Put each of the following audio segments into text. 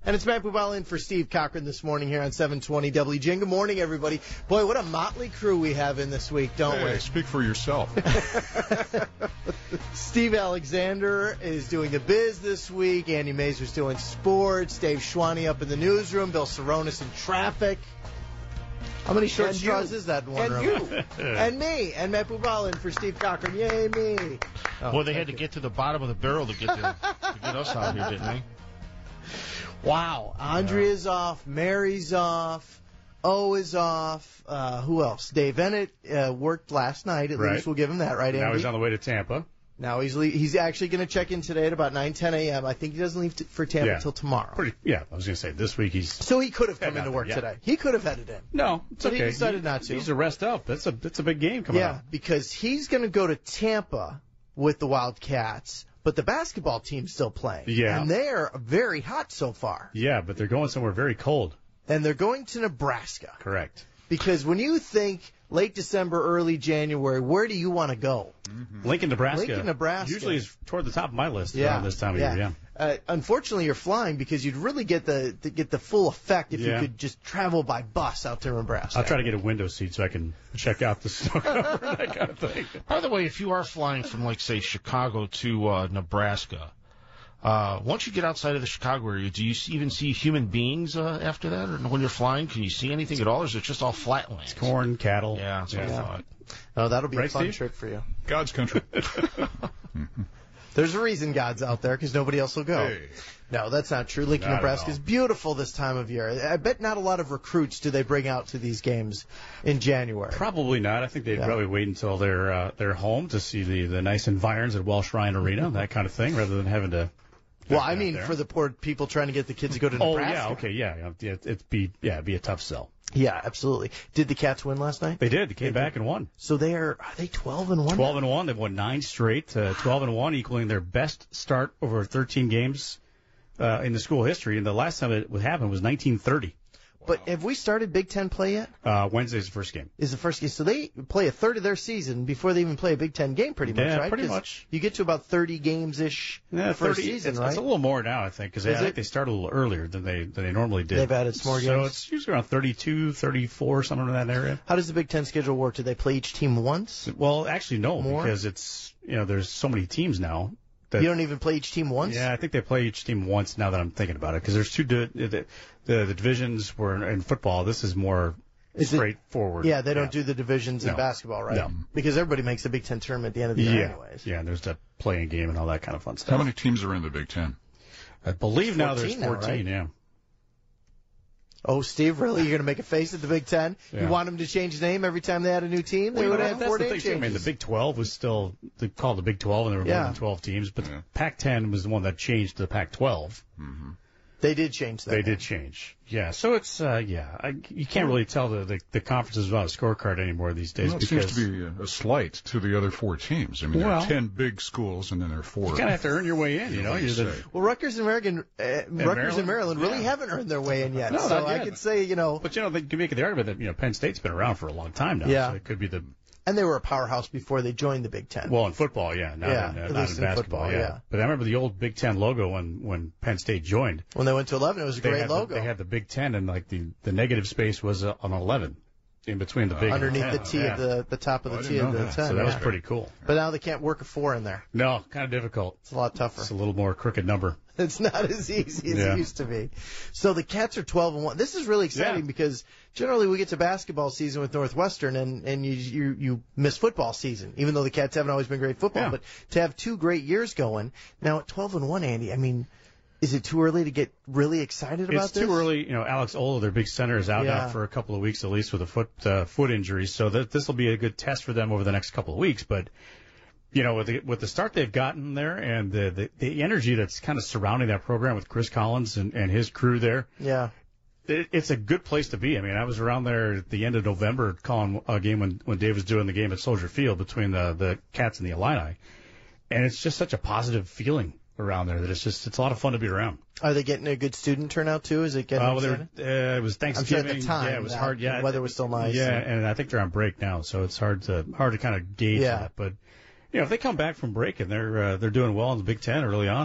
And it's Matt Bubala in for Steve Cochran this morning here on 720 WGN. Good morning, everybody. Boy, what a motley crew we have in this week, don't we? Speak for yourself. Steve Alexander is doing the biz this week. Andy Mazur's doing sports. Dave Schwani up in the newsroom. Bill Saronis in traffic. How many short straws is that in one room? And you. And me. And Matt Bubala in for Steve Cochran. Yay, me. Oh, well, they had to get to the bottom of the barrel to get us out here, didn't they? Wow. Andrea's off. Mary's off. O is off. Who else? Dave Ennett worked last night. At least we'll give him that, right, Andy? Now he's on the way to Tampa. Now he's actually going to check in today at about 9:10 a.m. I think he doesn't leave for Tampa until tomorrow. I was going to say this week he's. So he could have come into work today. He could have headed in. No, it's but okay. He decided not to. He's to rest up. That's a big game coming up. Yeah, because he's going to go to Tampa with the Wildcats, but the basketball team's still playing. Yeah, and they're very hot so far. Yeah, but they're going somewhere very cold. And they're going to Nebraska. Correct. Because when you think late December, early January, where do you want to go? Mm-hmm. Lincoln, Nebraska. Lincoln, Nebraska. Usually is toward the top of my list around this time of year. Yeah. Unfortunately, you're flying because you'd really get the full effect if you could just travel by bus out to Nebraska. I'll try to get a window seat so I can check out the snow cover and that kind of thing. By the way, if you are flying from, like, say, Chicago to Nebraska, once you get outside of the Chicago area, do you even see human beings after that? Or when you're flying, can you see anything at all, or is it just all flat land? It's corn, cattle. Yeah, that's what I thought. Oh, that'll be a fun Steve? trip for you. God's country. There's a reason God's out there, because nobody else will go. Hey. No, that's not true. Lincoln, Nebraska is beautiful this time of year. I bet not a lot of recruits do they bring out to these games in January. Probably not. I think they'd probably wait until they're home to see the nice environs at Welsh Ryan Arena, that kind of thing, rather than having to. Well, I mean, for the poor people trying to get the kids to go to Nebraska. Oh, yeah, okay, yeah. It'd be a tough sell. Yeah, absolutely. Did the Cats win last night? They did. They came back and won. So are they 12-1? 12-1. They've won 9 straight, 12-1, equaling their best start over 13 games in the school history. And the last time it would happen was 1930. But have we started Big Ten play yet? Wednesday's the first game. Is the first game. So they play a third of their season before they even play a Big Ten game, pretty much, right? Yeah, pretty much. You get to about 30 games-ish first season, right? It's a little more now, I think, because I think they start a little earlier than they normally did. They've added some more games. So it's usually around 32, 34, something in that area. How does the Big Ten schedule work? Do they play each team once? Well, actually, no, because it's, there's so many teams now. You don't even play each team once? Yeah, I think they play each team once now that I'm thinking about it, because there's the divisions were in football. This is more straightforward. Yeah, they don't do the divisions in basketball, right? No. Because everybody makes a Big Ten tournament at the end of the year anyways. Yeah, and there's that playing game and all that kind of fun stuff. How many teams are in the Big Ten? I believe now there's 14, right? yeah. Oh, Steve, really? You're going to make a face at the Big Ten? Yeah. You want them to change name every time they add a new team? They would have 4 changes. I mean, the Big 12 was still called the Big 12, and there were more than 12 teams. But the Pac-10 was the one that changed to the Pac-12. Mm-hmm. They did change that. They did change. Yeah. So it's, you can't really tell the conferences without a scorecard anymore these days. Well, it seems to be a slight to the other 4 teams. I mean, there are 10 big schools, and then there are 4. You kind of have to earn your way in, Well, Rutgers and Maryland really haven't earned their way in yet. No, so not yet. I could say, But, they can make the argument that, Penn State's been around for a long time now. Yeah. So it could be And they were a powerhouse before they joined the Big Ten. Well, in football, yeah. Not in basketball, football, yeah. But I remember the old Big Ten logo when Penn State joined. When they went to 11, it was a great logo. They had the Big Ten, and the negative space was an 11 in between the big underneath and the T of the top of the T of the 10. So that was pretty cool. But now they can't work a 4 in there. No, kind of difficult. It's a lot tougher. It's a little more crooked number. It's not as easy as it used to be. So the Cats are 12-1. This is really exciting because generally we get to basketball season with Northwestern and you miss football season, even though the Cats haven't always been great football. Yeah. But to have 2 great years going, now at 12-1, Andy, I mean, is it too early to get really excited about this? It's too early. Alex Ola, their big center, is out now for a couple of weeks at least with a foot injury. So this will be a good test for them over the next couple of weeks. But with the start they've gotten there and the energy that's kind of surrounding that program with Chris Collins and his crew there, it's a good place to be. I mean, I was around there at the end of November calling a game when Dave was doing the game at Soldier Field between the Cats and the Illini, and it's just such a positive feeling around there that it's a lot of fun to be around. Are they getting a good student turnout too? Is it getting excited? It was Thanksgiving. I'm sure at the time, it was hard. Yeah, the weather was still nice. Yeah, and I think they're on break now, so it's hard to kind of gauge that. But if they come back from break and they're doing well in the Big Ten early on,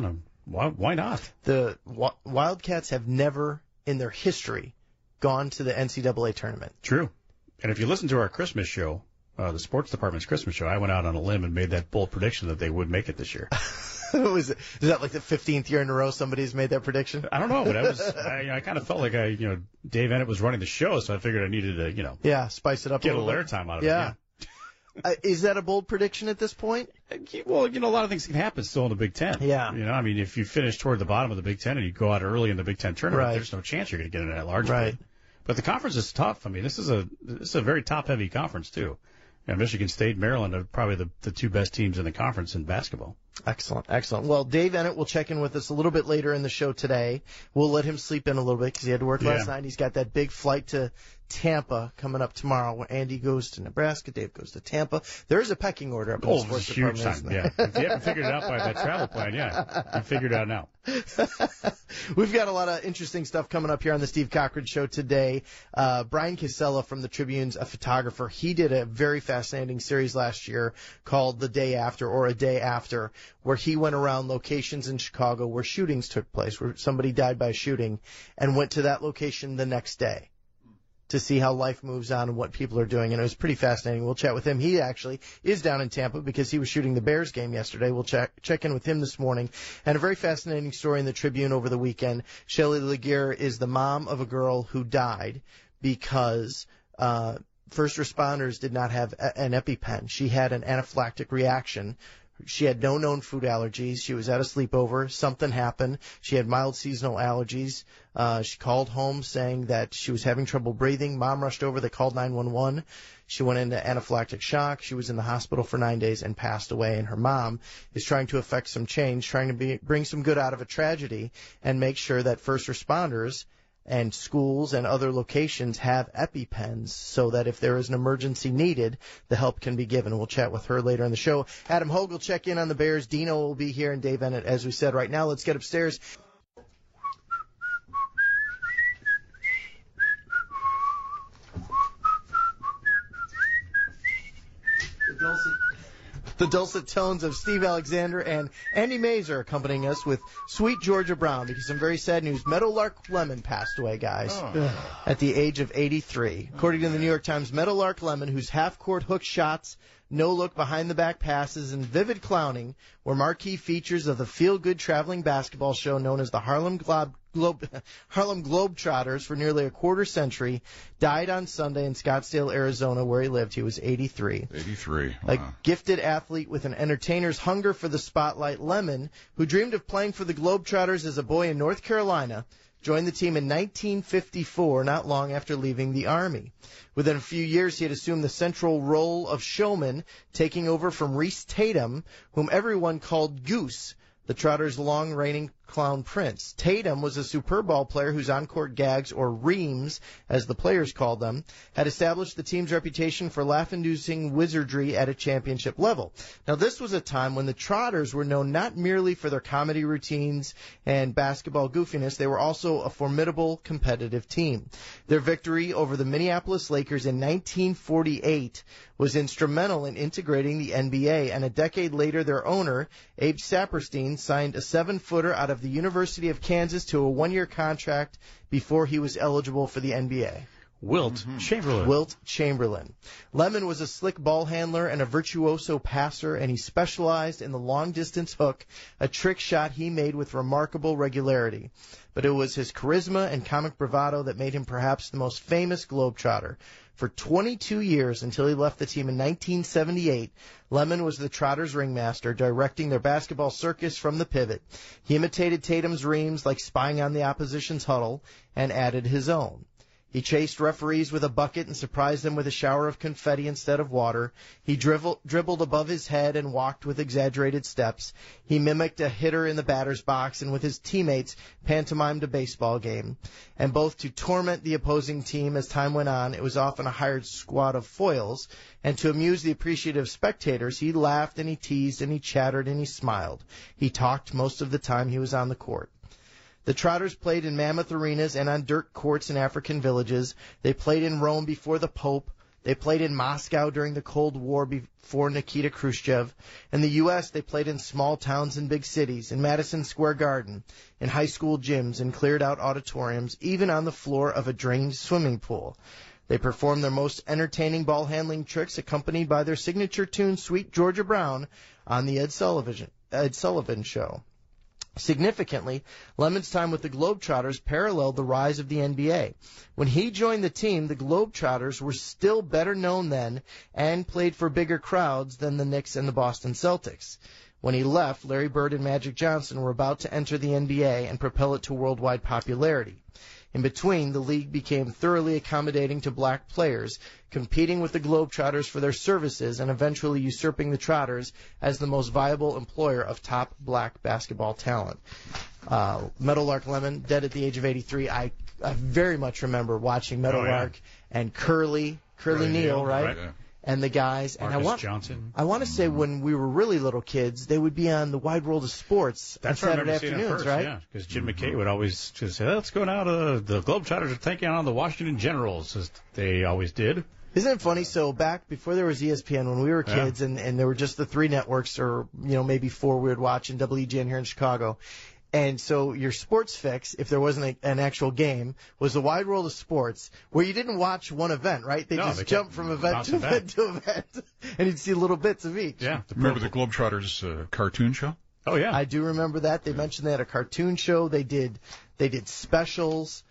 Why not? The Wildcats have never in their history gone to the NCAA tournament. True. And if you listen to our Christmas show, the sports department's Christmas show, I went out on a limb and made that bold prediction that they would make it this year. Is that like the 15th year in a row somebody's made that prediction? I don't know, but I kind of felt like Dave Ennett was running the show, so I figured I needed to, spice it up get a little airtime out of it. Yeah. Is that a bold prediction at this point? Well, a lot of things can happen still in the Big Ten. Yeah. I mean, if you finish toward the bottom of the Big Ten and you go out early in the Big Ten tournament, right, there's no chance you're going to get in that large. Right. Bid. But the conference is tough. I mean, this is a very top-heavy conference, too. Michigan State, Maryland are probably the two best teams in the conference in basketball. Excellent, excellent. Well, Dave Ennett will check in with us a little bit later in the show today. We'll let him sleep in a little bit because he had to work last night. He's got that big flight to Tampa coming up tomorrow where Andy goes to Nebraska, Dave goes to Tampa. There is a pecking order up in the sports huge department. Time, yeah. If you haven't figured it out by that travel plan, you figured it out now. We've got a lot of interesting stuff coming up here on the Steve Cochran Show today. Brian Casella from the Tribune's a photographer. He did a very fascinating series last year called The Day After or A Day After, where he went around locations in Chicago where shootings took place, where somebody died by shooting, and went to that location the next day to see how life moves on and what people are doing. And it was pretty fascinating. We'll chat with him. He actually is down in Tampa because he was shooting the Bears game yesterday. We'll check in with him this morning. And a very fascinating story in the Tribune over the weekend. Shelley Laguerre is the mom of a girl who died because first responders did not have an EpiPen. She had an anaphylactic reaction. She had no known food allergies. She was at a sleepover. Something happened. She had mild seasonal allergies. She called home saying that she was having trouble breathing. Mom rushed over. They called 911. She went into anaphylactic shock. She was in the hospital for 9 days and passed away. And her mom is trying to effect some change, trying to bring some good out of a tragedy and make sure that first responders and schools and other locations have EpiPens so that if there is an emergency needed, the help can be given. We'll chat with her later in the show. Adam Hogue will check in on the Bears. Dino will be here, and Dave Ennett, as we said. Right now, let's get upstairs. The dulcet tones of Steve Alexander and Andy Mazer accompanying us with Sweet Georgia Brown, because some very sad news. Meadowlark Lemon passed away, guys, at the age of 83. According to the New York Times, Meadowlark Lemon, whose half-court hook shots, no-look behind-the-back passes, and vivid clowning were marquee features of the feel-good traveling basketball show known as the Harlem Globetrotters for nearly a quarter century, died on Sunday in Scottsdale, Arizona, where he lived. He was 83. 83. Wow. A gifted athlete with an entertainer's hunger for the spotlight, Lemon, who dreamed of playing for the Globetrotters as a boy in North Carolina, joined the team in 1954, not long after leaving the Army. Within a few years, he had assumed the central role of showman, taking over from Reese Tatum, whom everyone called Goose, the Trotters' long-reigning clown prince. Tatum was a superb ball player whose on-court gags, or reams, as the players called them, had established the team's reputation for laugh-inducing wizardry at a championship level. Now, this was a time when the Trotters were known not merely for their comedy routines and basketball goofiness, they were also a formidable competitive team. Their victory over the Minneapolis Lakers in 1948 was instrumental in integrating the NBA, and a decade later, their owner, Abe Saperstein, signed a 7-footer out of the University of Kansas to a 1-year contract before he was eligible for the NBA. Wilt Chamberlain. Wilt Chamberlain. Lemon was a slick ball handler and a virtuoso passer, and he specialized in the long-distance hook, a trick shot he made with remarkable regularity. But it was his charisma and comic bravado that made him perhaps the most famous Globetrotter. For 22 years, until he left the team in 1978, Lemon was the Trotters' ringmaster, directing their basketball circus from the pivot. He imitated Tatum's reams like spying on the opposition's huddle, and added his own. He chased referees with a bucket and surprised them with a shower of confetti instead of water. He dribbled above his head and walked with exaggerated steps. He mimicked a hitter in the batter's box and with his teammates pantomimed a baseball game. And both to torment the opposing team as time went on, it was often a hired squad of foils, and to amuse the appreciative spectators, he laughed and he teased and he chattered and he smiled. He talked most of the time he was on the court. The Trotters played in mammoth arenas and on dirt courts in African villages. They played in Rome before the Pope, They played in Moscow during the Cold War before Nikita Khrushchev. In the U.S., they played in small towns and big cities, in Madison Square Garden, in high school gyms and cleared-out auditoriums, even on the floor of a drained swimming pool. They performed their most entertaining ball-handling tricks accompanied by their signature tune, Sweet Georgia Brown, on the Ed Sullivan Show. Significantly, Lemon's time with the Globetrotters paralleled the rise of the NBA. When he joined the team, the Globetrotters were still better known then and played for bigger crowds than the Knicks and the Boston Celtics. When he left, Larry Bird and Magic Johnson were about to enter the NBA and propel it to worldwide popularity. In between, the league became thoroughly accommodating to black players, competing with the Globetrotters for their services and eventually usurping the Trotters as the most viable employer of top black basketball talent. Meadowlark Lemon, dead at the age of 83. I very much remember watching Meadowlark and Curly Neal, right? Yeah. And the guys. Marcus Johnson. I want to say when we were really little kids, they would be on the Wide World of Sports on Saturday afternoons, right? Yeah, because Jim McKay would always just say, let's go now to the Globetrotters are taking on the Washington Generals, as they always did. Isn't it funny? So back before there was ESPN, when we were kids, and there were just the 3 networks, or maybe 4 we would watch in WGN here in Chicago. And so your sports fix, if there wasn't an actual game, was the Wide World of Sports, where you didn't watch one event, right? They jumped from event to event to event, and you'd see little bits of each. Yeah. Remember the Globetrotters cartoon show? Oh, yeah. I do remember that. They mentioned they had a cartoon show. They did specials.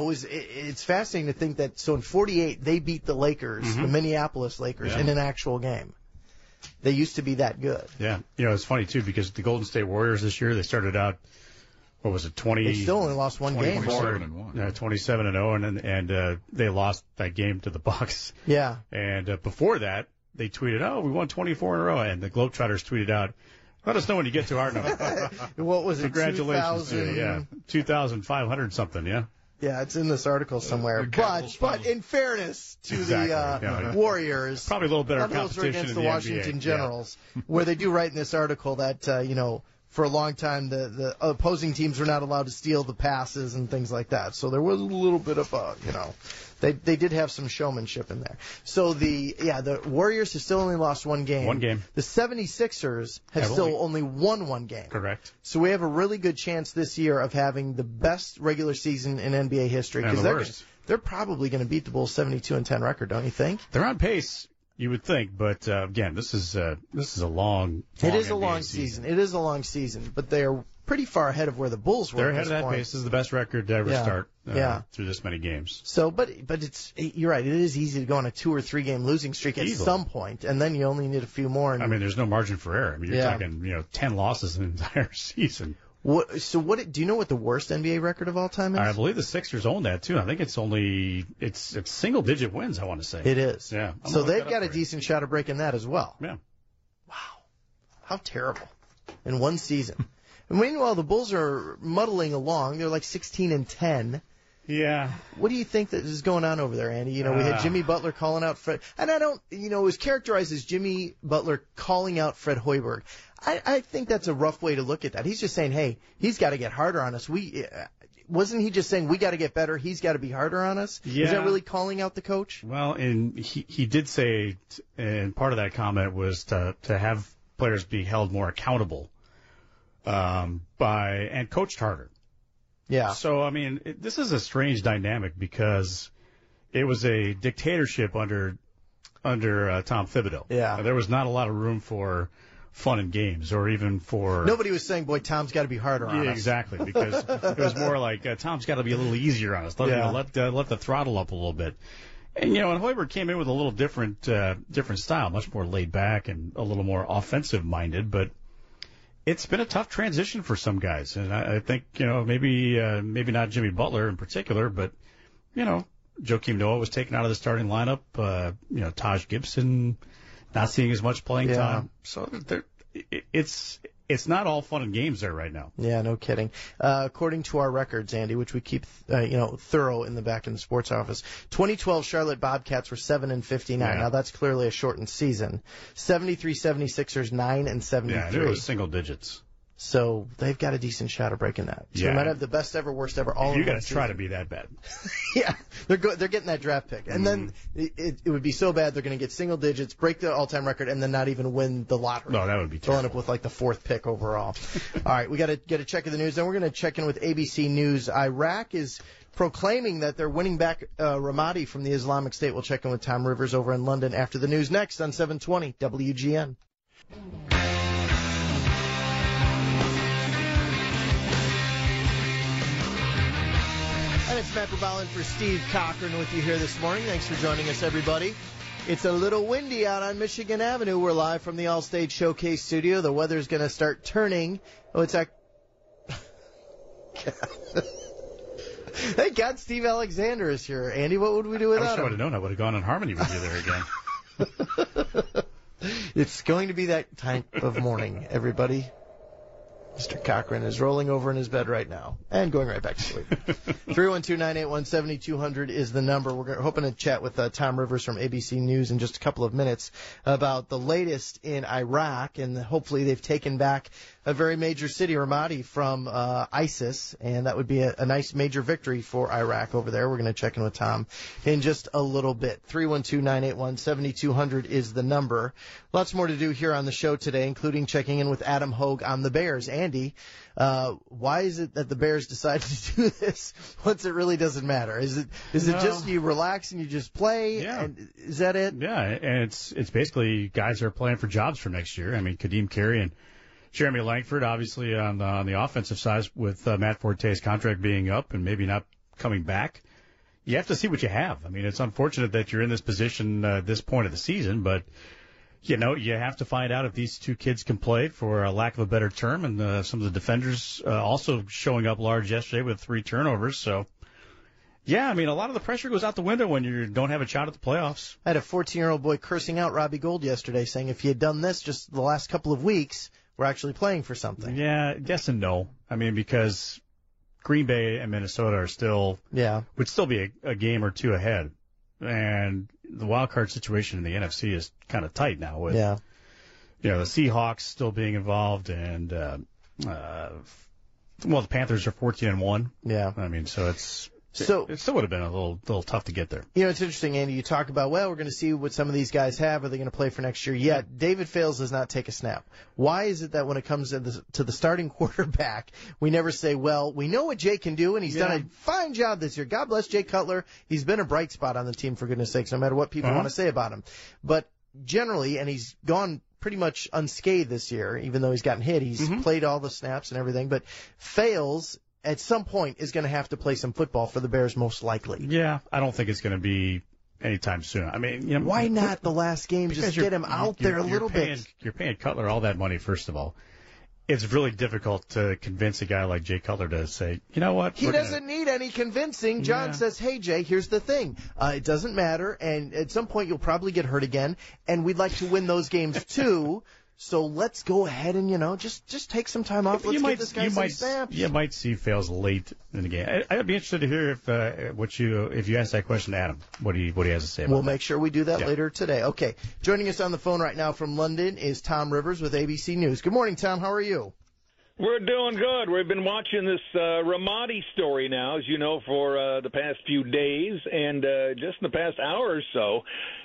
It's fascinating to think that, so in 48, they beat the Lakers, the Minneapolis Lakers, in an actual game. They used to be that good. Yeah. It's funny, too, because the Golden State Warriors this year, they started out, what was it, 20? They still only lost one game. 27-1. 27-0, and they lost that game to the Bucks. Yeah. And before that, they tweeted, we won 24 in a row. And the Globetrotters tweeted out, let us know when you get to our number. What was it? Congratulations. 2,500 something, yeah. Yeah, it's in this article somewhere. But in fairness to the Warriors, probably a little better competition against the Washington Generals, where they do write in this article that for a long time the opposing teams were not allowed to steal the passes and things like that. So there was a little bit of they did have some showmanship in there. So the Warriors have still only lost one game. One game. The 76ers have still only won one game. Correct. So we have a really good chance this year of having the best regular season in NBA history, because they're probably going to beat the Bulls' 72-10 record, don't you think? They're on pace. You would think, but again, this is a long. It is a long season. It is a long season, but they are pretty far ahead of where the Bulls were. They're ahead of that pace. This is the best record to ever start through this many games. So, but you're right. It is easy to go on a 2 or 3 game losing streak at some point, and then you only need a few more. There's no margin for error. You're talking 10 losses in an entire season. Do you know what the worst NBA record of all time is? I believe the Sixers own that too. I think it's single digit wins, I want to say. It is. Yeah. So they've got a decent shot of breaking that as well. Yeah. Wow. How terrible. In one season. And meanwhile, the Bulls are muddling along. They're like 16-10. Yeah. What do you think that is going on over there, Andy? We had Jimmy Butler calling out Fred, and it was characterized as Jimmy Butler calling out Fred Hoiberg. I think that's a rough way to look at that. He's just saying, hey, he's got to get harder on us. Wasn't he just saying we got to get better? He's got to be harder on us. Yeah. Is that really calling out the coach? Well, and he did say, and part of that comment was to have players be held more accountable, and coached harder. Yeah. So, this is a strange dynamic because it was a dictatorship under Tom Thibodeau. Yeah. There was not a lot of room for fun and games, or even for... Nobody was saying, boy, Tom's got to be harder on us. Yeah, exactly, because it was more like, Tom's got to be a little easier on us. Let the throttle up a little bit. And, and Hoiberg came in with a little different style, much more laid back and a little more offensive-minded, but it's been a tough transition for some guys. And I think, maybe not Jimmy Butler in particular, but, Joakim Noah was taken out of the starting lineup. Taj Gibson not seeing as much playing time. So it's not all fun and games there right now. Yeah, no kidding. According to our records, Andy, which we keep thorough in the sports office, 2012 Charlotte Bobcats were 7-59. Yeah. Now that's clearly a shortened season. 73 76ers 9-73. Yeah, it was single digits. So they've got a decent shot of breaking that. So yeah. we might have the best ever, worst ever. All you got to try to be that bad. Yeah, they're getting that draft pick, and then it would be so bad they're going to get single digits, break the all-time record, and then not even win the lottery. No, that would be terrible. They'll end up with like the 4th pick overall. All right, we got to get a check of the news. Then we're going to check in with ABC News. Iraq is proclaiming that they're winning back Ramadi from the Islamic State. We'll check in with Tom Rivers over in London after the news next on 720 WGN. And it's Matt Burball for Steve Cochran with you here this morning. Thanks for joining us, everybody. It's a little windy out on Michigan Avenue. We're live from the Allstate Showcase studio. The weather's going to start turning. Oh, it's Thank God Steve Alexander is here. Andy, what would we do without him? I wish I would have known. I would have gone in harmony with you there again. It's going to be that type of morning, everybody. Mr. Cochran is rolling over in his bed right now and going right back to sleep. 312-981-7200 is the number. We're hoping to chat with Tom Rivers from ABC News in just a couple of minutes about the latest in Iraq, and hopefully they've taken back a very major city, Ramadi, from ISIS, and that would be a nice major victory for Iraq over there. We're going to check in with Tom in just a little bit. 312-981-7200 is the number. Lots more to do here on the show today, including checking in with Adam Hogue on the Bears. Andy, why is it that the Bears decided to do this once it really doesn't matter? Is it just you relax and you just play? Yeah. And is that it? Yeah, and it's basically guys are playing for jobs for next year. I mean, Kadeem Carey and Jeremy Langford, obviously on the offensive side, with Matt Forte's contract being up and maybe not coming back. You have to see what you have. I mean, it's unfortunate that you're in this position at this point of the season, but you have to find out if these two kids can play, for a lack of a better term, and some of the defenders also showing up large yesterday with 3 turnovers. So, yeah, I mean, a lot of the pressure goes out the window when you don't have a shot at the playoffs. I had a 14-year-old boy cursing out Robbie Gould yesterday, saying if he had done this just the last couple of weeks, we're actually playing for something. Yeah, yes and no. I mean, because Green Bay and Minnesota are would still be a game or two ahead. And the wild card situation in the NFC is kind of tight now with, the Seahawks still being involved, and the Panthers are 14-1. Yeah. I mean, so it still would have been a little tough to get there. You know, it's interesting, Andy. You talk about, we're going to see what some of these guys have. Are they going to play for next year? Yet David Fales does not take a snap. Why is it that when it comes to the starting quarterback, we never say, we know what Jay can do, and he's done a fine job this year. God bless Jay Cutler. He's been a bright spot on the team, for goodness sakes, no matter what people want to say about him. But generally, and he's gone pretty much unscathed this year, even though he's gotten hit. He's played all the snaps and everything. But Fales, at some point, is going to have to play some football for the Bears, most likely. Yeah, I don't think it's going to be anytime soon. I mean, why not the last game? Just get him out there a little bit. You're paying Cutler all that money, first of all. It's really difficult to convince a guy like Jay Cutler to say, you know what? He doesn't need any convincing. John says, hey, Jay, here's the thing. It doesn't matter, and at some point you'll probably get hurt again, and we'd like to win those games too. So let's go ahead and, just take some time off. Let's get this guy some snaps. You might see Fales late in the game. I'd be interested to hear if you ask that question to Adam, what he has to say about We'll make sure we do that later today. Okay. Joining us on the phone right now from London is Tom Rivers with ABC News. Good morning, Tom. How are you? We're doing good. We've been watching this Ramadi story now, as you know, for the past few days, and just in the past hour or so,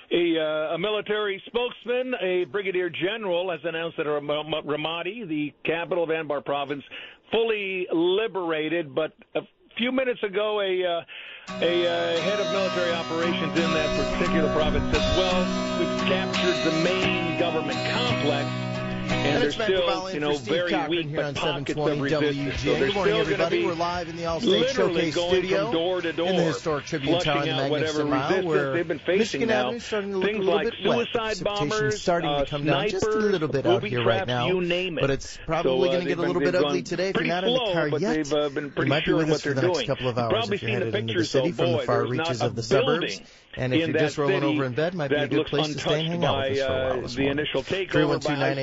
a military spokesman, a brigadier general, has announced that Ramadi, the capital of Anbar province, fully liberated. But a few minutes ago, a head of military operations in that particular province said, we've captured the main government complex. And there's still, very weak but pockets of resistance. So Good morning, everybody. We're live in the Allstate Showcase studio from door to door, in the historic Tribune Tower in the Magnificent Mile, where they've been facing Michigan now. Avenue starting to look Things a little like bit wet. suicide bombers, starting to come down just a little bit out here right now, you name it. But it's probably going to get a little bit ugly today. If you're not in the car yet, you might be with us for the next couple of hours if you're headed into the city from the far reaches of the suburbs. And if you're just rolling over in bed, might be a good place to stay and hang out with us for a while this morning. 312-981-7200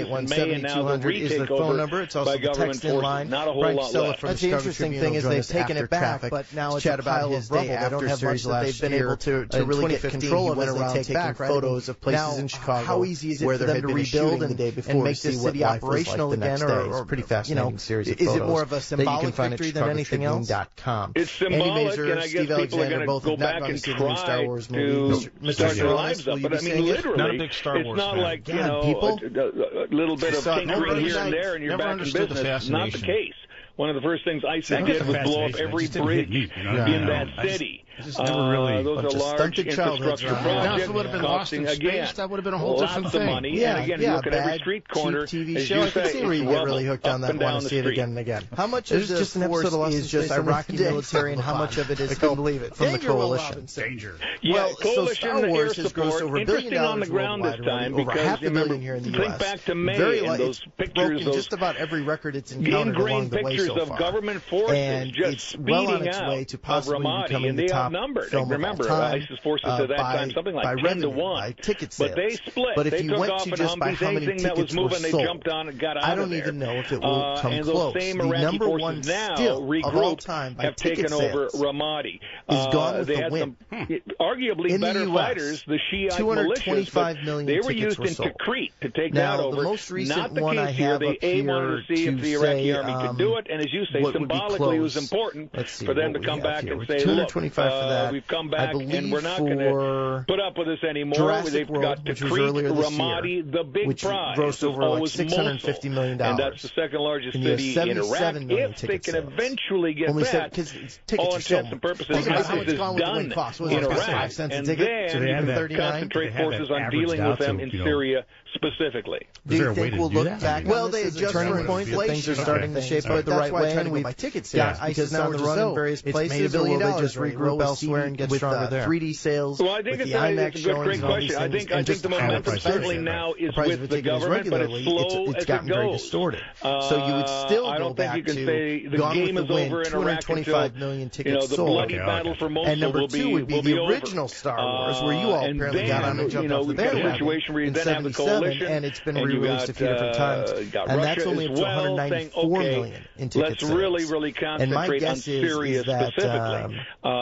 and now the 7200 is the phone number. It's also the text in line. Not a whole Brian lot Casella left. from That's the the Chicago interesting Tribune thing is will join they've us taken after it back, traffic but now to it's chat a about pile his of rubble. day They don't after have much series that last they've been year. able to In really get 2015, control he of went as they around take taking back, right? photos of places Now, in Chicago how easy is it where for there them had to been a rebuild shooting the day before and make to see this what city life was operational like the again, next day. or It's a pretty fascinating series of photos. Is it more of a that you symbolic can find at victory than anything else? ChicagoTribune.com. It's symbolic, Andy Mazer, and I guess Steve people are Alexander going to both go have not back gone to and see the new Star try Wars to movie. start their Jonas, lives up. will you But be I mean, seeing it? literally, Not a big Star it's Wars not fan. like, God, you know, people. a little bit of Saw it tinkering every here and night. there, and you're Never back in understood the business. Not the fascination. case. One of the first things ISIS I get did the was blow up fascination. It every just didn't hit bridge me, you know? in No, that I just- city. I just never really- Those bunch are of large stunted childhoods infrastructure around Now, projects if it would have been lost in costing, space, again, that would have been a whole lots different of thing. money. Yeah, And again, yeah, you look at every bad, street corner, cheap TV as show. you I can say, see where it's you get rubble really hooked up on that, and want down to the see it street. again and again. How much It of was the just an episode force of Lost is in just Space on Iraqi Monday. military, and how much of it is I couldn't from believe it. From the Danger, Will coalition. Robinson. Danger. Yeah, Well, so coalition Star Wars air has grossed support. over $1 Interesting billion on the ground worldwide this time already, over because half a remember, billion here in the think U.S. back to May Very and those it's pictures, broken those just about every record it's encountered along ingrained the way pictures so of far. government forces And just it's well on speeding its out way to of possibly Ramadi, becoming and the they top outnumbered. film Remember, of all time, ISIS forces at that time something like by 10 revenue, to 1. by ticket sales. But they split. But if they you took went off to in just by Humvees, how many anything that was tickets were moving, they sold, jumped on and got out I of don't there. even know if it will come and close. those same The Iraqi number forces one now still of all regrouped time by have ticket taken over sales Ramadi. is Gone with they the had Wind. some arguably In the better US, fighters, the Shiite militias, 225 but million they were tickets used were in sold. Tikrit to take Now, that over. the most recent Not the one case I here. have They up here wanted to see if to the Iraqi say, army could do it, and as you say, what would be symbolically it was close. important Let's see, for them what to we come have back here. and With say, 225 look, for that. we've come I back, believe and we're not going to for put up with this anymore. Jurassic They've World, got which was Tikrit, earlier this Ramadi, year, the big which prize. grossed over like always $650 million. and that's the second largest And you have city in Iraq. 77 million If they ticket can sales. eventually get Only that, because tickets all are so intents and purposes, Think about how ISIS much is Gone with the done Wind costs. What was in it, Iraq, 5 cents a and ticket? then So they have that- 39? concentrate they have forces that on averaged dealing out with them to, in you know, Syria specifically. Do Is there you a way think to we'll do look that? back Well, on they this as a adjust turning for point? inflation. Things are Okay. starting to shape All right. up the That's right why I way, tried and to go we by ticket sales, got because ISIS now on the there's run so in various it's places, made $1 billion, or will they just right? regroup Low elsewhere and get with, stronger there? 3D sales, Well, I think with it's the IMAX a showings great and all these question. I things, think and just the how much momentum expensive. certainly now is The price of with a the ticket is government, but it's regularly, slow it's as gotten it very goes. distorted. So you would still I go don't think back you can to say the Gone game with is the Wind, over in Iraq 225 until, million tickets the sold. bloody Okay, battle okay. for Mosul And number will two be would be will the over. original Star Wars, where you all And apparently got on and jumped off the we've got a bandwagon situation where you in then have the 77, coalition, and it's been and you re-released a few different times. got And Russia that's only as up to well, 194 saying, okay, million in ticket let's sales. really And my concentrate on guess Syria is that specifically.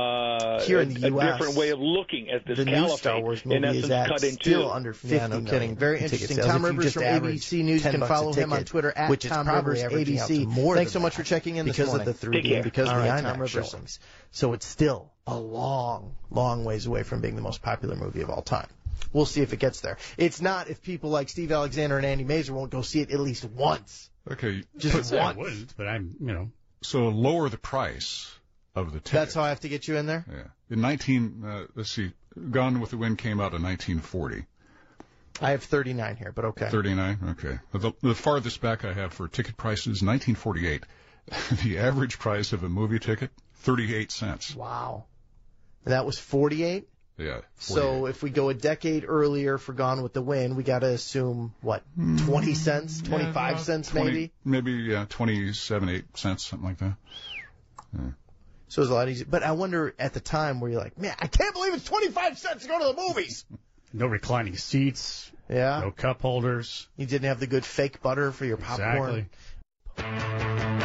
here in the a U.S., different way of looking at this the new caliphate, Star Wars in movie essence, is at cut in still two. under 50 no million kidding. Very in ticket interesting. sales. Tom If you Rivers just from average ABC News. You can $10 follow a him on ticket, Twitter at which is Tom probably Rivers averaging out to ABC. more Thanks than so much that for checking in this because morning. of the Take 3D care. and because All of the right, Tom IMAX Rivers. showings. So it's still a long, long ways away from being the most popular movie of all time. We'll see if it gets there. It's not if people like Steve Alexander and Andy Mazer won't go see it at least once. Okay. Just I once. wouldn't, but I'm, you know. So lower the price of the ticket. That's how I have to get you in there? Yeah. In let's see, Gone with the Wind came out in 1940. I have 39 here, but okay. 39? Okay. The farthest back I have for ticket prices, 1948. The average price of a movie ticket, 38 cents. Wow. That was 48? Yeah. 48. So if we go a decade earlier for Gone with the Wind, we got to assume, what, 20 cents, 25 cents 20, maybe? Maybe, yeah, 27, 8 cents, something like that. Yeah. So it's a lot easier. But I wonder at the time where you're like, man, I can't believe it's 25 cents to go to the movies. No reclining seats, Yeah. no cup holders. You didn't have the good fake butter for your popcorn. Exactly.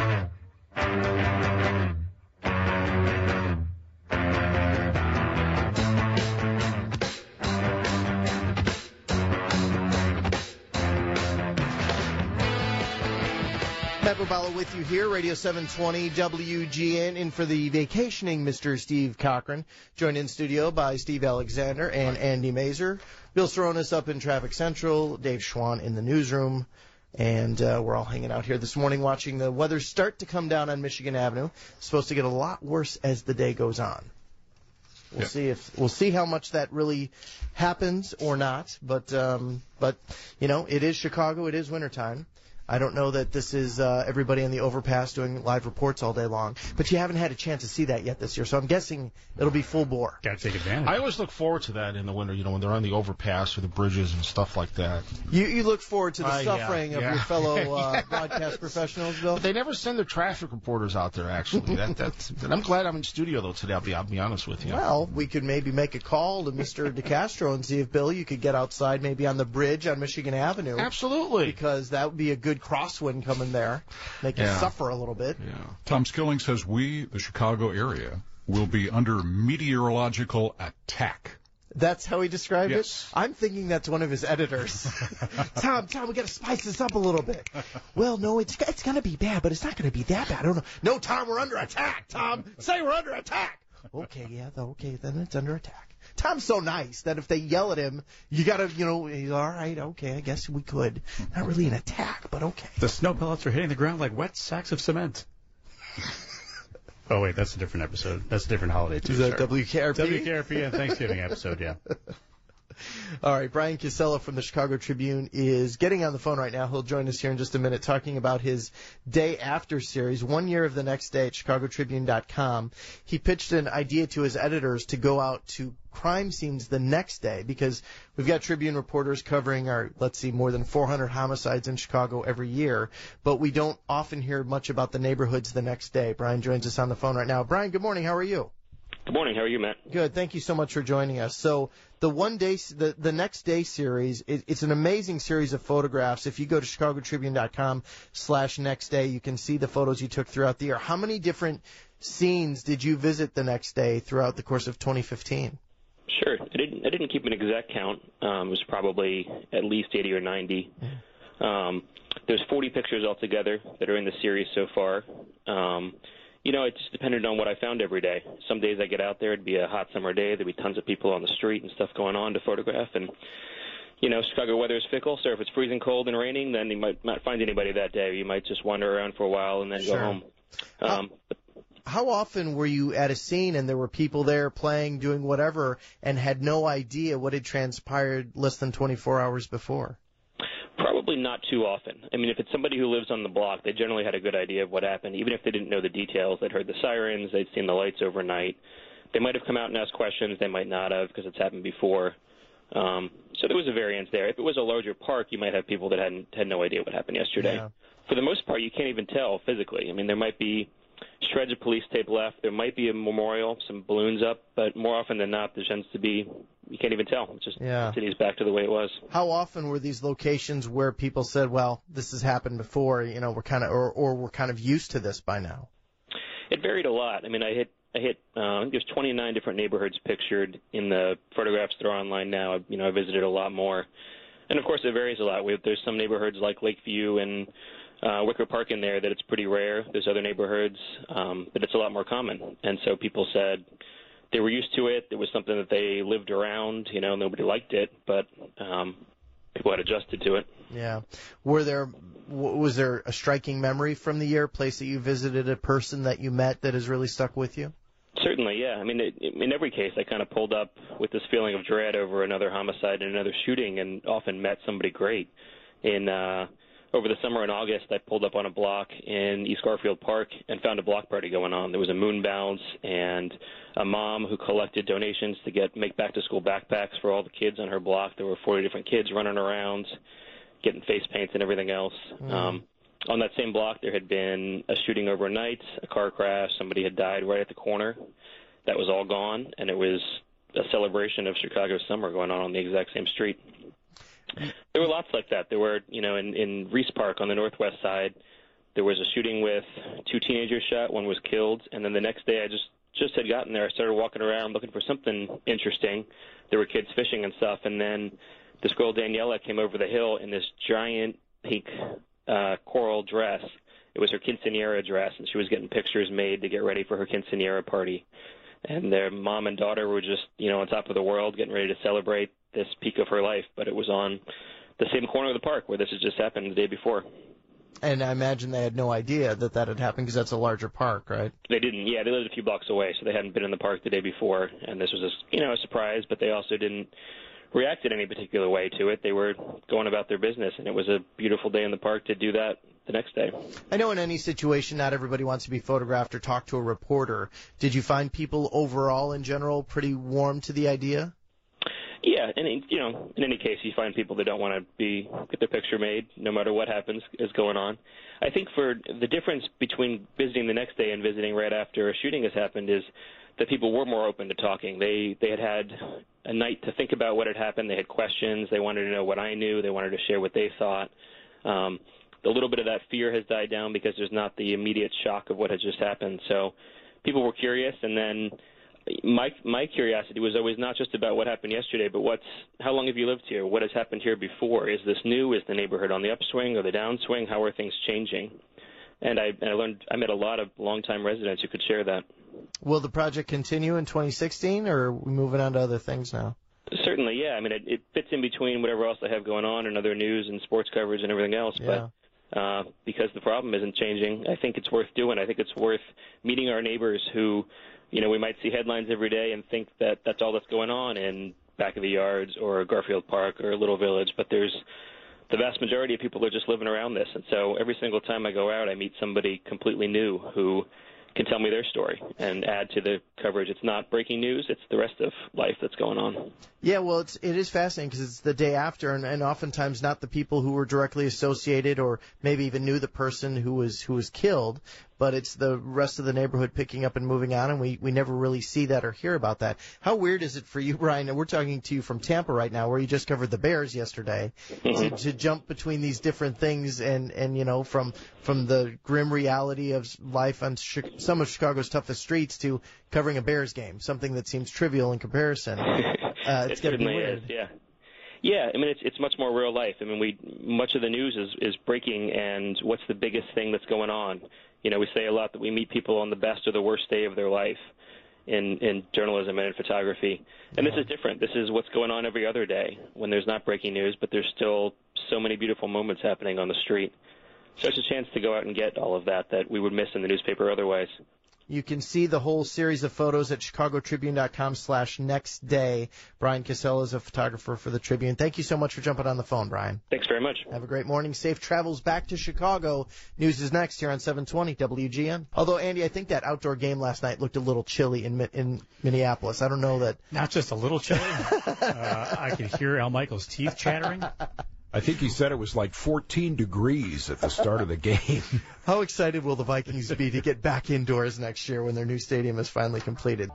Matt Bobalo with you here, Radio 720 WGN, in for the vacationing Mr. Steve Cochran, joined in studio by Steve Alexander and Andy Mazer. Bill Soronis up in Traffic Central, Dave Schwann in the newsroom, and we're all hanging out here this morning watching the weather start to come down on Michigan Avenue. It's supposed to get a lot worse as the day goes on. We'll see how much that really happens or not, but you know, it is Chicago, it is wintertime. I don't know that this is everybody on the overpass doing live reports all day long, but you haven't had a chance to see that yet this year, so I'm guessing it'll be full bore. Got to take advantage. I always look forward to that in the winter, when they're on the overpass or the bridges and stuff like that. You look forward to the suffering of yeah. your fellow broadcast professionals, Bill? But they never send their traffic reporters out there, actually. I'm glad I'm in studio, though, today. I'll be honest with you. Well, we could maybe make a call to Mr. DeCastro and see if, Bill, you could get outside maybe on the bridge on Michigan Avenue. Absolutely. Because that would be a good crosswind coming there. Make you suffer a little bit. Yeah. Tom Skilling says we, the Chicago area, will be under meteorological attack. That's how he described Yes. it? I'm thinking that's one of his editors. Tom, we got to spice this up a little bit. Well, no, it's going to be bad, but it's not going to be that bad. I don't know. No, Tom, we're under attack. Tom, say we're under attack. Okay, then it's under attack. Tom's so nice that if they yell at him, you got to, he's all right, okay, I guess we could. Not really an attack, but okay. The snow pellets are hitting the ground like wet sacks of cement. Oh, wait, that's a different episode. That's a different holiday, too. Is that WKRP? WKRP and Thanksgiving episode, yeah. All right, Brian Casella from the Chicago Tribune is getting on the phone right now. He'll join us here in just a minute talking about his Day After series, 1 year of the next day at chicagotribune.com. He pitched an idea to his editors to go out to crime scenes the next day because we've got Tribune reporters covering more than 400 homicides in Chicago every year, but we don't often hear much about the neighborhoods the next day. Brian joins us on the phone right now. Brian, good morning. How are you? Good morning. How are you, Matt? Good. Thank you so much for joining us. So the Next Day series, it's an amazing series of photographs. If you go to chicagotribune.com/nextday, you can see the photos you took throughout the year. How many different scenes did you visit the next day throughout the course of 2015? Sure. I didn't keep an exact count. It was probably at least 80 or 90. There's 40 pictures altogether that are in the series so far. It just depended on what I found every day. Some days I get out there, it'd be a hot summer day, there'd be tons of people on the street and stuff going on to photograph. And, Chicago weather is fickle, so if it's freezing cold and raining, then you might not find anybody that day. You might just wander around for a while and then go home. How often were you at a scene and there were people there playing, doing whatever, and had no idea what had transpired less than 24 hours before? Probably not too often. I mean, if it's somebody who lives on the block, they generally had a good idea of what happened. Even if they didn't know the details, they'd heard the sirens, they'd seen the lights overnight. They might have come out and asked questions. They might not have because it's happened before. So there was a variance there. If it was a larger park, you might have people that had no idea what happened yesterday. Yeah. For the most part, you can't even tell physically. I mean, there might be shreds of police tape left. There might be a memorial, some balloons up, but more often than not, there tends to be, you can't even tell. It just continues back to the way it was. How often were these locations where people said, well, this has happened before, we're kind of used to this by now? It varied a lot. I mean, I think there's 29 different neighborhoods pictured in the photographs that are online now. I visited a lot more. And, of course, it varies a lot. There's some neighborhoods like Lakeview and Wicker Park in there that it's pretty rare. There's other neighborhoods that it's a lot more common. And so people said they were used to it. It was something that they lived around. Nobody liked it, but people had adjusted to it. Yeah. Was there a striking memory from the year, a place that you visited, a person that you met that has really stuck with you? Certainly, yeah. I mean, in every case, I kind of pulled up with this feeling of dread over another homicide and another shooting, and often met somebody great. Over the summer in August, I pulled up on a block in East Garfield Park and found a block party going on. There was a moon bounce and a mom who collected donations to make back-to-school backpacks for all the kids on her block. There were 40 different kids running around, getting face paints and everything else. On that same block, there had been a shooting overnight, a car crash. Somebody had died right at the corner. That was all gone, and it was a celebration of Chicago's summer going on the exact same street. There were lots like that. There were, in Reese Park on the northwest side, there was a shooting with 2 teenagers shot. One was killed, and then the next day I just had gotten there. I started walking around looking for something interesting. There were kids fishing and stuff, and then this girl Daniela came over the hill in this giant pink coral dress. It was her quinceañera dress, and she was getting pictures made to get ready for her quinceañera party. And their mom and daughter were just, on top of the world, getting ready to celebrate this peak of her life. But it was on the same corner of the park where this had just happened the day before. And I imagine they had no idea that had happened because that's a larger park, right? They didn't. Yeah, they lived a few blocks away, so they hadn't been in the park the day before. And this was a surprise, but they also didn't react in any particular way to it. They were going about their business, and it was a beautiful day in the park to do that the next day. I know in any situation not everybody wants to be photographed or talk to a reporter. Did you find people overall in general pretty warm to the idea? Yeah, and in any case, you find people that don't want to get their picture made, no matter what happens is going on. I think for the difference between visiting the next day and visiting right after a shooting has happened is that people were more open to talking. They had a night to think about what had happened. They had questions. They wanted to know what I knew. They wanted to share what they thought. A little bit of that fear has died down because there's not the immediate shock of what had just happened. So people were curious, and then my curiosity was always not just about what happened yesterday, but how long have you lived here? What has happened here before? Is this new? Is the neighborhood on the upswing or the downswing? How are things changing? And I met a lot of longtime residents who could share that. Will the project continue in 2016, or are we moving on to other things now? Certainly, yeah. I mean, it fits in between whatever else I have going on and other news and sports coverage and everything else. Yeah. But because the problem isn't changing, I think it's worth doing. I think it's worth meeting our neighbors who, we might see headlines every day and think that that's all that's going on in Back of the Yards or Garfield Park or Little Village, but there's the vast majority of people are just living around this. And so every single time I go out, I meet somebody completely new who can tell me their story and add to the coverage. It's not breaking news. It's the rest of life that's going on. Yeah, well, it is fascinating because it's the day after, and oftentimes not the people who were directly associated or maybe even knew the person who was killed, but it's the rest of the neighborhood picking up and moving on, and we never really see that or hear about that. How weird is it for you, Brian, and we're talking to you from Tampa right now, where you just covered the Bears yesterday, to jump between these different things and from the grim reality of life on some of Chicago's toughest streets to covering a Bears game, something that seems trivial in comparison. It's going to be weird. Yeah. Yeah, I mean, it's much more real life. I mean, much of the news is breaking, and what's the biggest thing that's going on? We say a lot that we meet people on the best or the worst day of their life in journalism and in photography. And this is different. This is what's going on every other day when there's not breaking news, but there's still so many beautiful moments happening on the street. So it's a chance to go out and get all of that we would miss in the newspaper otherwise. You can see the whole series of photos at chicagotribune.com/nextday. Brian Casella is a photographer for the Tribune. Thank you so much for jumping on the phone, Brian. Thanks very much. Have a great morning. Safe travels back to Chicago. News is next here on 720 WGN. Although, Andy, I think that outdoor game last night looked a little chilly in Minneapolis. I don't know that. Not just a little chilly. I could hear Al Michaels' teeth chattering. I think he said it was like 14 degrees at the start of the game. How excited will the Vikings be to get back indoors next year when their new stadium is finally completed?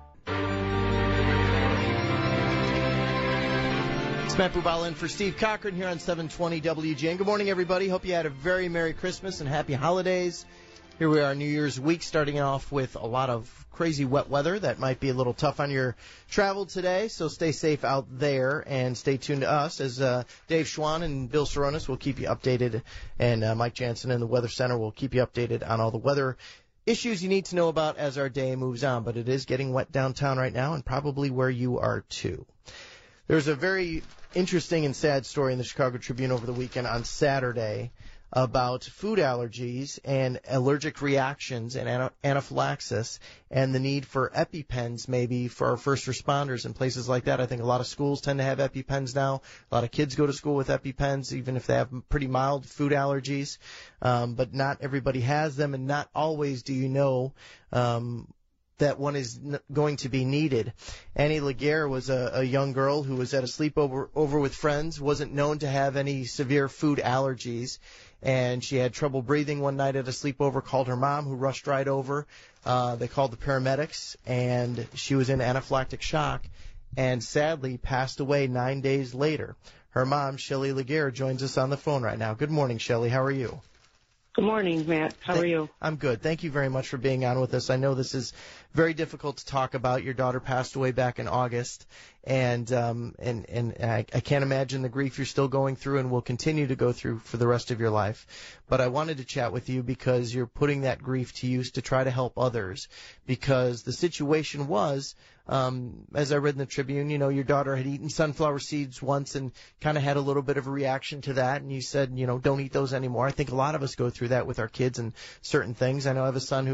It's Matt Bubala in for Steve Cochran here on 720 WGN. Good morning, everybody. Hope you had a very Merry Christmas and Happy Holidays. Here we are, New Year's week, starting off with a lot of crazy wet weather that might be a little tough on your travel today, so stay safe out there and stay tuned to us as Dave Schwann and Bill Saronis will keep you updated, and Mike Jansen in the Weather Center will keep you updated on all the weather issues you need to know about as our day moves on. But it is getting wet downtown right now, and probably where you are too. There's a very interesting and sad story in the Chicago Tribune over the weekend on Saturday about food allergies and allergic reactions and anaphylaxis and the need for EpiPens maybe for our first responders and places like that. I think a lot of schools tend to have EpiPens now. A lot of kids go to school with EpiPens even if they have pretty mild food allergies, but not everybody has them, and not always do you know that one is going to be needed. Annie Laguerre was a young girl who was at a sleepover with friends, wasn't known to have any severe food allergies, and she had trouble breathing one night at a sleepover, called her mom, who rushed right over. They called the paramedics, and she was in anaphylactic shock and sadly passed away 9 days later. Her mom, Shelley Laguerre, joins us on the phone right now. Good morning, Shelley. How are you? Good morning, Matt. How are you? I'm good. Thank you very much for being on with us. I know this is very difficult to talk about. Your daughter passed away back in August, and I can't imagine the grief you're still going through and will continue to go through for the rest of your life. But I wanted to chat with you because you're putting that grief to use to try to help others, because the situation was, as I read in the Tribune, your daughter had eaten sunflower seeds once and kind of had a little bit of a reaction to that, and you said, don't eat those anymore. I think a lot of us go through that with our kids and certain things. I know I have a son who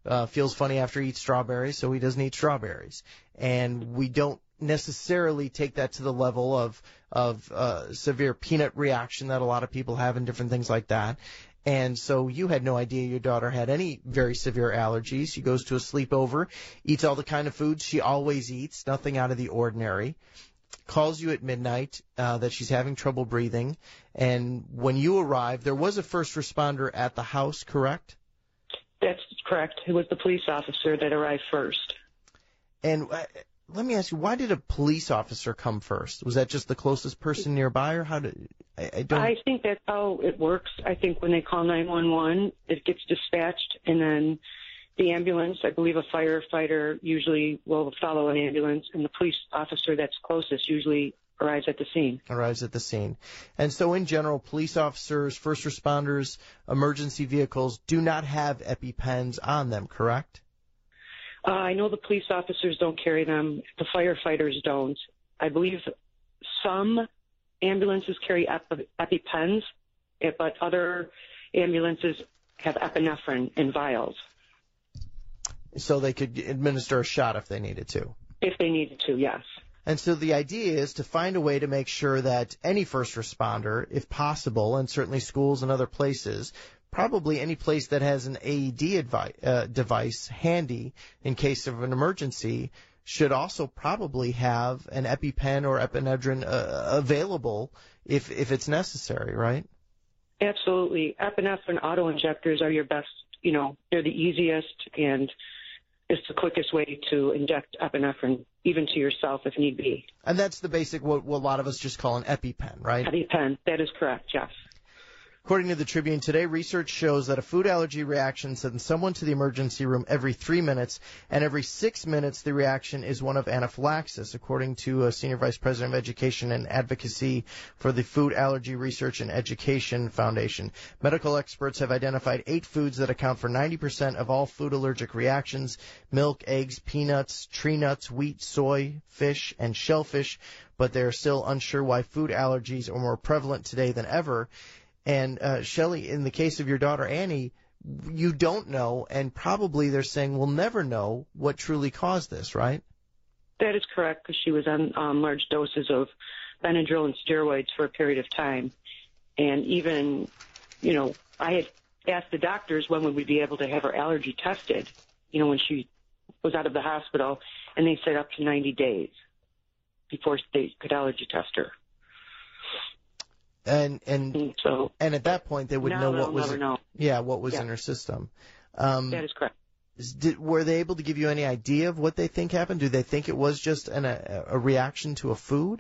feels funny after he eats strawberries, so he doesn't eat strawberries. And we don't necessarily take that to the level of severe peanut reaction that a lot of people have and different things like that. And so you had no idea your daughter had any very severe allergies. She goes to a sleepover, eats all the kind of foods she always eats, nothing out of the ordinary, calls you at midnight that she's having trouble breathing. And when you arrived, there was a first responder at the house, correct? That's correct. It was the police officer that arrived first. And let me ask you, why did a police officer come first? Was that just the closest person nearby, or how did I think that's how it works. I think when they call 911, it gets dispatched, and then the ambulance, I believe a firefighter usually will follow an ambulance, and the police officer that's closest usually arrives at the scene. And so in general, police officers, first responders, emergency vehicles do not have EpiPens on them, correct? I know the police officers don't carry them. The firefighters don't. I believe some ambulances carry EpiPens, but other ambulances have epinephrine in vials. So they could administer a shot if they needed to? If they needed to, yes. And so the idea is to find a way to make sure that any first responder, if possible, and certainly schools and other places, probably any place that has an AED device handy in case of an emergency, should also probably have an EpiPen or epinephrine available if it's necessary, right? Absolutely. Epinephrine auto-injectors are your best, they're the easiest, and it's the quickest way to inject epinephrine, even to yourself if need be. And that's the basic, what a lot of us just call an EpiPen, right? EpiPen, that is correct, yes. According to the Tribune today, research shows that a food allergy reaction sends someone to the emergency room every 3 minutes, and every 6 minutes the reaction is one of anaphylaxis, according to a Senior Vice President of Education and Advocacy for the Food Allergy Research and Education Foundation. Medical experts have identified 8 foods that account for 90% of all food allergic reactions: milk, eggs, peanuts, tree nuts, wheat, soy, fish, and shellfish, but they are still unsure why food allergies are more prevalent today than ever. And, Shelley, in the case of your daughter Annie, you don't know, and probably they're saying we'll never know what truly caused this, right? That is correct, because she was on large doses of Benadryl and steroids for a period of time. And even, I had asked the doctors when would we be able to have her allergy tested, when she was out of the hospital, and they said up to 90 days before they could allergy test her. And at that point they would know what was in her system. That is correct. Were they able to give you any idea of what they think happened? Do they think it was just a reaction to a food?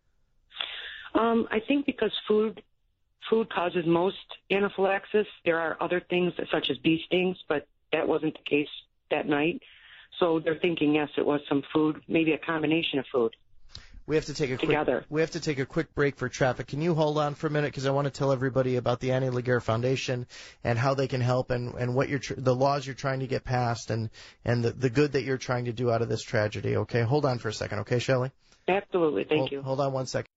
I think because food causes most anaphylaxis. There are other things such as bee stings, but that wasn't the case that night. So they're thinking, yes, it was some food, maybe a combination of food. We have to take a quick break for traffic. Can you hold on for a minute, because I want to tell everybody about the Annie Laguerre Foundation and how they can help, and what the laws you're trying to get passed, and the good that you're trying to do out of this tragedy. Okay, hold on for a second, okay, Shelley? Absolutely, thank you. Hold on 1 second.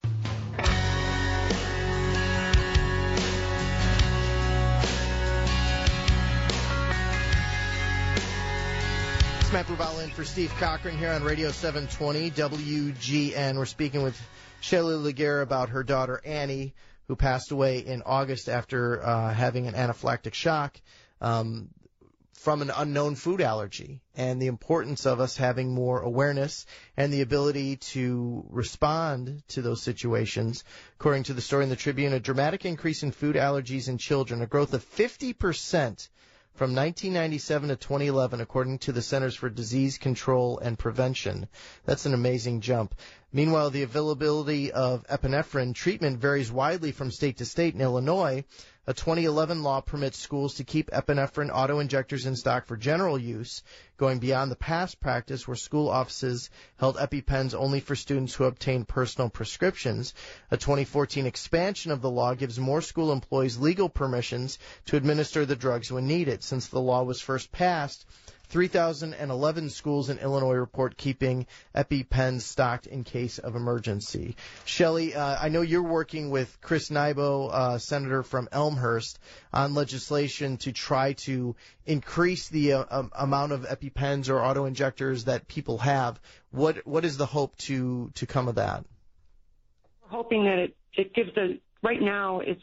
Matt Brubala in for Steve Cochran here on Radio 720 WGN. We're speaking with Shelley Laguerre about her daughter Annie, who passed away in August after having an anaphylactic shock from an unknown food allergy, and the importance of us having more awareness and the ability to respond to those situations. According to the story in the Tribune, a dramatic increase in food allergies in children, a growth of 50% from 1997 to 2011, according to the Centers for Disease Control and Prevention. That's an amazing jump. Meanwhile, the availability of epinephrine treatment varies widely from state to state. In Illinois, a 2011 law permits schools to keep epinephrine auto-injectors in stock for general use, going beyond the past practice where school offices held EpiPens only for students who obtained personal prescriptions. A 2014 expansion of the law gives more school employees legal permissions to administer the drugs when needed. Since the law was first passed, 3,011 schools in Illinois report keeping EpiPens stocked in case of emergency. Shelley, I know you're working with Chris Nybo, Senator from Elmhurst, on legislation to try to increase the amount of EpiPens or auto-injectors that people have. What is the hope to come of that? We're hoping that it gives right now it's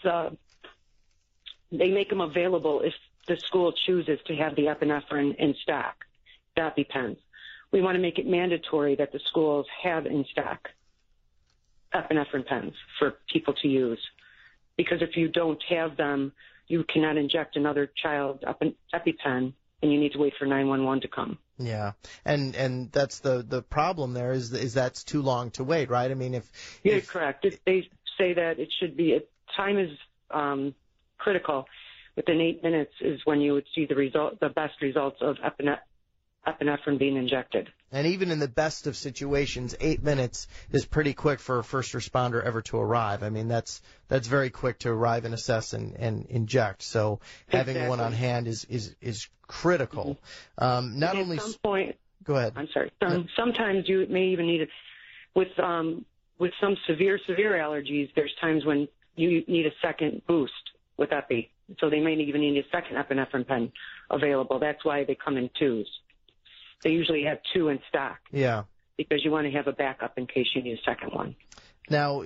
they make them available if the school chooses to have the epinephrine in stock, the EpiPens. We want to make it mandatory that the schools have in stock epinephrine pens for people to use. Because if you don't have them, you cannot inject another child EpiPen, and you need to wait for 911 to come. Yeah, and that's the problem there is that's too long to wait, right? I mean, if correct. They say that it should be time is critical. Within 8 minutes is when you would see the best results of epinephrine being injected. And even in the best of situations, 8 minutes is pretty quick for a first responder ever to arrive. I mean, that's very quick to arrive and assess and inject. So having one on hand is critical. Not only. At some point. Go ahead. I'm sorry. Sometimes you may even need it with some severe allergies. There's times when you need a second boost with Epi. So they may even need a second epinephrine pen available. That's why they come in twos. They usually have 2 in stock. Yeah. Because you want to have a backup in case you need a second one. Now,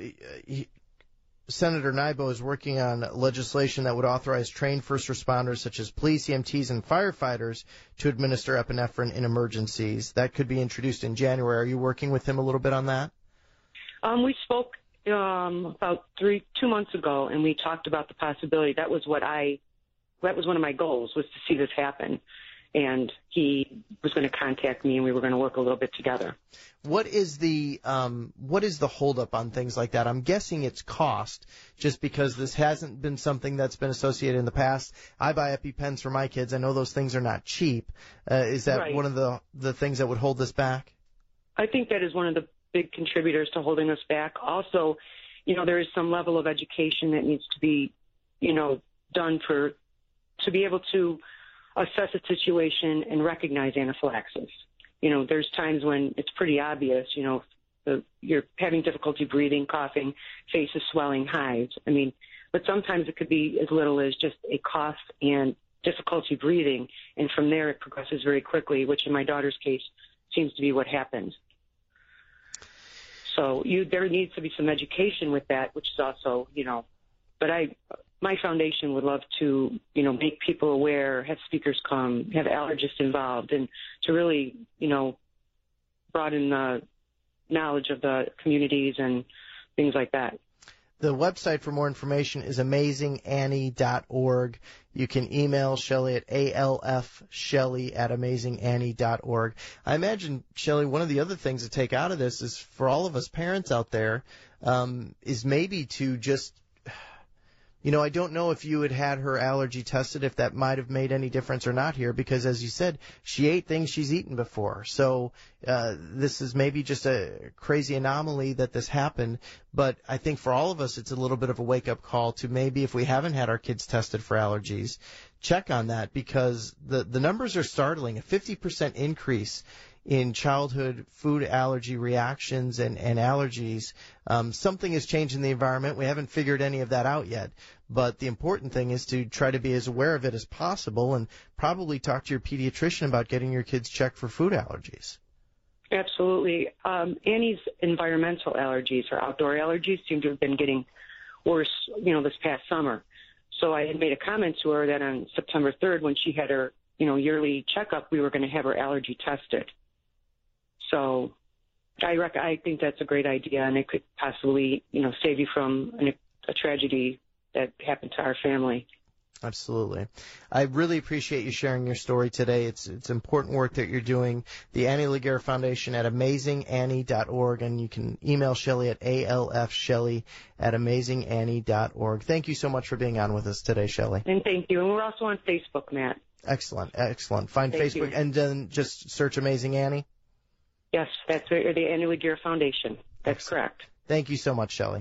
Senator Nybo is working on legislation that would authorize trained first responders such as police, EMTs, and firefighters to administer epinephrine in emergencies. That could be introduced in January. Are you working with him a little bit on that? We spoke about 2 months ago, and we talked about the possibility. That was one of my goals, was to see this happen. And he was going to contact me, and we were going to work a little bit together. What is the holdup on things like that? I'm guessing it's cost, just because this hasn't been something that's been associated in the past. I buy EpiPens for my kids. I know those things are not cheap. Is that right. one of the things that would hold this back? I think that is one of the big contributors to holding us back. Also, there is some level of education that needs to be, done to be able to assess a situation and recognize anaphylaxis. There's times when it's pretty obvious, you're having difficulty breathing, coughing, face is swelling, hives. But sometimes it could be as little as just a cough and difficulty breathing, and from there it progresses very quickly, which in my daughter's case seems to be what happened. So there needs to be some education with that, which is also, but my foundation would love to, make people aware, have speakers come, have allergists involved, and to really, broaden the knowledge of the communities and things like that. The website for more information is amazingannie.org. You can email Shelley at alfshelley@amazingannie.org. I imagine, Shelley, one of the other things to take out of this is for all of us parents out there, is maybe to just, I don't know if you had her allergy tested, if that might have made any difference or not here, because as you said, she ate things she's eaten before. So this is maybe just a crazy anomaly that this happened. But I think for all of us, it's a little bit of a wake-up call to maybe if we haven't had our kids tested for allergies, check on that, because the numbers are startling. A 50% increase in childhood food allergy reactions and allergies. Something has changed in the environment. We haven't figured any of that out yet. But the important thing is to try to be as aware of it as possible and probably talk to your pediatrician about getting your kids checked for food allergies. Absolutely. Annie's environmental allergies, her outdoor allergies, seem to have been getting worse, this past summer. So I had made a comment to her that on September 3rd, when she had her, yearly checkup, we were going to have her allergy tested. So I think that's a great idea, and it could possibly, save you from a tragedy that happened to our family. Absolutely. I really appreciate you sharing your story today. It's important work that you're doing. The Annie Laguerre Foundation at amazingannie.org, and you can email Shelley at alfshelley@amazingannie.org. Thank you so much for being on with us today, Shelley. And thank you. And we're also on Facebook, Matt. Excellent. Find Thank Facebook you. and then just search Amazing Annie. Yes, that's the Annie Laguerre Foundation. That's correct. Thank you so much, Shelley.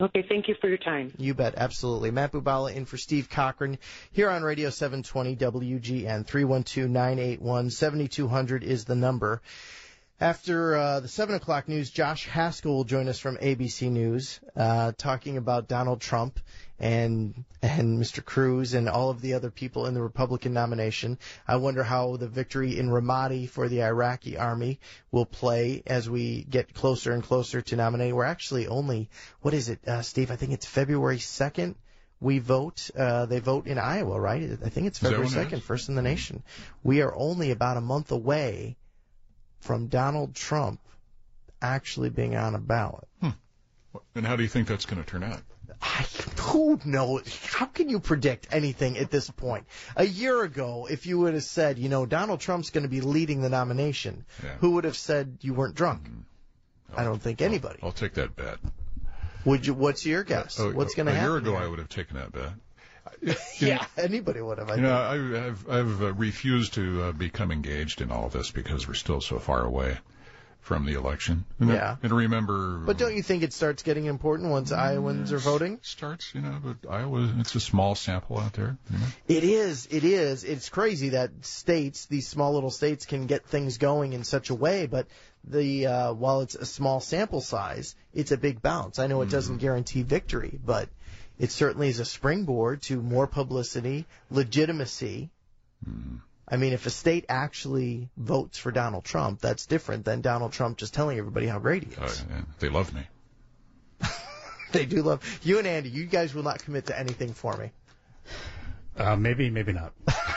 Okay, thank you for your time. You bet, absolutely. Matt Bubala in for Steve Cochran here on Radio 720 WGN. 312-981-7200 is the number. After the 7 o'clock news, Josh Haskell will join us from ABC News, talking about Donald Trump and Mr. Cruz and all of the other people in the Republican nomination. I wonder how the victory in Ramadi for the Iraqi army will play as we get closer and closer to nominating. We're actually only, what is it, Steve? I think it's February 2nd. We vote. They vote in Iowa, right? I think it's February 2nd, first in the nation. We are only about a month away from Donald Trump actually being on a ballot. And how do you think that's going to turn out? Who knows? How can you predict anything at this point? A year ago, if you would have said, Donald Trump's going to be leading the nomination, who would have said you weren't drunk? I don't think anybody. I'll take that bet. Would you? What's your guess? What's going to happen? A year ago, I would have taken that bet. Anybody would have. I've refused to become engaged in all this because we're still so far away from the election. And remember. But don't you think it starts getting important once Iowans are voting? It starts, but Iowa, it's a small sample out there. It is. It's crazy that these small little states can get things going in such a way, but while it's a small sample size, it's a big bounce. I know it doesn't guarantee victory, but it certainly is a springboard to more publicity, legitimacy. I mean, if a state actually votes for Donald Trump, that's different than Donald Trump just telling everybody how great he is. They love me. They do love you and Andy. You guys will not commit to anything for me. Maybe not.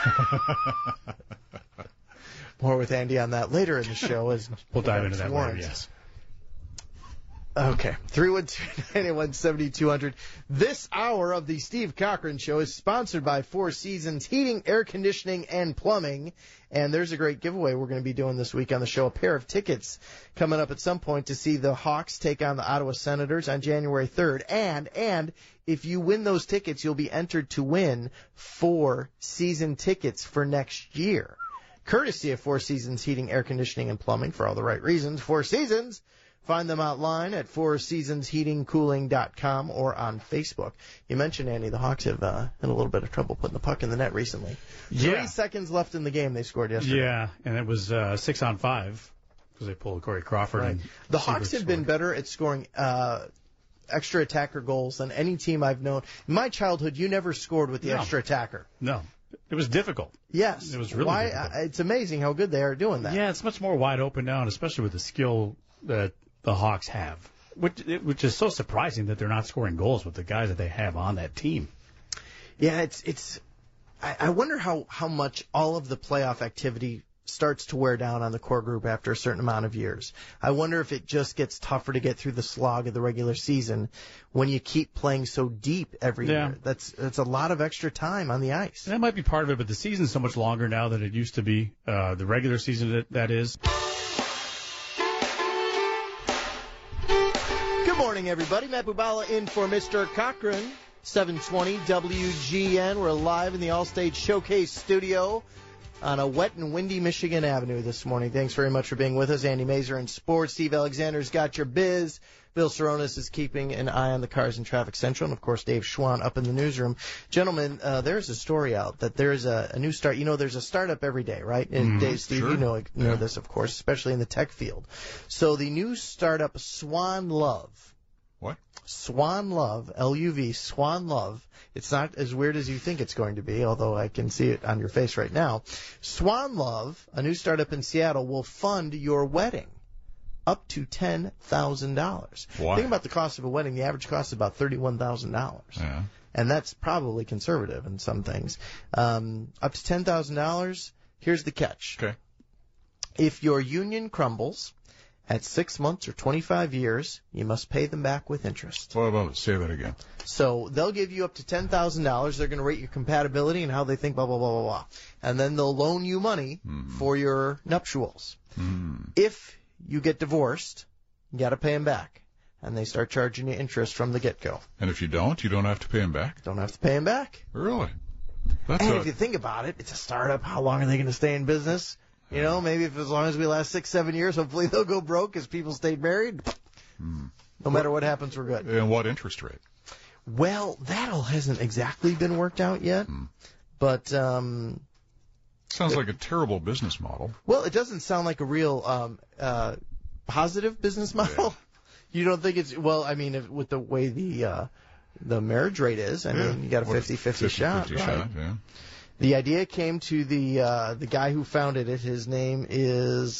More with Andy on that later in the show. As we'll dive into that later, yes. Okay, 312-981-7200. This hour of the Steve Cochran Show is sponsored by Four Seasons Heating, Air Conditioning, and Plumbing. And there's a great giveaway we're going to be doing this week on the show. A pair of tickets coming up at some point to see the Hawks take on the Ottawa Senators on January 3rd. And if you win those tickets, you'll be entered to win 4 season tickets for next year. Courtesy of Four Seasons Heating, Air Conditioning, and Plumbing for all the right reasons. Four Seasons. Find them online at fourseasonsheatingcooling.com or on Facebook. You mentioned, Andy, the Hawks have had a little bit of trouble putting the puck in the net recently. 3 seconds left in the game they scored yesterday. Yeah, and it was 6-on-5 because they pulled Corey Crawford. Right. The Hawks have been better at scoring extra attacker goals than any team I've known. In my childhood, you never scored with the extra attacker. No. It was difficult. Yes. It was really difficult. It's amazing how good they are doing that. Yeah, it's much more wide open now, and especially with the skill that the Hawks have, which is so surprising that they're not scoring goals with the guys that they have on that team. Yeah, I wonder how much all of the playoff activity starts to wear down on the core group after a certain amount of years. I wonder if it just gets tougher to get through the slog of the regular season when you keep playing so deep every year. That's a lot of extra time on the ice. That might be part of it, but the season's so much longer now than it used to be. The regular season, that is. Good morning, everybody. Matt Bubala in for Mr. Cochran. 720 WGN. We're live in the Allstate Showcase studio on a wet and windy Michigan Avenue this morning. Thanks very much for being with us. Andy Mazer in sports. Steve Alexander's got your biz. Bill Saronis is keeping an eye on the cars in Traffic Central. And, of course, Dave Schwann up in the newsroom. Gentlemen, there's a story out that there's a new start. There's a startup every day, right? And Dave, Steve, sure. You know this, of course, especially in the tech field. So the new startup, Swan Love. What? Swan Love, L-U-V, Swan Love. It's not as weird as you think it's going to be, although I can see it on your face right now. Swan Love, a new startup in Seattle, will fund your wedding up to $10,000. Think about the cost of a wedding. The average cost is about $31,000. Yeah. And that's probably conservative in some things. Up to $10,000. Here's the catch. Okay. If your union crumbles at 6 months or 25 years, you must pay them back with interest. What about it? Say that again. So they'll give you up to $10,000. They're going to rate your compatibility and how they think, blah, blah, blah, blah, blah. And then they'll loan you money for your nuptials. If you get divorced, you got to pay them back. And they start charging you interest from the get-go. And if you don't have to pay them back? Don't have to pay them back. Really? If you think about it, it's a startup. How long are they going to stay in business? Maybe if as long as we last 6-7 years, hopefully they'll go broke as people stayed married. No matter what happens, we're good. And what interest rate? Well, that all hasn't exactly been worked out yet. But sounds like a terrible business model. Well, it doesn't sound like a real positive business model. Yeah. You don't think it's with the way the marriage rate is, I mean, you got a 50-50 shot. Right? Shot, yeah. The idea came to the guy who founded it. His name is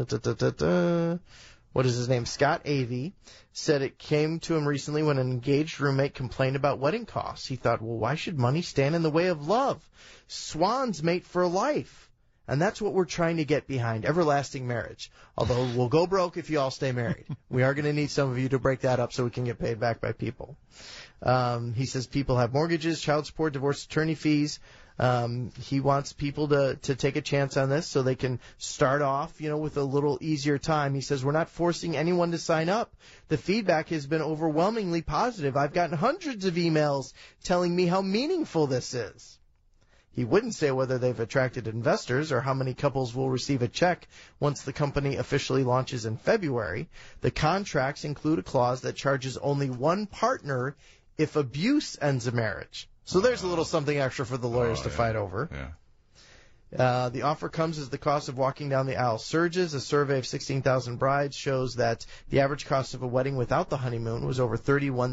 what is his name? Scott Avey. Said it came to him recently when an engaged roommate complained about wedding costs. He thought, well, why should money stand in the way of love? Swans mate for life. And that's what we're trying to get behind, everlasting marriage. Although we'll go broke if you all stay married. We are going to need some of you to break that up so we can get paid back by people. He says people have mortgages, child support, divorce attorney fees. He wants people to take a chance on this so they can start off, with a little easier time. He says, we're not forcing anyone to sign up. The feedback has been overwhelmingly positive. I've gotten hundreds of emails telling me how meaningful this is. He wouldn't say whether they've attracted investors or how many couples will receive a check once the company officially launches in February. The contracts include a clause that charges only one partner if abuse ends a marriage. So there's a little something extra for the lawyers to fight over. Yeah. The offer comes as the cost of walking down the aisle surges. A survey of 16,000 brides shows that the average cost of a wedding without the honeymoon was over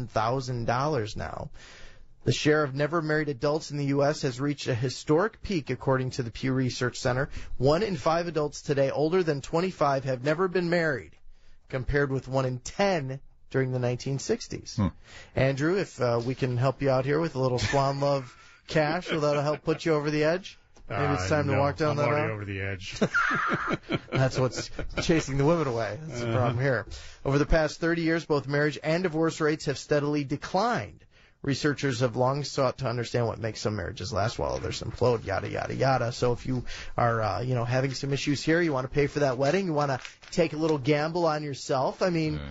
$31,000 now. The share of never married adults in the U.S. has reached a historic peak, according to the Pew Research Center. 1 in 5 adults today older than 25 have never been married, compared with 1 in 10 during the 1960s. Andrew, if we can help you out here with a little Swan Love cash, will that help put you over the edge? Maybe it's time to walk down that aisle? I'm already over the edge. That's what's chasing the women away. That's the problem here. Over the past 30 years, both marriage and divorce rates have steadily declined. Researchers have long sought to understand what makes some marriages last while others implode, yada, yada, yada. So if you are, having some issues here, you want to pay for that wedding, you want to take a little gamble on yourself. I mean,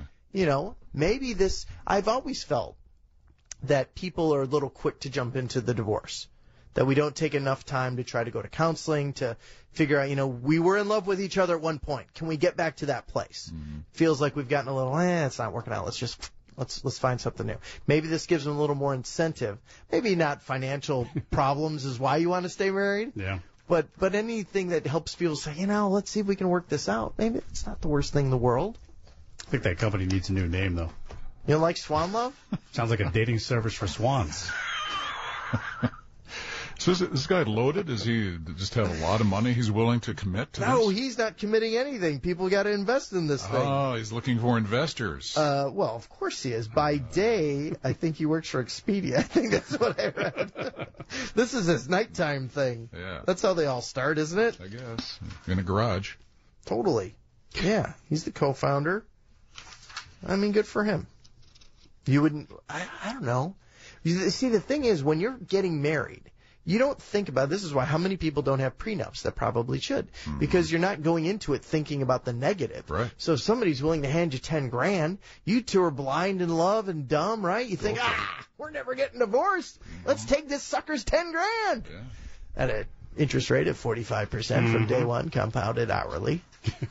maybe this, I've always felt that people are a little quick to jump into the divorce, that we don't take enough time to try to go to counseling, to figure out, we were in love with each other at one point. Can we get back to that place? Feels like we've gotten a little, it's not working out. Let's find something new. Maybe this gives them a little more incentive. Maybe not financial problems is why you want to stay married. Yeah. But anything that helps people say, let's see if we can work this out. Maybe it's not the worst thing in the world. I think that company needs a new name, though. You don't like Swan Love? Sounds like a dating service for swans. So is this guy loaded? Does he just have a lot of money he's willing to commit to this? No, he's not committing anything. People got to invest in this thing. Oh, he's looking for investors. Well, of course he is. By day, I think he works for Expedia. I think that's what I read. This is his nighttime thing. Yeah. That's how they all start, isn't it? I guess. In a garage. Totally. Yeah. He's the co-founder. I mean, good for him. You wouldn't, I don't know. See, the thing is, when you're getting married, you don't think about, this is why how many people don't have prenups that probably should, because you're not going into it thinking about the negative. Right. So if somebody's willing to hand you $10,000, you two are blind in love and dumb, right? You think, we're never getting divorced. Let's take this sucker's $10,000. Yeah. At an interest rate of 45% from day one, compounded hourly.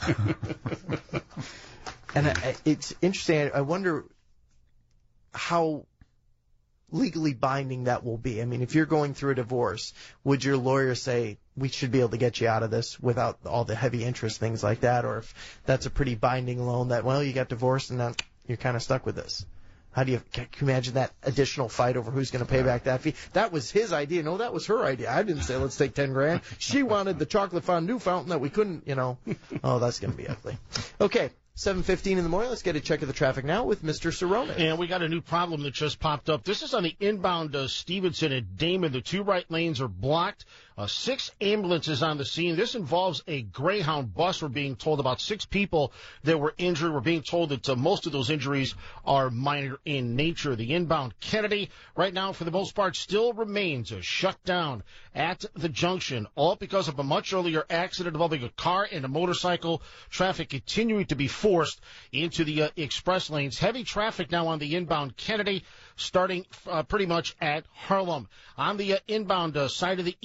And it's interesting. I wonder how legally binding that will be. I mean, if you're going through a divorce, would your lawyer say, we should be able to get you out of this without all the heavy interest, things like that? Or if that's a pretty binding loan that, you got divorced and now you're kind of stuck with this. Can you imagine that additional fight over who's going to pay back that fee? That was his idea. No, that was her idea. I didn't say, let's take $10,000. She wanted the chocolate fondue fountain that we couldn't, Oh, that's going to be ugly. Okay. 7:15 in the morning. Let's get a check of the traffic now with Mr. Cerrone. And we got a new problem that just popped up. This is on the inbound Stevenson and Damon. The 2 right lanes are blocked. 6 ambulances on the scene. This involves a Greyhound bus. We're being told about 6 people that were injured. We're being told that most of those injuries are minor in nature. The inbound Kennedy, right now, for the most part, still remains shut down at the junction, all because of a much earlier accident involving a car and a motorcycle. Traffic continuing to be forced into the express lanes. Heavy traffic now on the inbound Kennedy, starting pretty much at Harlem. On the inbound side of the Edens,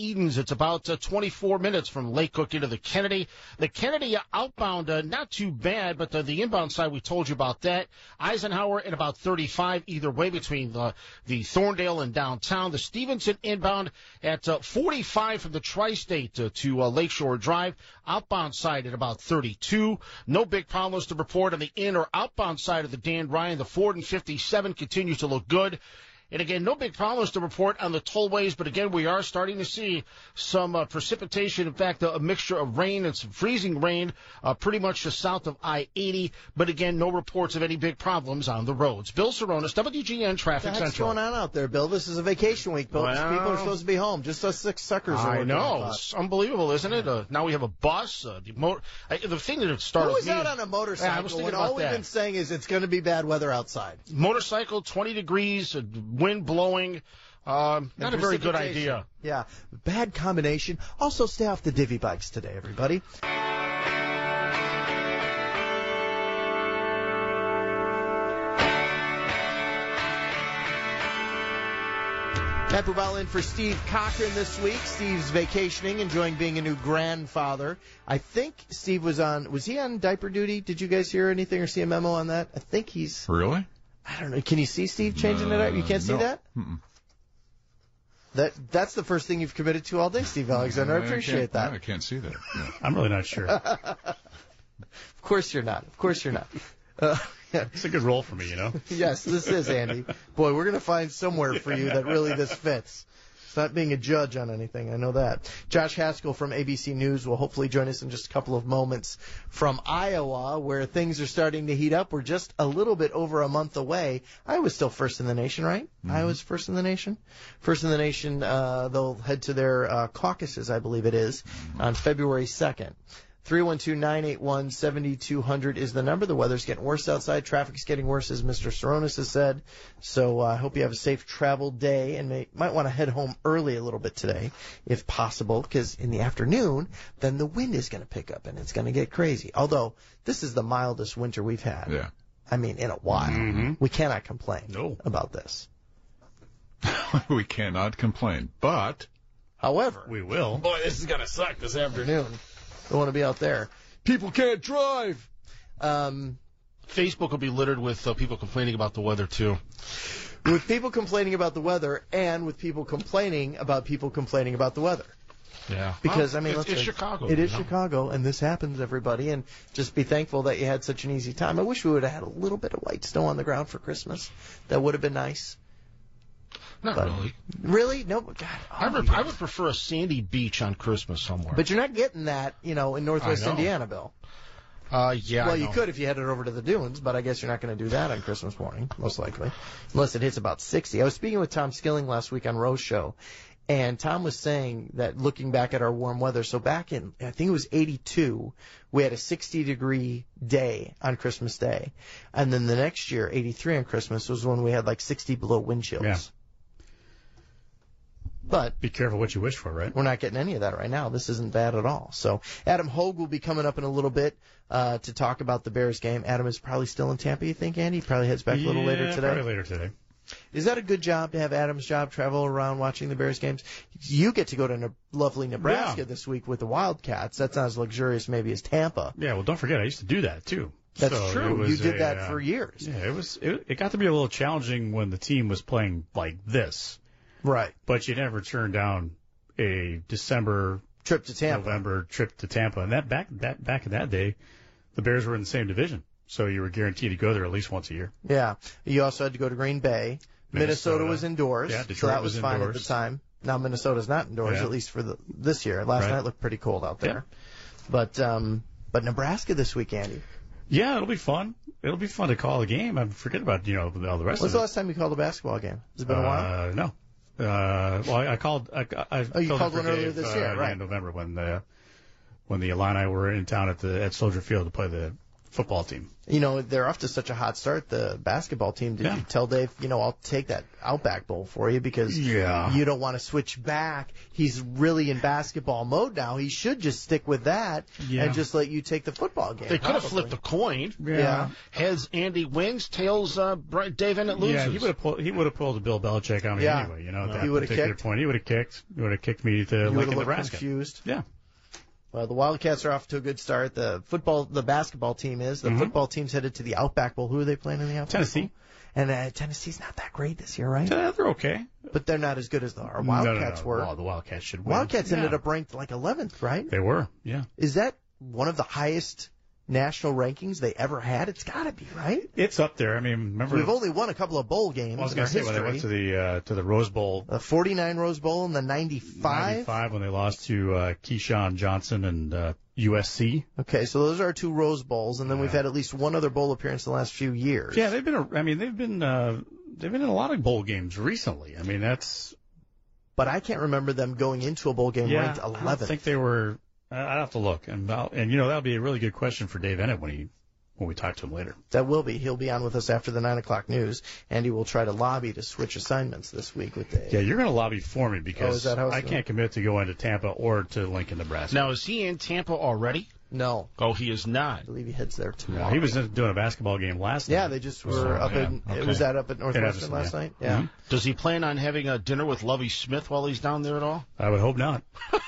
It's about 24 minutes from Lake Cook into the Kennedy. The Kennedy outbound, not too bad, but the inbound side, we told you about that. Eisenhower at about 35 either way between the Thorndale and downtown. The Stevenson inbound at 45 from the Tri-State to Lakeshore Drive. Outbound side at about 32. No big problems to report on the in or outbound side of the Dan Ryan. The Ford and 57 continues to look good. And again, no big problems to report on the tollways, but again, we are starting to see some precipitation. In fact, a mixture of rain and some freezing rain pretty much just south of I-80. But again, no reports of any big problems on the roads. Bill Saronis, WGN Traffic Central. What's going on out there, Bill? This is a vacation week, folks. Well, people are supposed to be home. Just us six suckers are working. I know. It's unbelievable, isn't it? Now we have a bus. The thing that started Who was out on a motorcycle? I was thinking when about all we've been saying is it's going to be bad weather outside. Motorcycle, 20 degrees, wind blowing. Not a very good idea. Yeah, bad combination. Also, stay off the divvy bikes today, everybody. Matt Brubel in for Steve Cochran this week. Steve's vacationing, enjoying being a new grandfather. I think Steve was he on diaper duty? Did you guys hear anything or see a memo on that? I think he's... Really? I don't know. Can you see Steve changing it up? You can't see that? Mm-mm. That's the first thing you've committed to all day, Steve Alexander. I appreciate that. I can't see that. No. I'm really not sure. Of course you're not. Yeah. It's a good role for me, you know? Yes, this is, Andy. Boy, we're going to find somewhere for you that really this fits. It's not being a judge on anything. I know that. Josh Haskell from ABC News will hopefully join us in just a couple of moments from Iowa, where things are starting to heat up. We're just a little bit over a month away. Iowa's still first in the nation, right? Mm-hmm. Iowa's first in the nation? First in the nation. They'll head to their caucuses, I believe it is, on February 2nd. 312-981-7200 is the number. The weather's getting worse outside. Traffic's getting worse, as Mr. Saronis has said. So I hope you have a safe travel day, and might want to head home early a little bit today, if possible, because in the afternoon, then the wind is going to pick up, and it's going to get crazy. Although, this is the mildest winter we've had. Yeah. I mean, in a while. Mm-hmm. We cannot complain about this. We cannot complain, but... However... We will. Boy, this is going to suck this afternoon. Don't want to be out there. People can't drive. Facebook will be littered with people complaining about the weather, too. With people complaining about the weather and with people complaining about the weather. Yeah. Because, it's Chicago. It is Chicago, and this happens, everybody. And just be thankful that you had such an easy time. I wish we would have had a little bit of light snow on the ground for Christmas. That would have been nice. Not really. Really? No, God. I would prefer a sandy beach on Christmas somewhere. But you're not getting that, in Northwest Indiana, Bill. Yeah. Well, you could if you headed over to the dunes, but I guess you're not going to do that on Christmas morning, most likely, unless it hits about 60. I was speaking with Tom Skilling last week on Rose Show, and Tom was saying that looking back at our warm weather, so back in, I think it was 82, we had a 60-degree day on Christmas Day. And then the next year, 83 on Christmas, was when we had like 60 below wind chills. Yeah. But be careful what you wish for, right? We're not getting any of that right now. This isn't bad at all. So Adam Hogue will be coming up in a little bit to talk about the Bears game. Adam is probably still in Tampa, you think, Andy? He probably heads back a little later today. Probably later today. Is that a good job to have Adam's job, travel around watching the Bears games? You get to go to lovely Nebraska this week with the Wildcats. That's not as luxurious maybe as Tampa. Yeah, well, don't forget, I used to do that, too. That's true. You did that for years. Yeah, it got to be a little challenging when the team was playing like this. Right. But you never turned down a December trip to Tampa, November trip to Tampa. And that back in that day, the Bears were in the same division. So you were guaranteed to go there at least once a year. Yeah. You also had to go to Green Bay. Minnesota was indoors. Yeah, Detroit so that was fine indoors. at the time. Now Minnesota's not indoors, at least for this year. Last night looked pretty cold out there. Yeah. But Nebraska this week, Andy. Yeah, it'll be fun. It'll be fun to call a game. I forget about, all the rest of it. When's the last time you called a basketball game? Has it been a while? No. Well, I called. You called one earlier this year, right? In November when the Illini were in town at Soldier Field to play the football team. You know, they're off to such a hot start, the basketball team. Did you tell Dave, I'll take that Outback Bowl for you because you don't want to switch back. He's really in basketball mode now. He should just stick with that and just let you take the football game. They could have flipped a coin. Yeah. Heads Andy wins, tails Dave Ennett loses. Yeah, he would have pulled a Bill Belichick on me anyway. At that particular point, he would have kicked. He would have kicked me to Lincoln, Nebraska. Confused. Yeah. Well, the Wildcats are off to a good start. The basketball team is. The football team's headed to the Outback Bowl. Who are they playing in the Outback Tennessee. Bowl? And Tennessee's not that great this year, right? They're okay. But they're not as good as our Wildcats were. Well, the Wildcats should win. Wildcats ended up ranked like 11th, right? They were, yeah. Is that one of the highest national rankings they ever had? It's got to be, right? It's up there. I mean, remember we've only won a couple of bowl games. I was going to say when they went to the Rose Bowl, the 49 Rose Bowl and the 95. 95 when they lost to Keyshawn Johnson and USC. Okay, so those are our 2 Rose Bowls, and then we've had at least one other bowl appearance in the last few years. Yeah, they've been in a lot of bowl games recently. I mean, that's. But I can't remember them going into a bowl game ranked 11th. I don't think they were. I'd have to look, and that'll be a really good question for Dave Ennett when we talk to him later. That will be. He'll be on with us after the 9 o'clock news. Andy will try to lobby to switch assignments this week with Dave. Yeah, you're going to lobby for me because I can't commit to going to Tampa or to Lincoln, Nebraska. Now, is he in Tampa already? No. Oh, he is not. I believe he heads there tomorrow. No, he was doing a basketball game last night. Yeah, they just were up in. Okay. Was that up at Northwestern last night? Yeah. Mm-hmm. Does he plan on having a dinner with Lovie Smith while he's down there at all? I would hope not.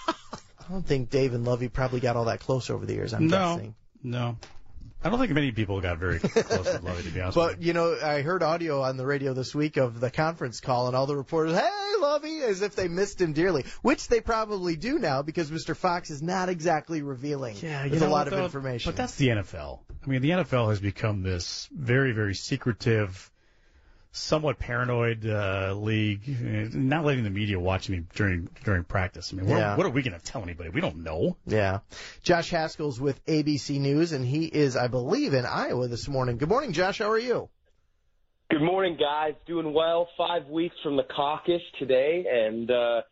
I don't think Dave and Lovie probably got all that close over the years. I'm guessing. No. I don't think many people got very close with Lovie, to be honest with you. But, I heard audio on the radio this week of the conference call, and all the reporters, hey, Lovie, as if they missed him dearly, which they probably do now because Mr. Fox is not exactly revealing with a lot of information. But that's the NFL. I mean, the NFL has become this very, very secretive, somewhat paranoid league, not letting the media watch me during practice. I mean, what are we going to tell anybody? We don't know. Yeah. Josh Haskell's with ABC News, and he is, I believe, in Iowa this morning. Good morning, Josh. How are you? Good morning, guys. Doing well. 5 weeks from the caucus today, and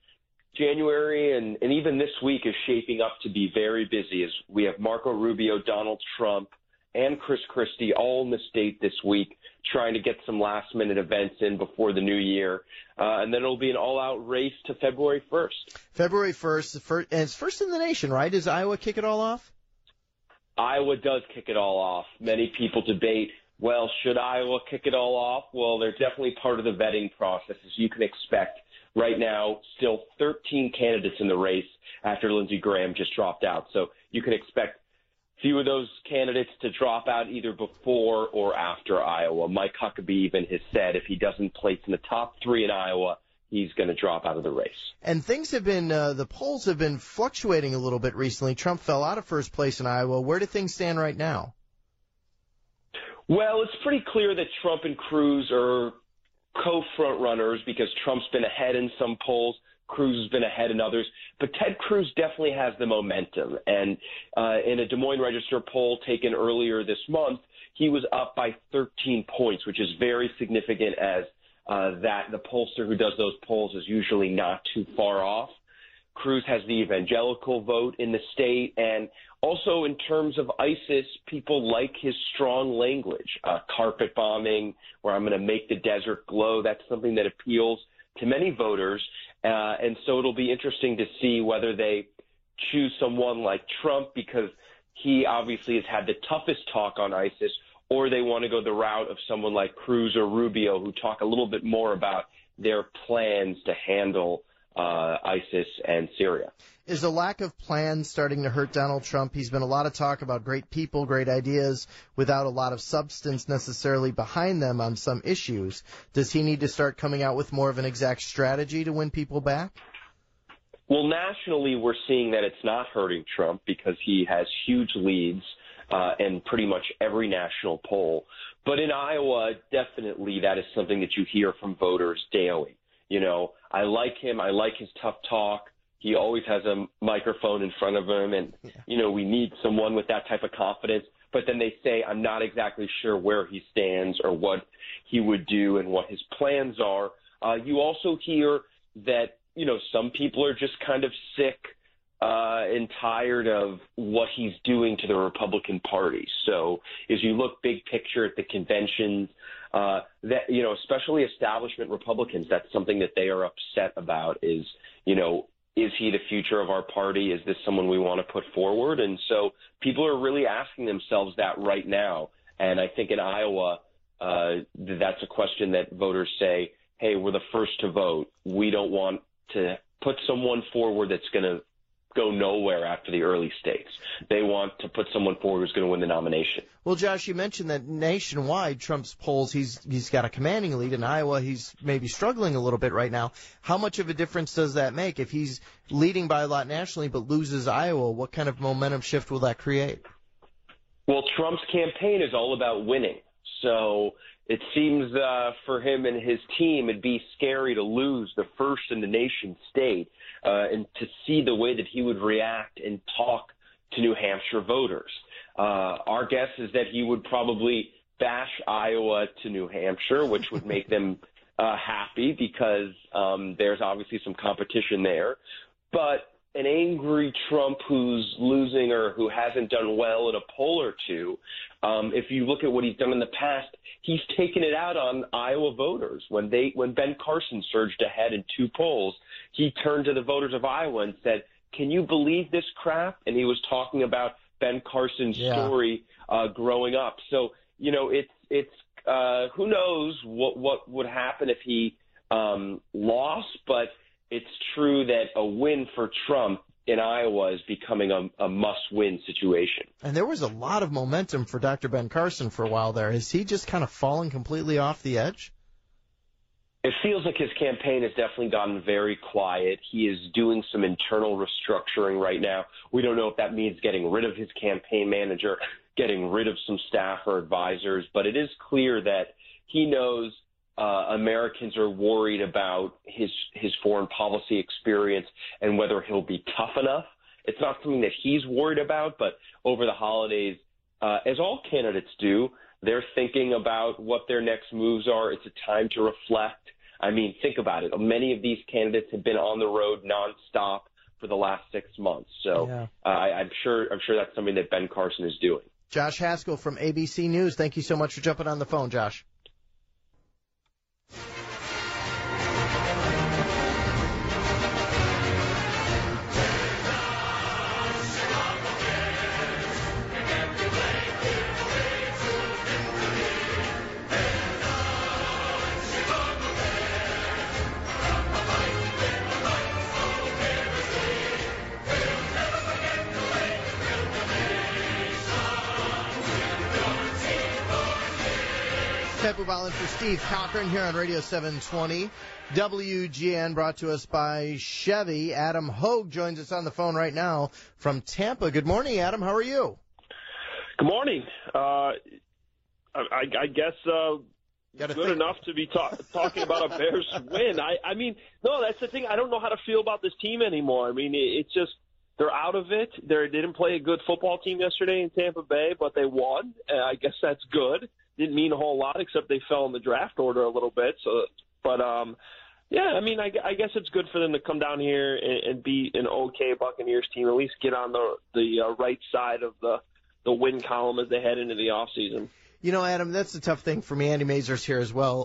January and even this week is shaping up to be very busy as we have Marco Rubio, Donald Trump, and Chris Christie all in the state this week trying to get some last-minute events in before the new year. And then it'll be an all-out race to February 1st. February 1st, and it's first in the nation, right? Does Iowa kick it all off? Iowa does kick it all off. Many people debate, well, should Iowa kick it all off? Well, they're definitely part of the vetting process, as you can expect. Right now, still 13 candidates in the race after Lindsey Graham just dropped out. So you can expect few of those candidates to drop out either before or after Iowa. Mike Huckabee even has said if he doesn't place in the top 3 in Iowa, he's going to drop out of the race. And things have been, the polls have been fluctuating a little bit recently. Trump fell out of first place in Iowa. Where do things stand right now? Well, it's pretty clear that Trump and Cruz are co-front runners because Trump's been ahead in some polls. Cruz has been ahead in others, but Ted Cruz definitely has the momentum. And in a Des Moines Register poll taken earlier this month, he was up by 13 points, which is very significant as that the pollster who does those polls is usually not too far off. Cruz has the evangelical vote in the state, and also in terms of ISIS, people like his strong language. Carpet bombing, where I'm going to make the desert glow, that's something that appeals to many voters. And so it'll be interesting to see whether they choose someone like Trump because he obviously has had the toughest talk on ISIS, or they want to go the route of someone like Cruz or Rubio who talk a little bit more about their plans to handle ISIS and Syria. Is a lack of plans starting to hurt Donald Trump? He's been a lot of talk about great people, great ideas, without a lot of substance necessarily behind them on some issues. Does he need to start coming out with more of an exact strategy to win people back? Well, nationally, we're seeing that it's not hurting Trump because he has huge leads in pretty much every national poll. But in Iowa, definitely that is something that you hear from voters daily. You know, I like him. I like his tough talk. He always has a microphone in front of him, and, you know, we need someone with that type of confidence. But then they say, I'm not exactly sure where he stands or what he would do and what his plans are. You also hear that, you know, some people are just kind of sick and tired of what he's doing to the Republican Party. So as you look big picture at the conventions, that, you know, especially establishment Republicans, that's something that they are upset about is, you know, is he the future of our party? Is this someone we want to put forward? And so people are really asking themselves that right now. And I think in Iowa, that's a question that voters say, hey, we're the first to vote. We don't want to put someone forward that's going to go nowhere after the early states. They want to put someone forward who's going to win the nomination. Well, Josh, you mentioned that nationwide, Trump's polls, he's got a commanding lead. In Iowa, he's maybe struggling a little bit right now. How much of a difference does that make? If he's leading by a lot nationally but loses Iowa, what kind of momentum shift will that create? Well, Trump's campaign is all about winning. So it seems for him and his team, it'd be scary to lose the first in the nation state and to see the way that he would react and talk to New Hampshire voters. Our guess is that he would probably bash Iowa to New Hampshire, which would make them happy because there's obviously some competition there. But an angry Trump who's losing or who hasn't done well in a poll or two, if you look at what he's done in the past, he's taken it out on Iowa voters. When Ben Carson surged ahead in 2 polls, he turned to the voters of Iowa and said, "Can you believe this crap?" And he was talking about Ben Carson's story growing up. So, you know, it's who knows what would happen if he lost, but it's true that a win for Trump in Iowa is becoming a must-win situation. And there was a lot of momentum for Dr. Ben Carson for a while there. Has he just kind of fallen completely off the edge? It feels like his campaign has definitely gotten very quiet. He is doing some internal restructuring right now. We don't know if that means getting rid of his campaign manager, getting rid of some staff or advisors, but it is clear that he knows Americans are worried about his foreign policy experience and whether he'll be tough enough. It's not something that he's worried about, but over the holidays, as all candidates do, they're thinking about what their next moves are. It's a time to reflect. I mean, think about it. Many of these candidates have been on the road nonstop for the last 6 months. So I'm sure that's something that Ben Carson is doing. Josh Haskell from ABC News. Thank you so much for jumping on the phone, Josh. Pep Ubalin for Steve Cochran here on Radio 720. WGN brought to us by Chevy. Adam Hogue joins us on the phone right now from Tampa. Good morning, Adam. How are you? Good morning. I guess good enough to be talking about a Bears win. I mean, no, that's the thing. I don't know how to feel about this team anymore. I mean, it's just they're out of it. They didn't play a good football team yesterday in Tampa Bay, but they won. I guess that's good. Didn't mean a whole lot, except they fell in the draft order a little bit. So, but yeah, I mean, I guess it's good for them to come down here and beat an okay Buccaneers team. At least get on the right side of the win column as they head into the off season. You know, Adam, that's the tough thing for me. Andy Mazur's here as well.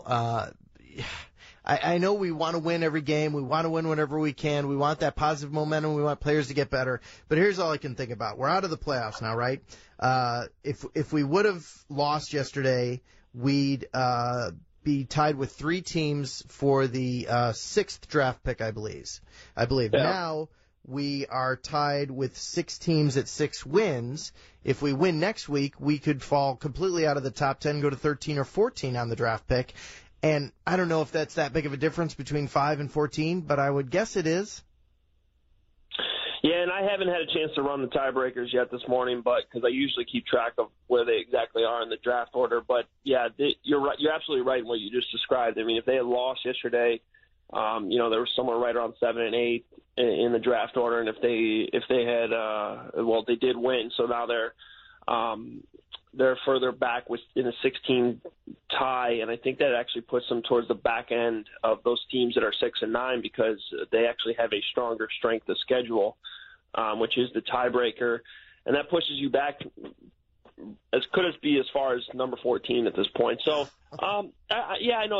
I know we want to win every game. We want to win whenever we can. We want that positive momentum. We want players to get better. But here's all I can think about. We're out of the playoffs now, right? If we would have lost yesterday, we'd be tied with 3 teams for the 6th draft pick, I believe. Yeah. Now we are tied with 6 teams at 6 wins. If we win next week, we could fall completely out of the top 10, go to 13 or 14 on the draft pick. And I don't know if that's that big of a difference between 5 and 14, but I would guess it is. Yeah, and I haven't had a chance to run the tiebreakers yet this morning, but because I usually keep track of where they exactly are in the draft order. But yeah, you're right. You're absolutely right in what you just described. I mean, if they had lost yesterday, you know, they were somewhere right around 7 and 8 in the draft order, and if they had, well, they did win, so now they're further back in a 16 tie, and I think that actually puts them towards the back end of those teams that are 6 and 9 because they actually have a stronger strength of schedule which is the tiebreaker, and that pushes you back as could it be as far as number 14 at this point. So, I know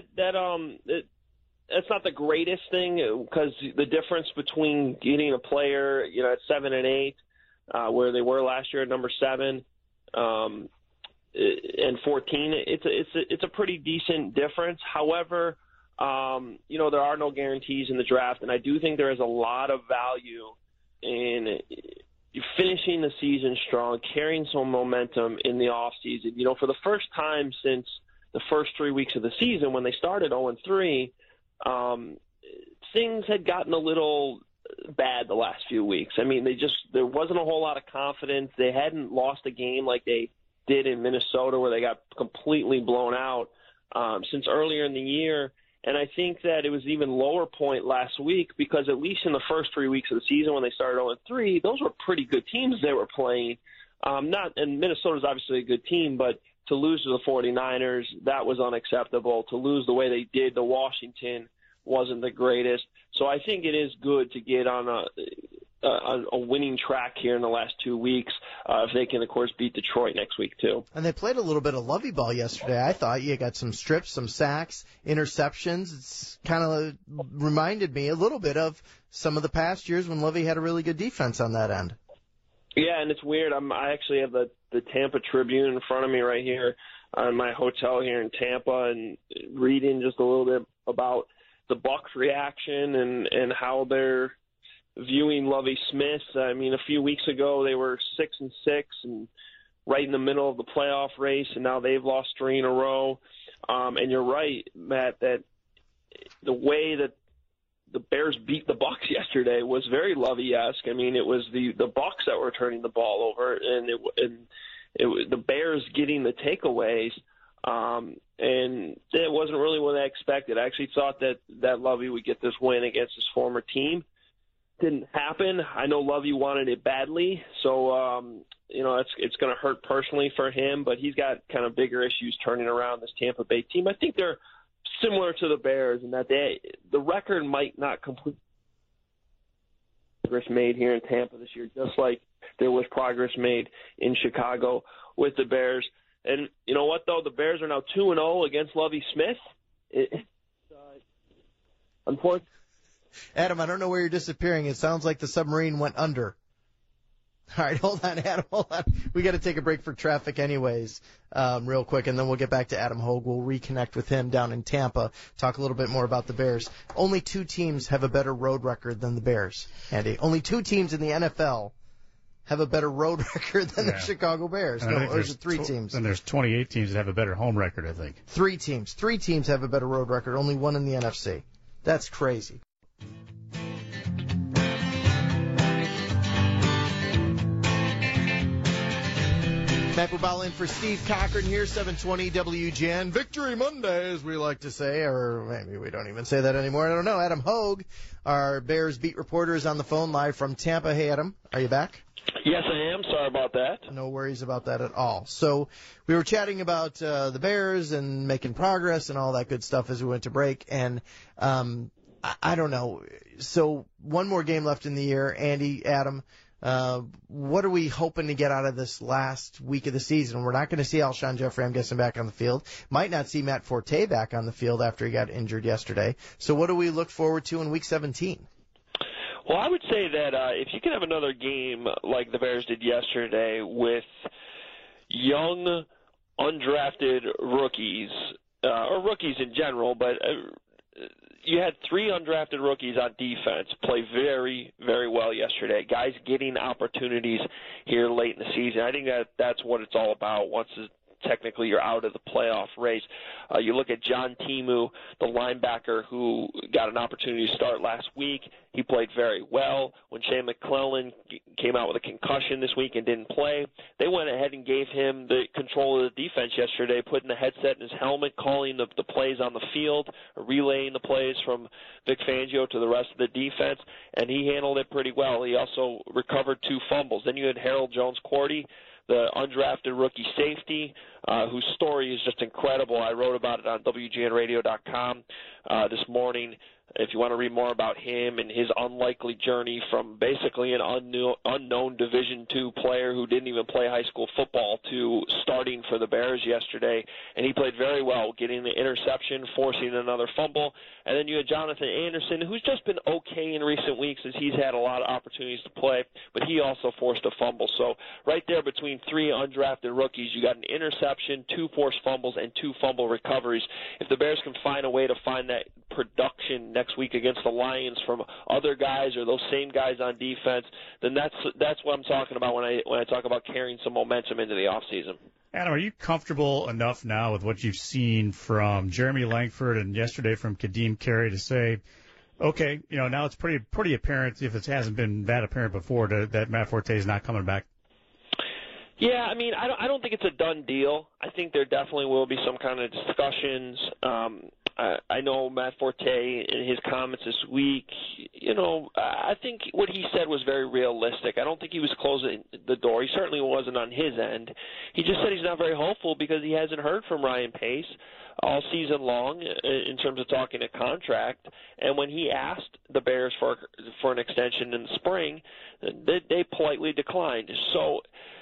that's not the greatest thing because the difference between getting a player, at 7 and 8, where they were last year at number 7, and 14, it's a pretty decent difference. However, there are no guarantees in the draft, and I do think there is a lot of value in finishing the season strong, carrying some momentum in the off season. For the first time since the first 3 weeks of the season when they started 0-3, things had gotten a little bad the last few weeks. I mean, there wasn't a whole lot of confidence. They hadn't lost a game like they did in Minnesota where they got completely blown out since earlier in the year. And I think that it was even lower point last week because at least in the first 3 weeks of the season when they started 0-3, those were pretty good teams they were playing. And Minnesota's obviously a good team, but to lose to the 49ers, that was unacceptable. To lose the way they did to Washington wasn't the greatest. So I think it is good to get on a winning track here in the last 2 weeks if they can, of course, beat Detroit next week, too. And they played a little bit of Lovey ball yesterday. I thought you got some strips, some sacks, interceptions. It's kind of reminded me a little bit of some of the past years when Lovey had a really good defense on that end. Yeah, and it's weird. I actually have the Tampa Tribune in front of me right here in my hotel here in Tampa and reading just a little bit about the Bucs' reaction and how they're viewing Lovie Smith. I mean, a few weeks ago they were 6-6 and right in the middle of the playoff race, and now they've lost 3 in a row. And you're right, Matt, that the way that the Bears beat the Bucs yesterday was very Lovie-esque. I mean, it was the Bucs that were turning the ball over, and it was the Bears getting the takeaways. And it wasn't really what I expected. I actually thought that Lovie would get this win against his former team. Didn't happen. I know Lovie wanted it badly, so it's going to hurt personally for him. But he's got kind of bigger issues turning around this Tampa Bay team. I think they're similar to the Bears in that the record might not complete progress made here in Tampa this year, just like there was progress made in Chicago with the Bears. And you know what, though? The Bears are now 2-0 against Lovie Smith. Unfortunately. Adam, I don't know where you're disappearing. It sounds like the submarine went under. All right, hold on, Adam, hold on. We got to take a break for traffic anyways, real quick, and then we'll get back to Adam Hogue. We'll reconnect with him down in Tampa, talk a little bit more about the Bears. Only 2 teams have a better road record than the Bears, Andy. Only 2 teams in the NFL have a better road record than the Chicago Bears. Or is it 3 teams? And there's 28 teams that have a better home record, I think. 3 teams. 3 teams have a better road record, only 1 in the NFC. That's crazy. Matt Bubala in for Steve Cochran here, 720 WGN. Victory Monday, as we like to say, or maybe we don't even say that anymore. I don't know. Adam Hogue, our Bears beat reporter, is on the phone live from Tampa. Hey, Adam, are you back? Yes, I am. Sorry about that. No worries about that at all. So we were chatting about the Bears and making progress and all that good stuff as we went to break. And I don't know. So one more game left in the year. Andy, Adam, what are we hoping to get out of this last week of the season? We're not going to see Alshon Jeffrey, I'm guessing, back on the field. Might not see Matt Forte back on the field after he got injured yesterday. So what do we look forward to in Week 17? Well, I would say that if you can have another game like the Bears did yesterday with young, undrafted rookies, or rookies in general, but you had 3 undrafted rookies on defense play very, very well yesterday. Guys getting opportunities here late in the season. I think that's what it's all about once technically you're out of the playoff race. You look at John Timu, the linebacker who got an opportunity to start last week. He played very well. When Shane McClellan came out with a concussion this week and didn't play, they went ahead and gave him the control of the defense yesterday, putting the headset in his helmet, calling the plays on the field, relaying the plays from Vic Fangio to the rest of the defense, and he handled it pretty well. He also recovered 2 fumbles. Then you had Harold Jones-Cordy, the undrafted rookie safety, whose story is just incredible. I wrote about it on WGNradio.com this morning. if you want to read more about him and his unlikely journey from basically an unknown Division II player who didn't even play high school football to starting for the Bears yesterday, and he played very well, getting the interception, forcing another fumble. And then you had Jonathan Anderson, who's just been okay in recent weeks as he's had a lot of opportunities to play, but he also forced a fumble. So right there between 3 undrafted rookies, you got an interception, 2 forced fumbles, and 2 fumble recoveries. If the Bears can find a way to find that production next week against the Lions from other guys or those same guys on defense, then that's what I'm talking about when I talk about carrying some momentum into the offseason. Adam, are you comfortable enough now with what you've seen from Jeremy Langford and yesterday from Kadeem Carey to say, okay, now it's pretty apparent, if it hasn't been that apparent before, that Matt Forte is not coming back? Yeah, I mean, I don't think it's a done deal. I think there definitely will be some kind of discussions. I know Matt Forte in his comments this week, I think what he said was very realistic. I don't think he was closing the door. He certainly wasn't on his end. He just said he's not very hopeful because he hasn't heard from Ryan Pace all season long in terms of talking a contract. And when he asked the Bears for an extension in the spring, they politely declined. So,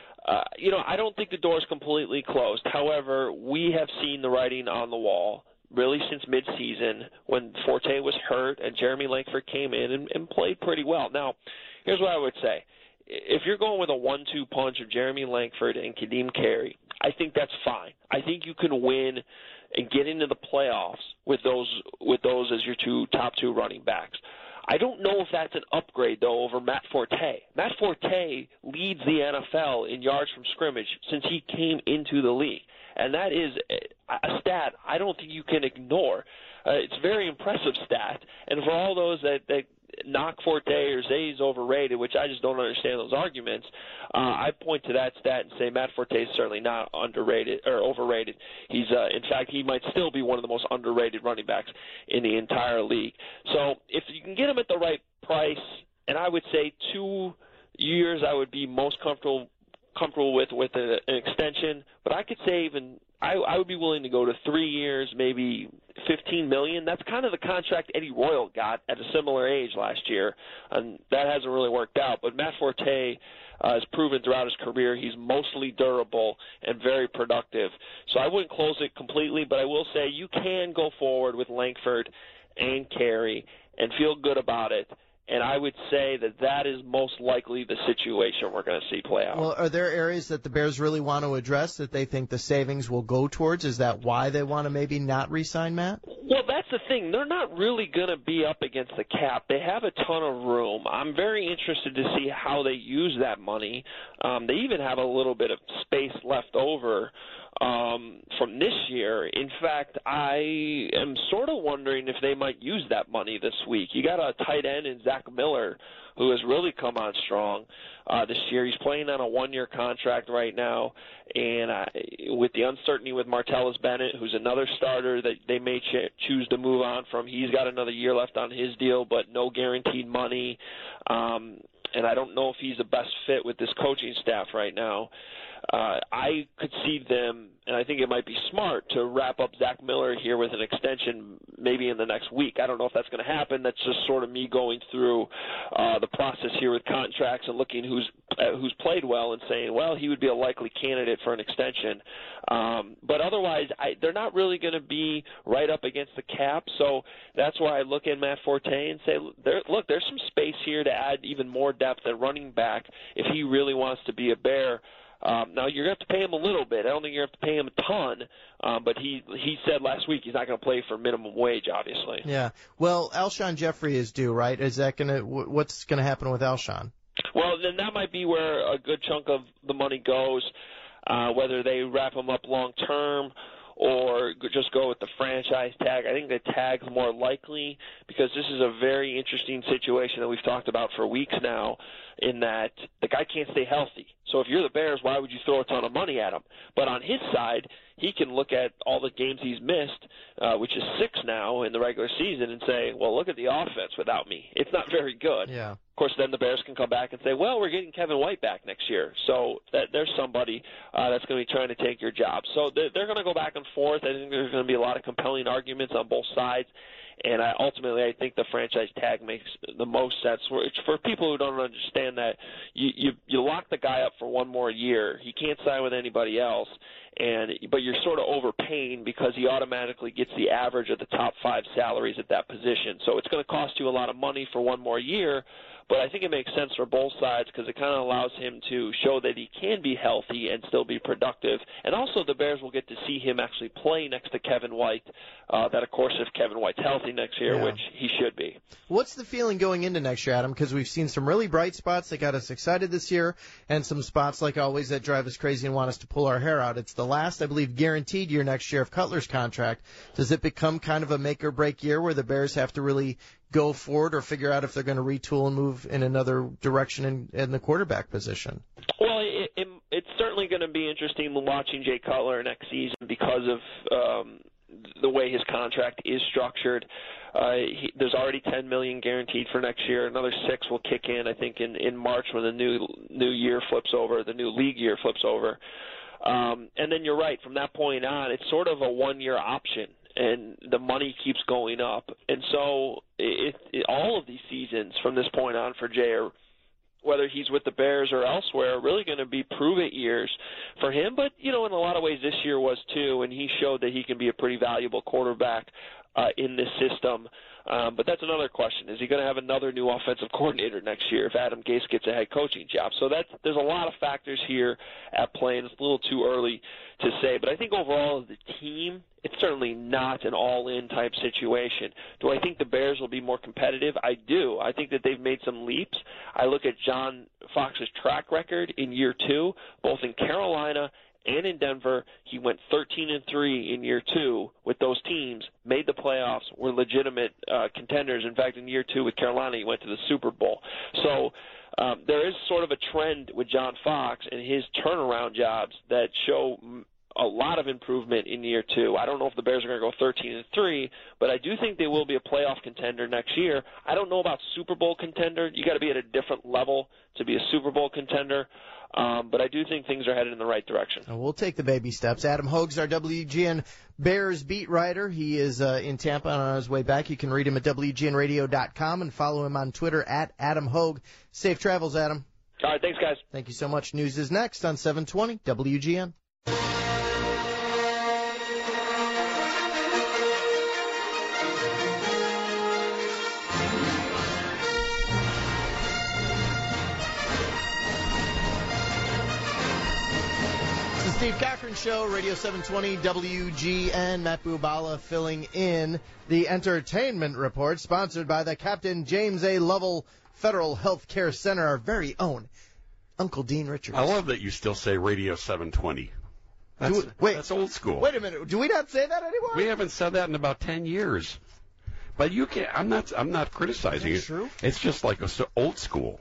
I don't think the door is completely closed. However, we have seen the writing on the wall really since midseason when Forte was hurt and Jeremy Langford came in and played pretty well. Now, here's what I would say. If you're going with a 1-2 punch of Jeremy Langford and Kadeem Carey, I think that's fine. I think you can win and get into the playoffs with those as your top two running backs. I don't know if that's an upgrade, though, over Matt Forte. Matt Forte leads the NFL in yards from scrimmage since he came into the league. And that is a stat I don't think you can ignore. It's a very impressive stat. And for all those that knock Forte or say he's overrated, which I just don't understand those arguments, I point to that stat and say Matt Forte is certainly not underrated or overrated. He's, in fact, he might still be one of the most underrated running backs in the entire league. So if you can get him at the right price, and I would say 2 years I would be most comfortable with an extension, but I could say even I would be willing to go to 3 years, maybe $15 million. That's kind of the contract Eddie Royal got at a similar age last year, and that hasn't really worked out. But Matt Forte has proven throughout his career he's mostly durable and very productive. So I wouldn't close it completely, but I will say you can go forward with Langford and Carey and feel good about it. And I would say that is most likely the situation we're going to see play out. Well, are there areas that the Bears really want to address that they think the savings will go towards? Is that why they want to maybe not re-sign Matt? Well, that's the thing. They're not really going to be up against the cap. They have a ton of room. I'm very interested to see how they use that money. They even have a little bit of space left over from this year. In fact, I am sort of wondering if they might use that money this week. You got a tight end in Zach Miller who has really come on strong this year. He's playing on a 1-year contract right now, and with the uncertainty with Martellus Bennett, who's another starter that they may choose to move on from, he's got another year left on his deal, but no guaranteed money. And I don't know if he's the best fit with this coaching staff right now. I could see them, and I think it might be smart to wrap up Zach Miller here with an extension maybe in the next week. I don't know if that's going to happen. That's just sort of me going through the process here with contracts and looking who's played well and saying, well, he would be a likely candidate for an extension. But otherwise, they're not really going to be right up against the cap. So that's why I look at Matt Forte and say, look, there's some space here to add even more depth at running back if he really wants to be a Bear. Now, you're going to have to pay him a little bit. I don't think you're going to have to pay him a ton, but he said last week he's not going to play for minimum wage, obviously. Yeah. Well, Alshon Jeffrey is due, right? Is that what's going to happen with Alshon? Well, then that might be where a good chunk of the money goes, whether they wrap him up long term or just go with the franchise tag. I think the tag's more likely because this is a very interesting situation that we've talked about for weeks now, in that the guy can't stay healthy. So if you're the Bears, why would you throw a ton of money at him? But on his side, he can look at all the games he's missed, which is 6 now in the regular season, and say, well, look at the offense without me. It's not very good. Yeah. Of course, then the Bears can come back and say, well, we're getting Kevin White back next year. So there's somebody that's going to be trying to take your job. So they're going to go back and forth. I think there's going to be a lot of compelling arguments on both sides. And ultimately, I think the franchise tag makes the most sense. For people who don't understand that, you lock the guy up for one more year. He can't sign with anybody else, but you're sort of overpaying because he automatically gets the average of the top 5 salaries at that position. So it's going to cost you a lot of money for one more year. But I think it makes sense for both sides because it kind of allows him to show that he can be healthy and still be productive. And also the Bears will get to see him actually play next to Kevin White. That, of course, if Kevin White's healthy next year, which he should be. What's the feeling going into next year, Adam? Because we've seen some really bright spots that got us excited this year and some spots, like always, that drive us crazy and want us to pull our hair out. It's the last, I believe, guaranteed year next year of Cutler's contract. Does it become kind of a make-or-break year where the Bears have to really go forward or figure out if they're going to retool and move in another direction in the quarterback position? Well, it's certainly going to be interesting watching Jay Cutler next season because of the way his contract is structured. There's already $10 million guaranteed for next year. Another $6 will kick in, I think, in March when the new year flips over, the new league year flips over. And then you're right. From that point on, it's sort of a one-year option. And the money keeps going up. And so all of these seasons from this point on for Jay, whether he's with the Bears or elsewhere, are really going to be prove-it years for him. But, in a lot of ways this year was too, and he showed that he can be a pretty valuable quarterback in this system. But that's another question. Is he going to have another new offensive coordinator next year if Adam Gase gets a head coaching job? So there's a lot of factors here at play, and it's a little too early to say. But I think overall as a team, it's certainly not an all-in type situation. Do I think the Bears will be more competitive? I do. I think that they've made some leaps. I look at John Fox's track record in year 2, both in Carolina and in Denver. He went 13-3 in year 2 with those teams, made the playoffs, were legitimate contenders. In fact, in year 2 with Carolina, he went to the Super Bowl. So there is sort of a trend with John Fox and his turnaround jobs that show a lot of improvement in year 2. I don't know if the Bears are going to go 13-3, but I do think they will be a playoff contender next year. I don't know about Super Bowl contender. You got to be at a different level to be a Super Bowl contender. But I do think things are headed in the right direction. We'll take the baby steps. Adam Hogue's our WGN Bears beat writer. He is in Tampa and on his way back. You can read him at WGNradio.com and follow him on Twitter at Adam Hogue. Safe travels, Adam. All right, thanks, guys. Thank you so much. News is next on 720 WGN. Steve Cochran Show, Radio 720 WGN. Matt Bubala filling in the Entertainment Report, sponsored by the Captain James A. Lovell Federal Health Care Center, our very own Uncle Dean Richards. I love that you still say Radio 720. That's old school. Wait a minute. Do we not say that anymore? We haven't said that in about 10 years. But you can't. I'm not criticizing it. True? It's just like old school.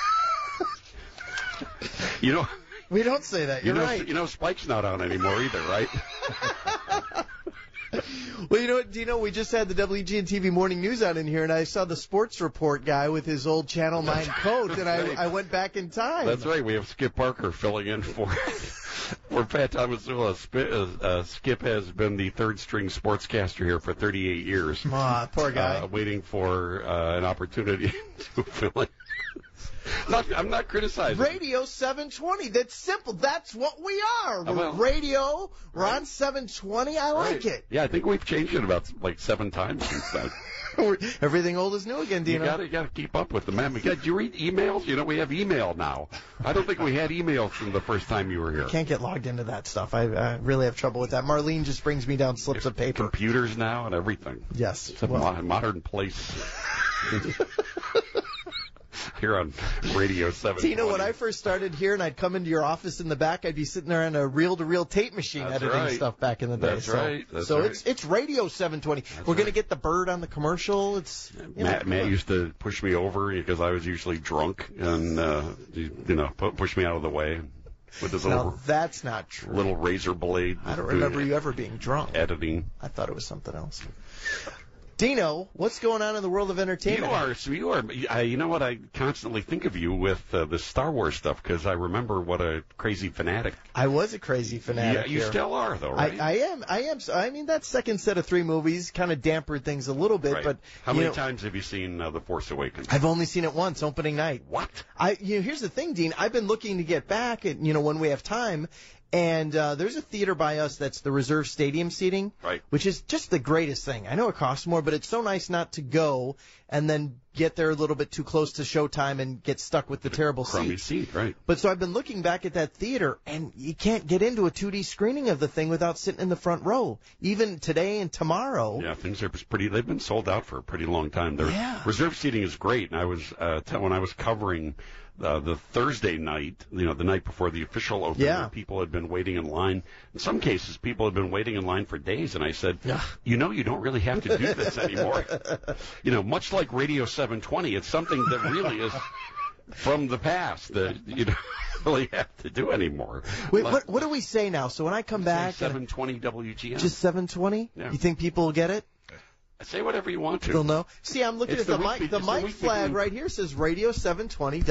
We don't say that. You're right. Spike's not on anymore either, right? Well, do you know, we just had the WGN TV Morning News on in here, and I saw the sports report guy with his old Channel 9 coat, and I went back in time. That's right. We have Skip Parker filling in for Pat Thomasula. Skip has been the third-string sportscaster here for 38 years. Poor guy. Waiting for an opportunity to fill in. I'm not criticizing. Radio 720. That's simple. That's what we are. We're radio. We're on 720. I like it. Yeah, I think we've changed it about 7 times since then. Everything old is new again, Dino. You got to keep up with the man. Did you read emails? We have email now. I don't think we had email from the first time you were here. Can't get logged into that stuff. I really have trouble with that. Marlene just brings me down slips of paper. Computers now and everything. Yes. It's a modern place. Here on Radio 720. Tino, when I first started here and I'd come into your office in the back, I'd be sitting there on a reel-to-reel tape machine editing stuff back in the day. That's right. It's Radio 720. We're going to get the bird on the commercial. Matt used to push me over because I was usually drunk and, push me out of the way with his that's not true. Little razor blade. I don't remember you ever being drunk. Editing. I thought it was something else. Dino, what's going on in the world of entertainment? You are. You know what? I constantly think of you with the Star Wars stuff because I remember what a crazy fanatic. I was a crazy fanatic. Yeah, you still are, though, right? I am. So, I mean, that second set of 3 movies kind of dampened things a little bit. Right. But how many times have you seen The Force Awakens? I've only seen it once, opening night. What? Here's the thing, Dean. I've been looking to get back, and when we have time. And there's a theater by us that's the reserve stadium seating, right? Which is just the greatest thing. I know it costs more, but it's so nice not to go and then get there a little bit too close to showtime and get stuck with the terrible crummy seat, right? But so I've been looking back at that theater, and you can't get into a 2D screening of the thing without sitting in the front row. Even today and tomorrow. Yeah, things are pretty. They've been sold out for a pretty long time. Reserve seating is great, and I was when I was covering the Thursday night, the night before the official opening, people had been waiting in line. In some cases, people had been waiting in line for days, and I said, you don't really have to do this anymore. Much like Radio 720, it's something that really is from the past that you don't really have to do anymore. Wait, what do we say now? So when I come back... 720 WGN. Just 720? Yeah. You think people will get it? Say whatever you want to. They'll know. See, I'm looking at the mic flag right here says Radio 720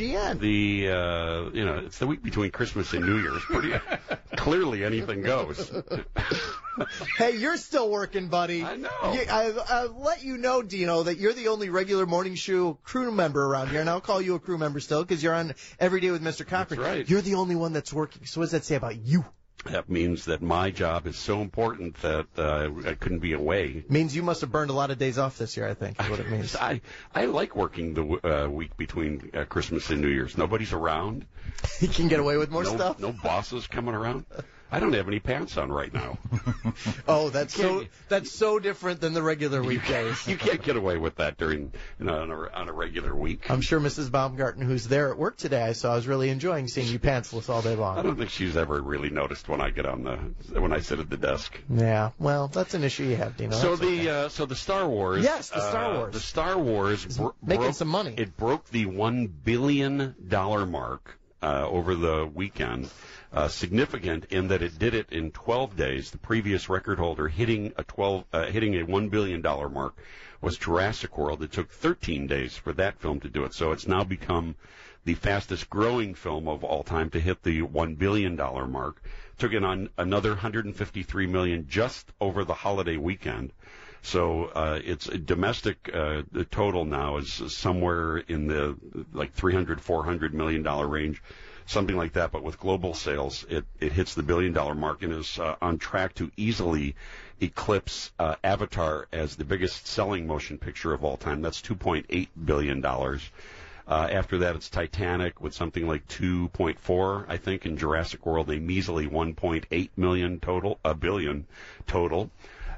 WGN. It's the week between Christmas and New Year's. Pretty clearly anything goes. Hey, you're still working, buddy. I know. I'll let you know, Dino, that you're the only regular morning show crew member around here, and I'll call you a crew member still because you're on Every Day with Mr. Cochran. That's right. You're the only one that's working. So what does that say about you? That means that my job is so important that I couldn't be away. Means you must have burned a lot of days off this year, I think, is what it means. I like working the week between Christmas and New Year's. Nobody's around. You can get away with more stuff? No bosses coming around. I don't have any pants on right now. Oh, that's so different than the regular weekdays. You can't get away with that during on a regular week. I'm sure Mrs. Baumgarten, who's there at work today, I saw, is really enjoying seeing you pantsless all day long. I don't think she's ever really noticed when I sit at the desk. Yeah, well, that's an issue you have, Dino. So the Star Wars. Yes, the Star Wars. The Star Wars making some money. It broke the $1 billion mark over the weekend. Significant in that it did it in 12 days. The previous record holder hitting a $1 billion mark was Jurassic World. It took 13 days for that film to do it. So it's now become the fastest growing film of all time to hit the $1 billion mark. Took in on another $153 million just over the holiday weekend. So its domestic the total now is somewhere in the $300-400 million range. Something like that, but with global sales, it hits the $1 billion mark and is on track to easily eclipse Avatar as the biggest selling motion picture of all time. That's $2.8 billion. After that, it's Titanic with something like 2.4, I think, in Jurassic World, a measly 1.8 billion total.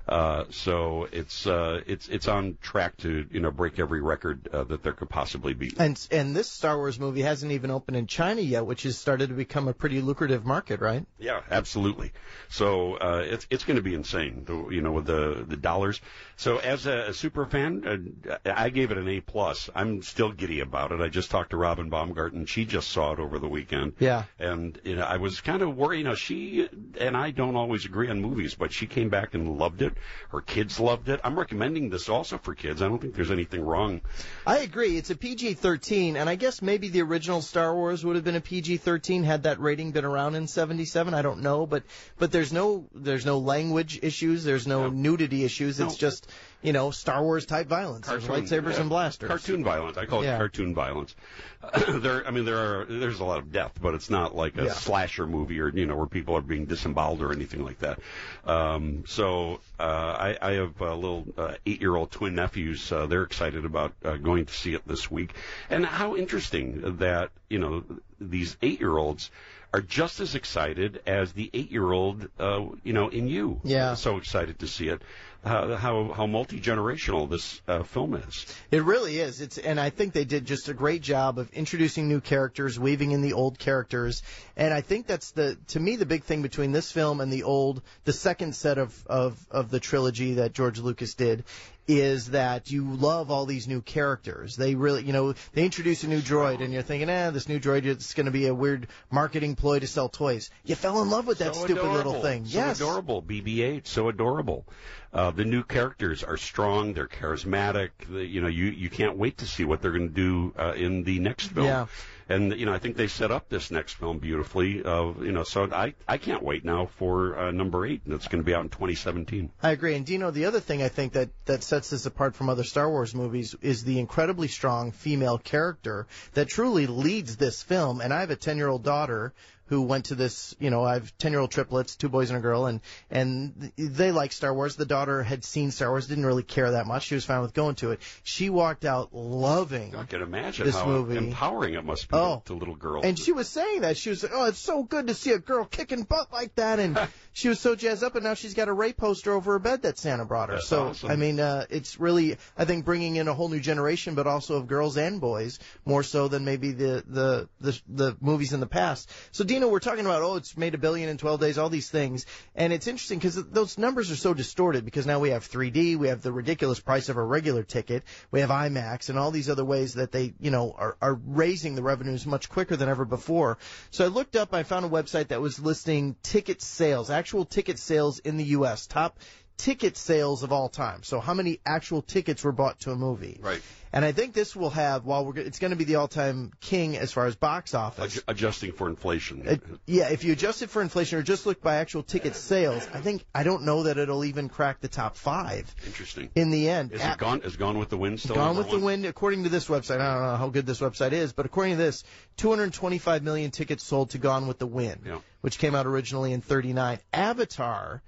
So it's on track to break every record that there could possibly be. And this Star Wars movie hasn't even opened in China yet, which has started to become a pretty lucrative market, right? Yeah, absolutely. So it's going to be insane, with the dollars. So as a super fan, I gave it an A+. I'm still giddy about it. I just talked to Robin Baumgarten. She just saw it over the weekend. Yeah. And I was kind of worried. She and I don't always agree on movies, but she came back and loved it. Her kids loved it. I'm recommending this also for kids. I don't think there's anything wrong. I agree. It's a PG-13, and I guess maybe the original Star Wars would have been a PG-13 had that rating been around in '77. I don't know, but there's no language issues. There's no nudity issues. It's just Star Wars type violence. There's lightsabers and blasters. Cartoon violence. I call it cartoon violence. There's a lot of death, but it's not like a slasher movie or where people are being disemboweled or anything like that. I have little 8-year-old twin nephews. They're excited about going to see it this week. And how interesting that these 8-year-olds are just as excited as the 8-year-old in you. Yeah. So excited to see it. How multi-generational this film is. It really is. And I think they did just a great job of introducing new characters, weaving in the old characters. And I think that's to me the big thing between this film and the second set of the trilogy that George Lucas did is that you love all these new characters. They really, they introduce a new droid and you're thinking, this new droid is going to be a weird marketing ploy to sell toys. You fell in love with that stupid little thing. So adorable, BB-8, so adorable. The new characters are strong. They're charismatic. You can't wait to see what they're going to do in the next film. Yeah. And, I think they set up this next film beautifully. So I can't wait now for number 8. That's going to be out in 2017. I agree. And, Dino, the other thing I think that sets this apart from other Star Wars movies is the incredibly strong female character that truly leads this film. And I have a 10-year-old daughter who went to this, I have 10-year-old triplets, 2 boys and a girl, and they like Star Wars. The daughter had seen Star Wars, didn't really care that much. She was fine with going to it. She walked out loving I can imagine this how movie. Empowering it must be to little girls. And she was saying that. She was like, it's so good to see a girl kicking butt like that. And she was so jazzed up, and now she's got a Rey poster over her bed that Santa brought her. That's awesome. I mean, it's really, I think, bringing in a whole new generation, but also of girls and boys, more so than maybe the movies in the past. So, Dino, we're talking about, it's made $1 billion in 12 days, all these things. And it's interesting because those numbers are so distorted because now we have 3D, we have the ridiculous price of a regular ticket, we have IMAX, and all these other ways that they, are raising the revenues much quicker than ever before. So I looked up, I found a website that was listing ticket sales, actual ticket sales in the U.S., top ticket sales of all time. So how many actual tickets were bought to a movie. Right. And I think this will have, it's going to be the all-time king as far as box office. Adjusting for inflation. If you adjust it for inflation or just look by actual ticket sales, I don't know that it'll even crack the top 5. Interesting. In the end. Is Gone with the Wind still Gone with number 1? the Wind, according to this website. I don't know how good this website is, but according to this, 225 million tickets sold to Gone with the Wind, which came out originally in 1939. Avatar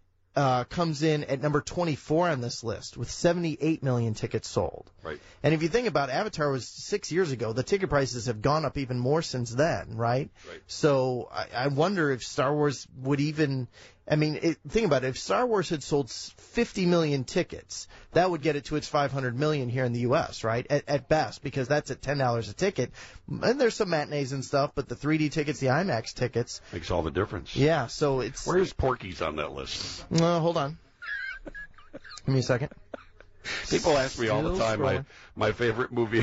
comes in at number 24 on this list with 78 million tickets sold. Right. And if you think about it, Avatar was 6 years ago. The ticket prices have gone up even more since then, right? Right. So I wonder if Star Wars would even... think about it. If Star Wars had sold 50 million tickets, that would get it to its 500 million here in the U.S., right? At best, because that's at $10 a ticket. And there's some matinees and stuff, but the 3D tickets, the IMAX tickets... Makes all the difference. Yeah, so it's... Where's Porky's on that list? Hold on. Give me a second. People ask me all the time, my favorite movie...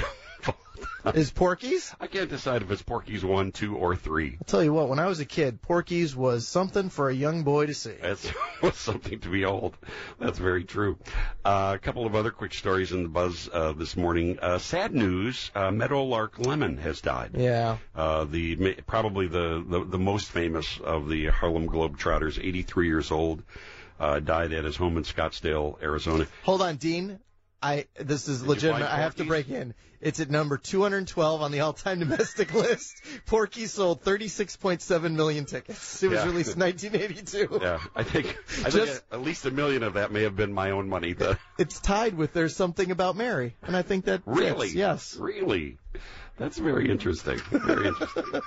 Is Porky's? I can't decide if it's Porky's 1, 2, or 3. I'll tell you what, when I was a kid, Porky's was something for a young boy to see. It was something to behold. That's very true. A couple of other quick stories in the buzz this morning. Sad news, Meadowlark Lemon has died. Yeah. Probably the most famous of the Harlem Globetrotters, 83 years old, died at his home in Scottsdale, Arizona. Hold on, Dean. This is legitimate. I have to break in. It's at number 212 on the all-time domestic list. Porky sold 36.7 million tickets. It was released in 1982. Yeah, I think at least 1 million of that may have been my own money. It's tied with There's Something About Mary, and I think that really, fits. Yes, really. That's very interesting. Very interesting.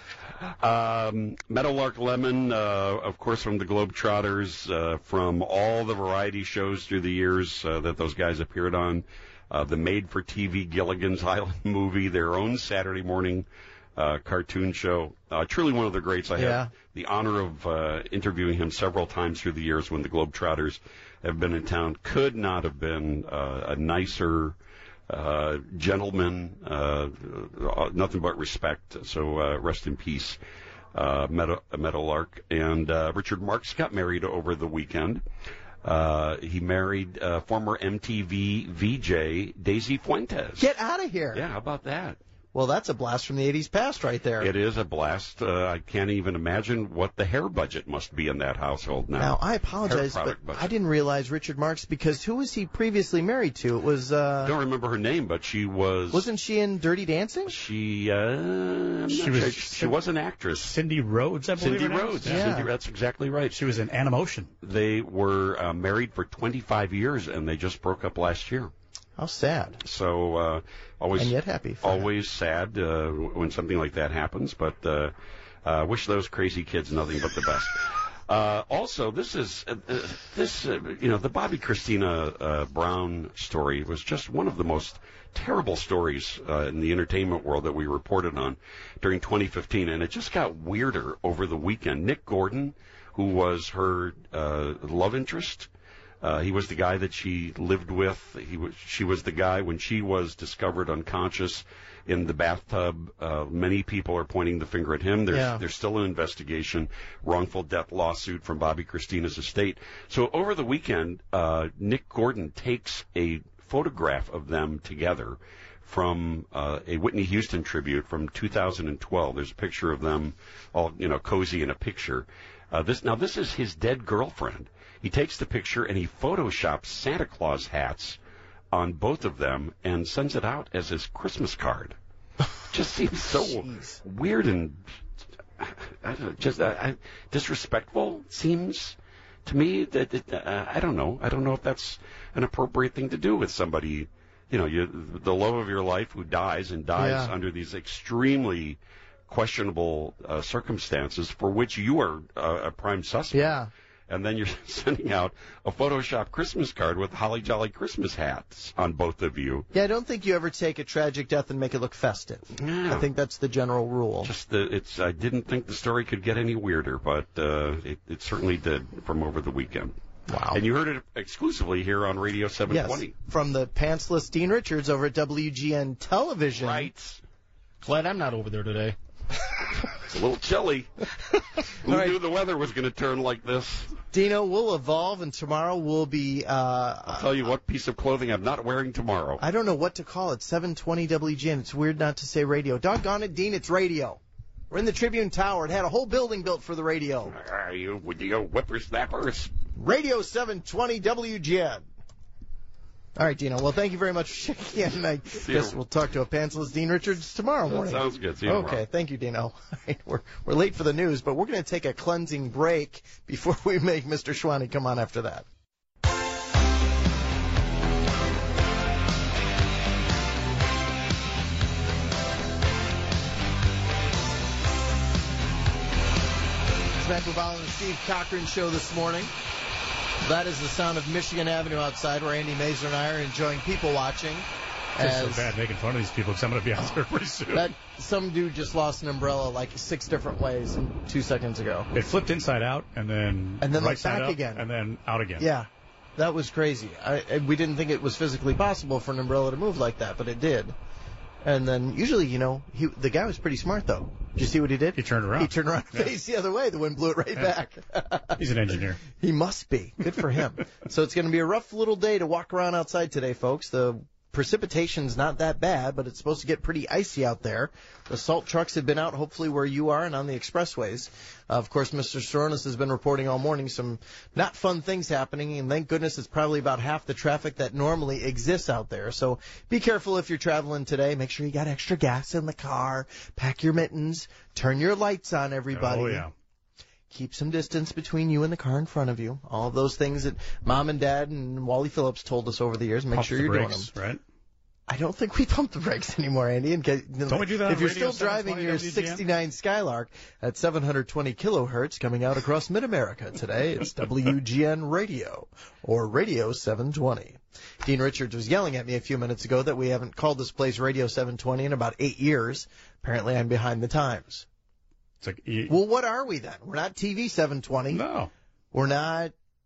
Meadowlark Lemon, of course, from the Globetrotters, from all the variety shows through the years that those guys appeared on, the made-for-TV Gilligan's Island movie, their own Saturday morning cartoon show. Truly one of the greats. I have the honor of interviewing him several times through the years when the Globetrotters have been in town. Could not have been a nicer gentleman, nothing but respect. So rest in peace, Meadowlark. And Richard Marx got married over the weekend. He married former MTV VJ Daisy Fuentes. Get out of here. Yeah, how about that? Well, that's a blast from the 80s past right there. It is a blast. I can't even imagine what the hair budget must be in that household now. Now, I apologize, but I didn't realize Richard Marx, because who was he previously married to? It was... I don't remember her name, but she was... Wasn't she in Dirty Dancing? She was an actress. Cindy Rhodes, I believe. Cindy Rhodes. Yeah. That's exactly right. She was in Animotion. They were married for 25 years, and they just broke up last year. How sad. So always, and yet happy. Always sad when something like that happens. But wish those crazy kids nothing but the best. Also, this is the Bobby Christina Brown story was just one of the most terrible stories in the entertainment world that we reported on during 2015, and it just got weirder over the weekend. Nick Gordon, who was her love interest, He was the guy that she lived with. She was the guy when she was discovered unconscious in the bathtub. Many people are pointing the finger at him. There's still an investigation, wrongful death lawsuit from Bobby Christina's estate. So over the weekend, Nick Gordon takes a photograph of them together from a Whitney Houston tribute from 2012. There's a picture of them all, cozy in a picture. This is his dead girlfriend. He takes the picture and he photoshops Santa Claus hats on both of them and sends it out as his Christmas card. Just seems so weird and disrespectful. Seems to me that I don't know. I don't know if that's an appropriate thing to do with somebody. The love of your life who dies under these extremely questionable circumstances for which you are a prime suspect. Yeah. And then you're sending out a Photoshop Christmas card with Holly Jolly Christmas hats on both of you. Yeah, I don't think you ever take a tragic death and make it look festive. Yeah. I think that's the general rule. I didn't think the story could get any weirder, but it certainly did from over the weekend. Wow. And you heard it exclusively here on Radio 720. Yes, from the pantsless Dean Richards over at WGN Television. Right. Glad I'm not over there today. It's a little chilly. Who knew the weather was going to turn like this? Dino, we'll evolve, and tomorrow we'll be... I'll tell you what piece of clothing I'm not wearing tomorrow. I don't know what to call it. 720 WGN. It's weird not to say radio. Doggone it, Dean, it's radio. We're in the Tribune Tower. It had a whole building built for the radio. You whippersnappers. Radio 720 WGN. All right, Dino. Well, thank you very much for checking in. I guess we'll talk to a pantsless Dean Richards tomorrow morning. That sounds good. See you tomorrow. Okay, thank you, Dino. We're late for the news, but we're going to take a cleansing break before we make Mr. Schwanny come on after that. It's Matt Bubala and the Steve Cochran Show this morning. That is the sound of Michigan Avenue outside, where Andy Mazer and I are enjoying people watching. It's so bad making fun of these people because I'm going to be out there pretty soon. Some dude just lost an umbrella like 6 different ways 2 seconds ago. It flipped inside out and then right side back up, again. And then out again. Yeah, that was crazy. We didn't think it was physically possible for an umbrella to move like that, but it did. And then usually, the guy was pretty smart, though. Did you see what he did? He turned around. He turned around and faced the other way. The wind blew it right back. He's an engineer. He must be. Good for him. So it's going to be a rough little day to walk around outside today, folks. The precipitation's not that bad, but it's supposed to get pretty icy out there. The salt trucks have been out, hopefully, where you are and on the expressways. Of course, Mr. Soronis has been reporting all morning some not fun things happening, and thank goodness it's probably about half the traffic that normally exists out there. So be careful if you're traveling today. Make sure you got extra gas in the car. Pack your mittens. Turn your lights on, everybody. Oh, yeah. Keep some distance between you and the car in front of you. All of those things that Mom and Dad and Wally Phillips told us over the years. Make sure you're doing them. Right? I don't think we pump the brakes anymore, Andy. Don't we do that? If you're still driving your 69 Skylark at 720 kilohertz coming out across mid-America today, it's WGN Radio or Radio 720. Dean Richards was yelling at me a few minutes ago that we haven't called this place Radio 720 in about 8 years. Apparently, I'm behind the times. Well, what are we then? We're not TV 720. No. We're not,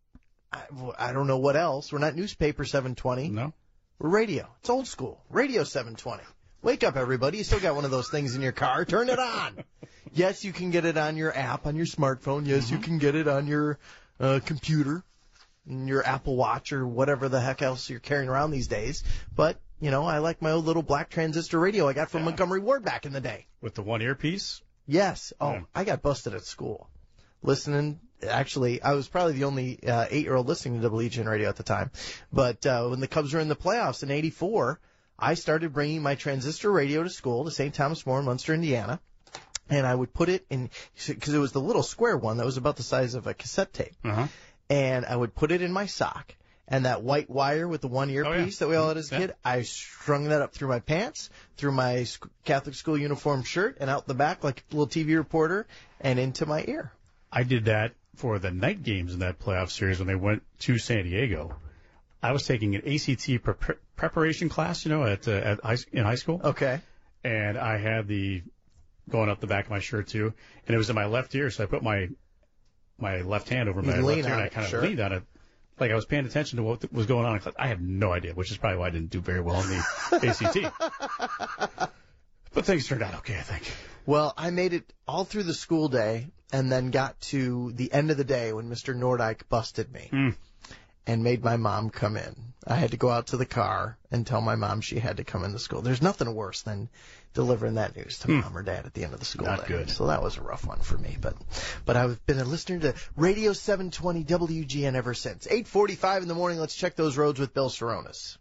I don't know what else. We're not newspaper 720. No. We're radio. It's old school. Radio 720. Wake up, everybody. You still got one of those things in your car. Turn it on. Yes, you can get it on your app, on your smartphone. Yes, you can get it on your computer, your Apple Watch, or whatever the heck else you're carrying around these days. But, I like my old little black transistor radio I got from Montgomery Ward back in the day. With the one earpiece? Yes. Oh, I got busted at school. Listening. Actually, I was probably the only 8-year-old listening to WGN Radio at the time. But when the Cubs were in the playoffs in '84, I started bringing my transistor radio to school to St. Thomas More in Munster, Indiana. And I would put it in, because it was the little square one that was about the size of a cassette tape. Uh-huh. And I would put it in my sock. And that white wire with the one earpiece that we all had as a kid, I strung that up through my pants, through my Catholic school uniform shirt, and out the back like a little TV reporter, and into my ear. I did that for the night games in that playoff series when they went to San Diego. I was taking an ACT preparation class, in high school. Okay. And I had the going up the back of my shirt too, and it was in my left ear, so I put my left hand over my left ear, and I kind of leaned on it Like, I was paying attention to what was going on. I had no idea, which is probably why I didn't do very well in the ACT. But things turned out okay, I think. Well, I made it all through the school day and then got to the end of the day when Mr. Nordyke busted me and made my mom come in. I had to go out to the car and tell my mom she had to come into school. There's nothing worse than delivering that news to mom or dad at the end of the school day. Not good. So that was a rough one for me. But I've been a listener to Radio 720 WGN ever since. 8:45 in the morning. Let's check those roads with Bill Saronis.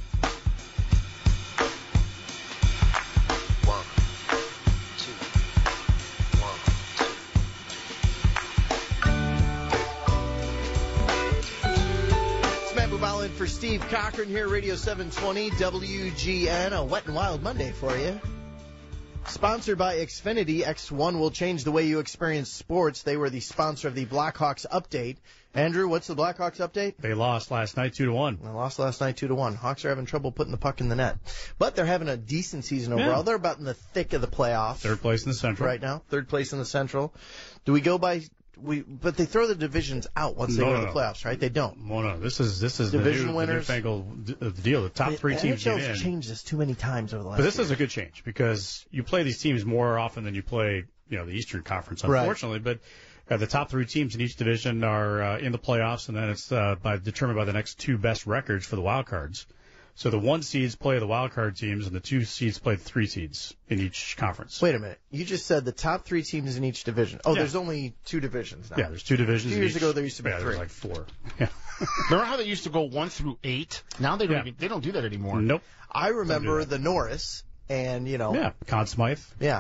For Steve Cochran here, Radio 720 WGN, a wet and wild Monday for you. Sponsored by Xfinity, X1 will change the way you experience sports. They were the sponsor of the Blackhawks update. Andrew, what's the Blackhawks update? They lost last night 2-1. They lost last night 2-1. Hawks are having trouble putting the puck in the net. But they're having a decent season overall. Yeah. They're about in the thick of the playoffs. Third place in the Central. Right now. Third place in the Central. Do we go by... But they throw the divisions out once they go to the playoffs, right? They don't. Well, no. This is division winners. The newfangled deal. The top three teams get in. NHL's changed this too many times over the last. But this year. is a good change because you play these teams more often than you play, the Eastern Conference, unfortunately. Right. But the top three teams in each division are in the playoffs, and then it's determined by the next two best records for the wild cards. So the 1 seeds play the wild card teams, and the 2 seeds play the 3 seeds in each conference. Wait a minute. You just said the top 3 teams in each division. Oh, yeah. There's only 2 divisions now. Yeah, there's 2 divisions. 2 years ago, there used to be 3. There's like 4. Yeah. Remember how they used to go 1 through 8? Now they don't do that anymore. Nope. I remember the Norris and, Yeah, Conn Smythe. Yeah.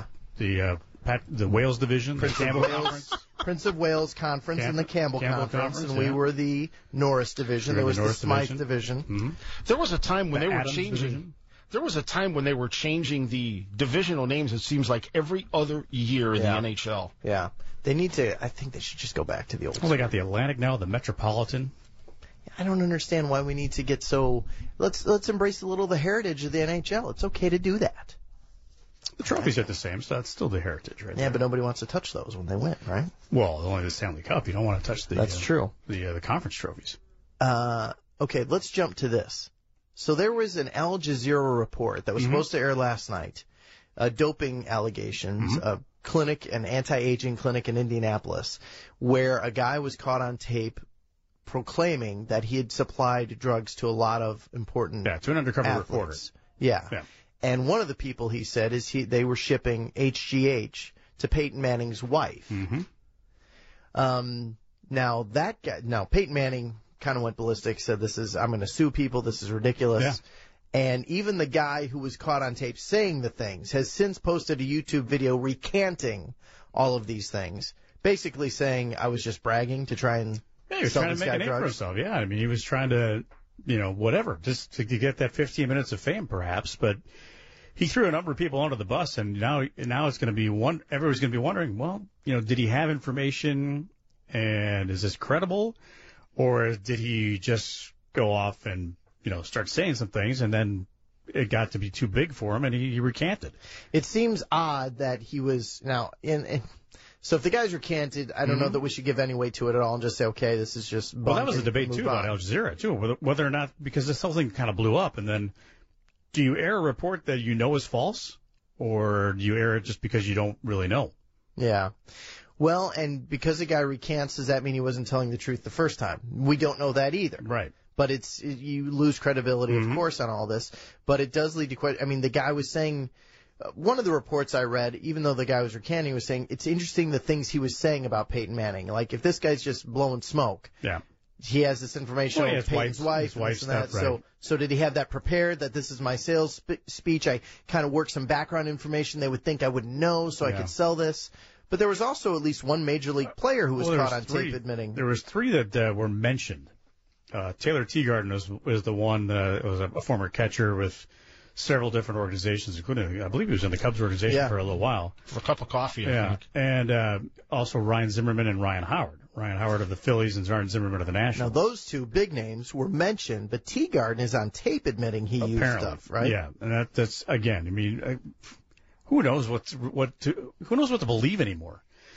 The Wales division, the Campbell Conference. Prince of Wales Conference and the Campbell Conference, and we were the Norris division. There was the Smythe division. Mm-hmm. There was a time when they were changing. Division. There was a time when they were changing the divisional names. It seems like every other year in the NHL. Yeah, they need to. I think they should just go back to the old. Well, they got the Atlantic now, the Metropolitan. I don't understand why we need to get so. Let's embrace a little of the heritage of the NHL. It's okay to do that. The trophies are the same, so that's still the heritage, right? Yeah, but nobody wants to touch those when they win, right? Well, only the Stanley Cup. You don't want to touch the. That's true. The conference trophies. Okay, let's jump to this. So there was an Al Jazeera report that was supposed to air last night, doping allegations, a clinic, an anti-aging clinic in Indianapolis, where a guy was caught on tape proclaiming that he had supplied drugs to a lot of important to an undercover athletes. Reporter. Yeah. And one of the people he said is they were shipping HGH to Peyton Manning's wife. Mm-hmm. Now Peyton Manning kind of went ballistic, said I'm going to sue people, this is ridiculous. Yeah. And even the guy who was caught on tape saying the things has since posted a YouTube video recanting all of these things, basically saying I was just bragging to try and sell trying this to make guy a name drugs. for himself. Yeah, I mean, he was trying to, whatever, just to get that 15 minutes of fame, perhaps. But he threw a number of people under the bus, and now it's going to be everyone's going to be wondering, well, did he have information, and is this credible, or did he just go off and start saying some things, and then it got to be too big for him, and he recanted. It seems odd that he was now in. So if the guy's recanted, I don't know that we should give any weight to it at all and just say, okay, this is just. Well, that was a debate too about Al Jazeera too, whether or not, because this whole thing kind of blew up, and then do you air a report that is false, or do you air it just because you don't really know? Yeah. Well, and because the guy recants, does that mean he wasn't telling the truth the first time? We don't know that either. Right. But you lose credibility, of course, on all this. But it does lead to quite. I mean, the guy was saying. One of the reports I read, even though the guy was recanting, was saying it's interesting the things he was saying about Peyton Manning. Like, if this guy's just blowing smoke, he has this information on Peyton's wife and this and that. Right. So did he have that prepared, that this is my sales speech? I kind of worked some background information they would think I wouldn't know so I could sell this. But there was also at least one major league player who was caught on tape admitting. There was 3 that were mentioned. Taylor Teagarden was the one, was a former catcher with several different organizations, including, I believe he was in the Cubs organization for a little while. For a cup of coffee, I think. And also Ryan Zimmerman and Ryan Howard. Ryan Howard of the Phillies and Ryan Zimmerman of the Nationals. Now, those 2 big names were mentioned, but Teagarden is on tape admitting he used stuff, right? Yeah, and that's, again, I mean, who knows who knows what to believe anymore?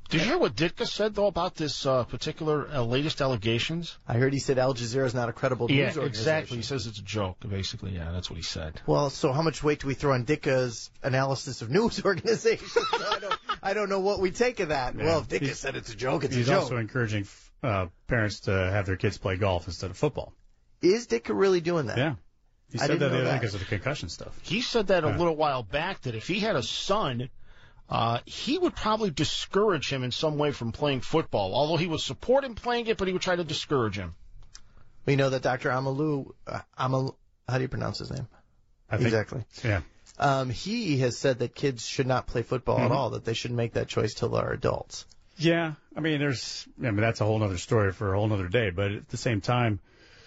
Did you hear what Ditka said, though, about this particular latest allegations? I heard he said Al Jazeera is not a credible news organization. Exactly. He says it's a joke, basically. Yeah, that's what he said. Well, so how much weight do we throw on Ditka's analysis of news organizations? I don't know what we take of that. Yeah. Well, if Ditka said it's a joke, it's a joke. He's also encouraging parents to have their kids play golf instead of football. Is Ditka really doing that? Yeah. He said that the other day because of the concussion stuff. He said that a little while back, that if he had a son, he would probably discourage him in some way from playing football. Although he would support him playing it, but he would try to discourage him. We know that Dr. Amalu, how do you pronounce his name? Exactly. Yeah. He has said that kids should not play football at all, that they should make that choice till they're adults. Yeah. I mean, that's a whole other story for a whole other day, but at the same time,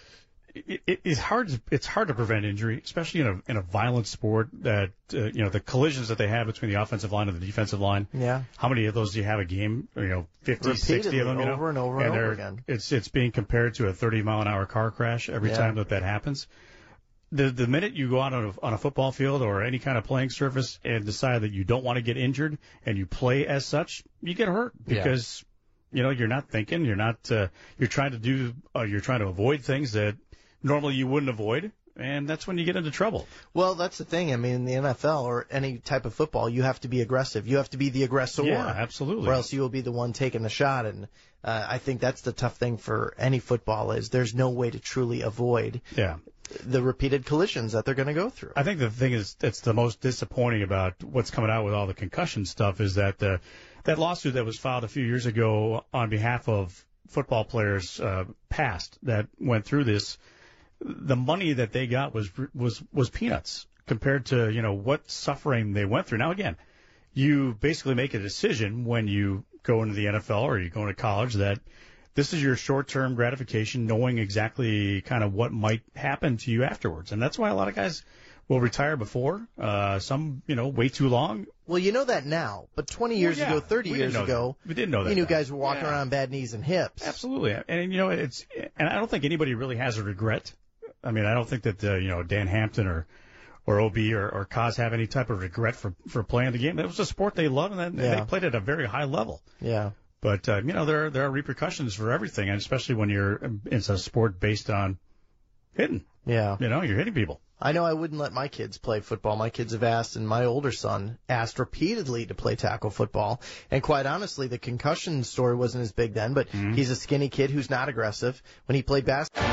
it's hard to prevent injury, especially in a violent sport that, the collisions that they have between the offensive line and the defensive line. Yeah. How many of those do you have a game? 50, 60 of them, over and over and over again. It's being compared to a 30-mile-an-hour car crash every time that happens. The minute you go out on a football field or any kind of playing surface and decide that you don't want to get injured and you play as such, you get hurt because, you're not thinking, you're trying to avoid things that normally you wouldn't avoid, and that's when you get into trouble. Well, that's the thing. I mean, in the NFL or any type of football, you have to be aggressive. You have to be the aggressor. Yeah, absolutely. Or else you will be the one taking the shot. And I think that's the tough thing for any football is there's no way to truly avoid the repeated collisions that they're going to go through. I think the thing that's the most disappointing about what's coming out with all the concussion stuff is that that lawsuit that was filed a few years ago on behalf of football players past that went through this, the money that they got was peanuts compared to, what suffering they went through. Now, again, you basically make a decision when you go into the NFL or you go into college that this is your short-term gratification, knowing exactly kind of what might happen to you afterwards. And that's why a lot of guys will retire before, some, way too long. Well, you know that now, but 20 years ago, 30 years ago, we didn't know that. You knew guys were walking around bad knees and hips. Absolutely. And, and I don't think anybody really has a regret. I mean, I don't think that, Dan Hampton or OB or Kaz have any type of regret for playing the game. It was a sport they loved, and they played at a very high level. Yeah. But, there are repercussions for everything, and especially when it's a sport based on hitting. Yeah. You're hitting people. I know I wouldn't let my kids play football. My kids have asked, and my older son asked repeatedly to play tackle football. And quite honestly, the concussion story wasn't as big then, but he's a skinny kid who's not aggressive. When he played basketball...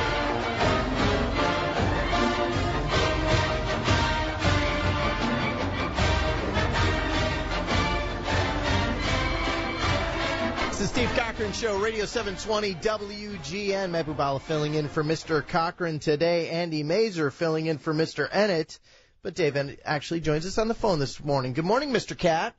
This is Steve Cochran Show, Radio 720 WGN. Matt Bubala filling in for Mr. Cochran today. Andy Mazer filling in for Mr. Ennett. But Dave Ennett actually joins us on the phone this morning. Good morning, Mr. Cat.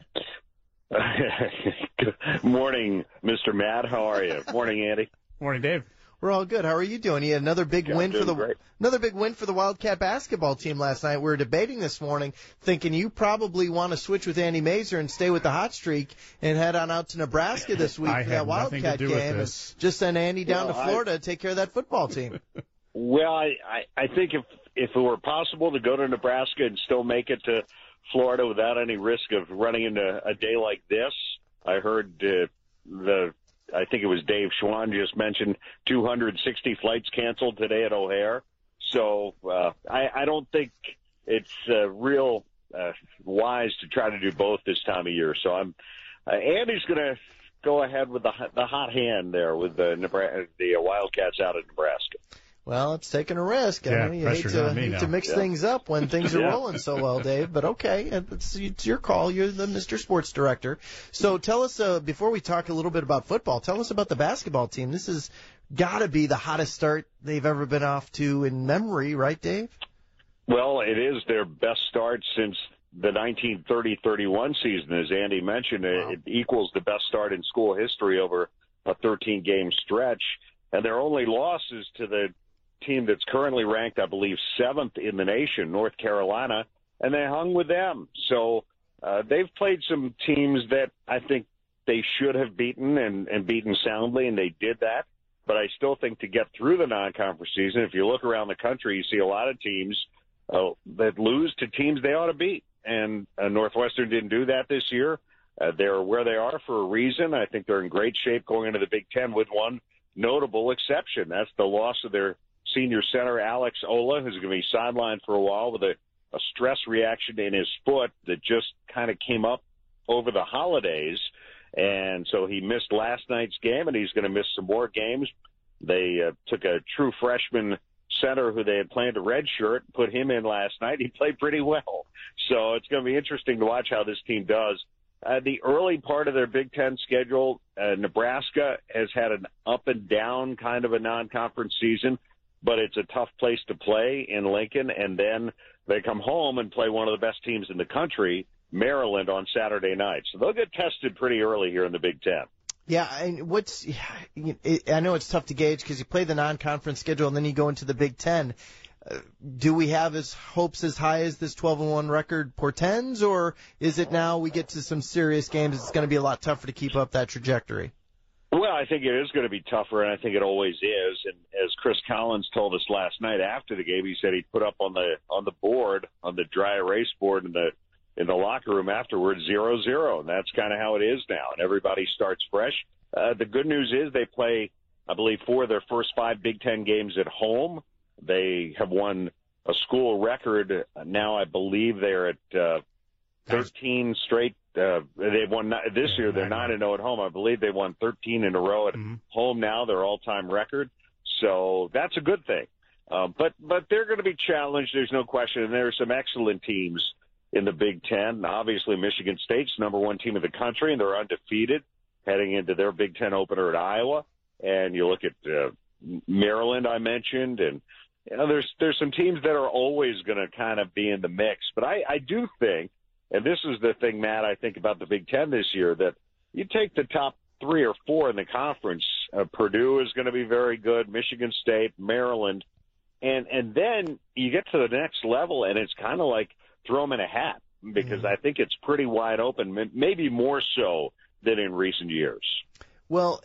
Good morning, Mr. Matt. How are you? Morning, Andy. Morning, Dave. We're all good. How are you doing? You had another big win for the Wildcat basketball team last night. We were debating this morning, thinking you probably want to switch with Andy Mazer and stay with the hot streak and head on out to Nebraska this week for that Wildcat game and just send Andy down to Florida to take care of that football team. Well, I think if it were possible to go to Nebraska and still make it to Florida without any risk of running into a day like this, I heard I think it was Dave Schwann just mentioned 260 flights canceled today at O'Hare. So I don't think it's real wise to try to do both this time of year. So Andy's going to go ahead with the hot hand there with the Wildcats out of Nebraska. Well, it's taking a risk. I mean, you hate to mix things up when things are rolling so well, Dave. But okay, it's your call. You're the Mr. Sports Director. So tell us, before we talk a little bit about football, tell us about the basketball team. This has got to be the hottest start they've ever been off to in memory, right, Dave? Well, it is their best start since the 1930-31 season, as Andy mentioned. Wow. It equals the best start in school history over a 13-game stretch. And their only loss is to the team that's currently ranked, I believe, 7th in the nation, North Carolina, and they hung with them. So they've played some teams that I think they should have beaten and beaten soundly, and they did that. But I still think to get through the non-conference season, if you look around the country, you see a lot of teams that lose to teams they ought to beat. And Northwestern didn't do that this year. They're where they are for a reason. I think they're in great shape going into the Big Ten with one notable exception. That's the loss of their senior center, Alex Ola, who's going to be sidelined for a while with a stress reaction in his foot that just kind of came up over the holidays. And so he missed last night's game, and he's going to miss some more games. They took a true freshman center who they had planned to redshirt, put him in last night. He played pretty well. So it's going to be interesting to watch how this team does. The early part of their Big Ten schedule, Nebraska has had an up and down kind of a non-conference season, but it's a tough place to play in Lincoln. And then they come home and play one of the best teams in the country, Maryland, on Saturday night. So they'll get tested pretty early here in the Big Ten. Yeah, and I know it's tough to gauge because you play the non-conference schedule and then you go into the Big Ten. Do we have hopes as high as this 12-1 record portends, or is it now we get to some serious games, it's going to be a lot tougher to keep up that trajectory? Well, I think it is going to be tougher, and I think it always is. And as Chris Collins told us last night after the game, he said he put up on the board, on the dry erase board in the locker room afterwards, 0-0, and that's kind of how it is now. And everybody starts fresh. The good news is they play, I believe, 4 of their first 5 Big Ten games at home. They have won a school record. Now I believe they're at 13 straight. They've won this year. They're 9-0 at home. I believe they won 13 in a row at home now, their all-time record. So that's a good thing. But they're going to be challenged. There's no question. And there are some excellent teams in the Big Ten. Obviously, Michigan State's number 1 team in the country, and they're undefeated heading into their Big Ten opener at Iowa. And you look at Maryland, I mentioned, and there's some teams that are always going to kind of be in the mix. But I do think, and this is the thing, Matt, I think about the Big Ten this year, that you take the top 3 or 4 in the conference. Purdue is going to be very good, Michigan State, Maryland, and then you get to the next level, and it's kind of like throw them in a hat because I think it's pretty wide open, maybe more so than in recent years. Well,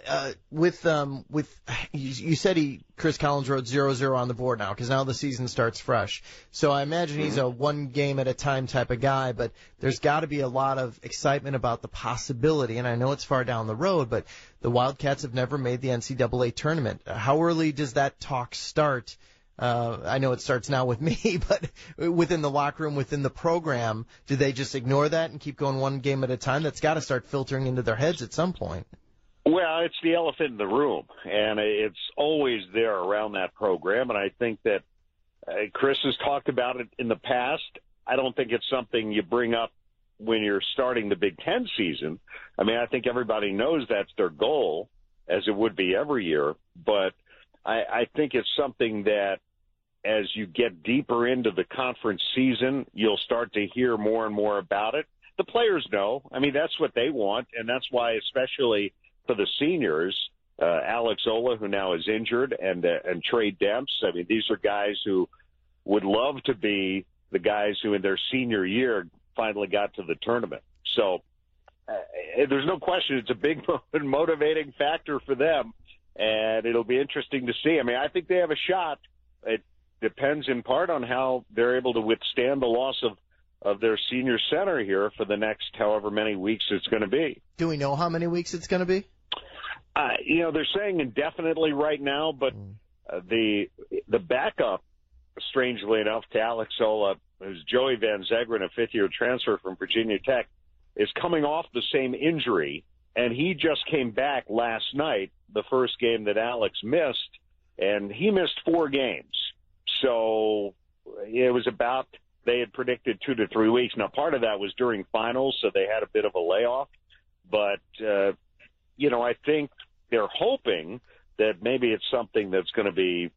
you said Chris Collins wrote 0-0 on the board now because now the season starts fresh. So I imagine he's a one game at a time type of guy, but there's got to be a lot of excitement about the possibility, and I know it's far down the road, but the Wildcats have never made the NCAA tournament. How early does that talk start? I know it starts now with me, but within the locker room, within the program, do they just ignore that and keep going one game at a time? That's got to start filtering into their heads at some point. Well, it's the elephant in the room, and it's always there around that program. And I think that Chris has talked about it in the past. I don't think it's something you bring up when you're starting the Big Ten season. I mean, I think everybody knows that's their goal, as it would be every year. But I think it's something that as you get deeper into the conference season, you'll start to hear more and more about it. The players know. I mean, that's what they want, and that's why especially – for the seniors, Alex Ola, who now is injured, and Trey Demps. I mean, these are guys who would love to be the guys who in their senior year finally got to the tournament. So there's no question it's a big motivating factor for them, and it'll be interesting to see. I mean, I think they have a shot. It depends in part on how they're able to withstand the loss of their senior center here for the next however many weeks it's going to be. Do we know how many weeks it's going to be? They're saying indefinitely right now, but the backup, strangely enough, to Alex Ola, who's Joey Van Zegeren, a fifth-year transfer from Virginia Tech, is coming off the same injury, and he just came back last night, the first game that Alex missed, and he missed 4 games. So it was about, they had predicted 2 to 3 weeks. Now, part of that was during finals, so they had a bit of a layoff. But, I think they're hoping that maybe it's something that's going to be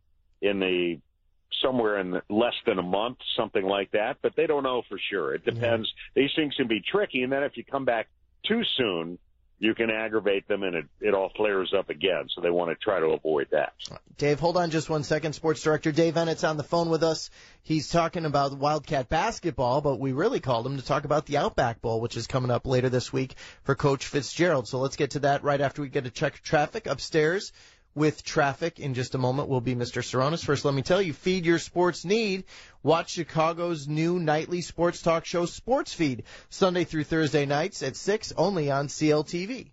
somewhere in less than a month, something like that. But they don't know for sure. It depends. Yeah. These things can be tricky. And then if you come back too soon, you can aggravate them and it all flares up again. So they want to try to avoid that. Dave, hold on just one second. Sports Director Dave Ennett's on the phone with us. He's talking about Wildcat basketball, but we really called him to talk about the Outback Bowl, which is coming up later this week for Coach Fitzgerald. So let's get to that right after we get to check traffic upstairs with traffic. In just a moment will be Mr. Saronis. First, let me tell you, feed your sports need. Watch Chicago's new nightly sports talk show, Sports Feed, Sunday through Thursday nights at 6, only on CLTV.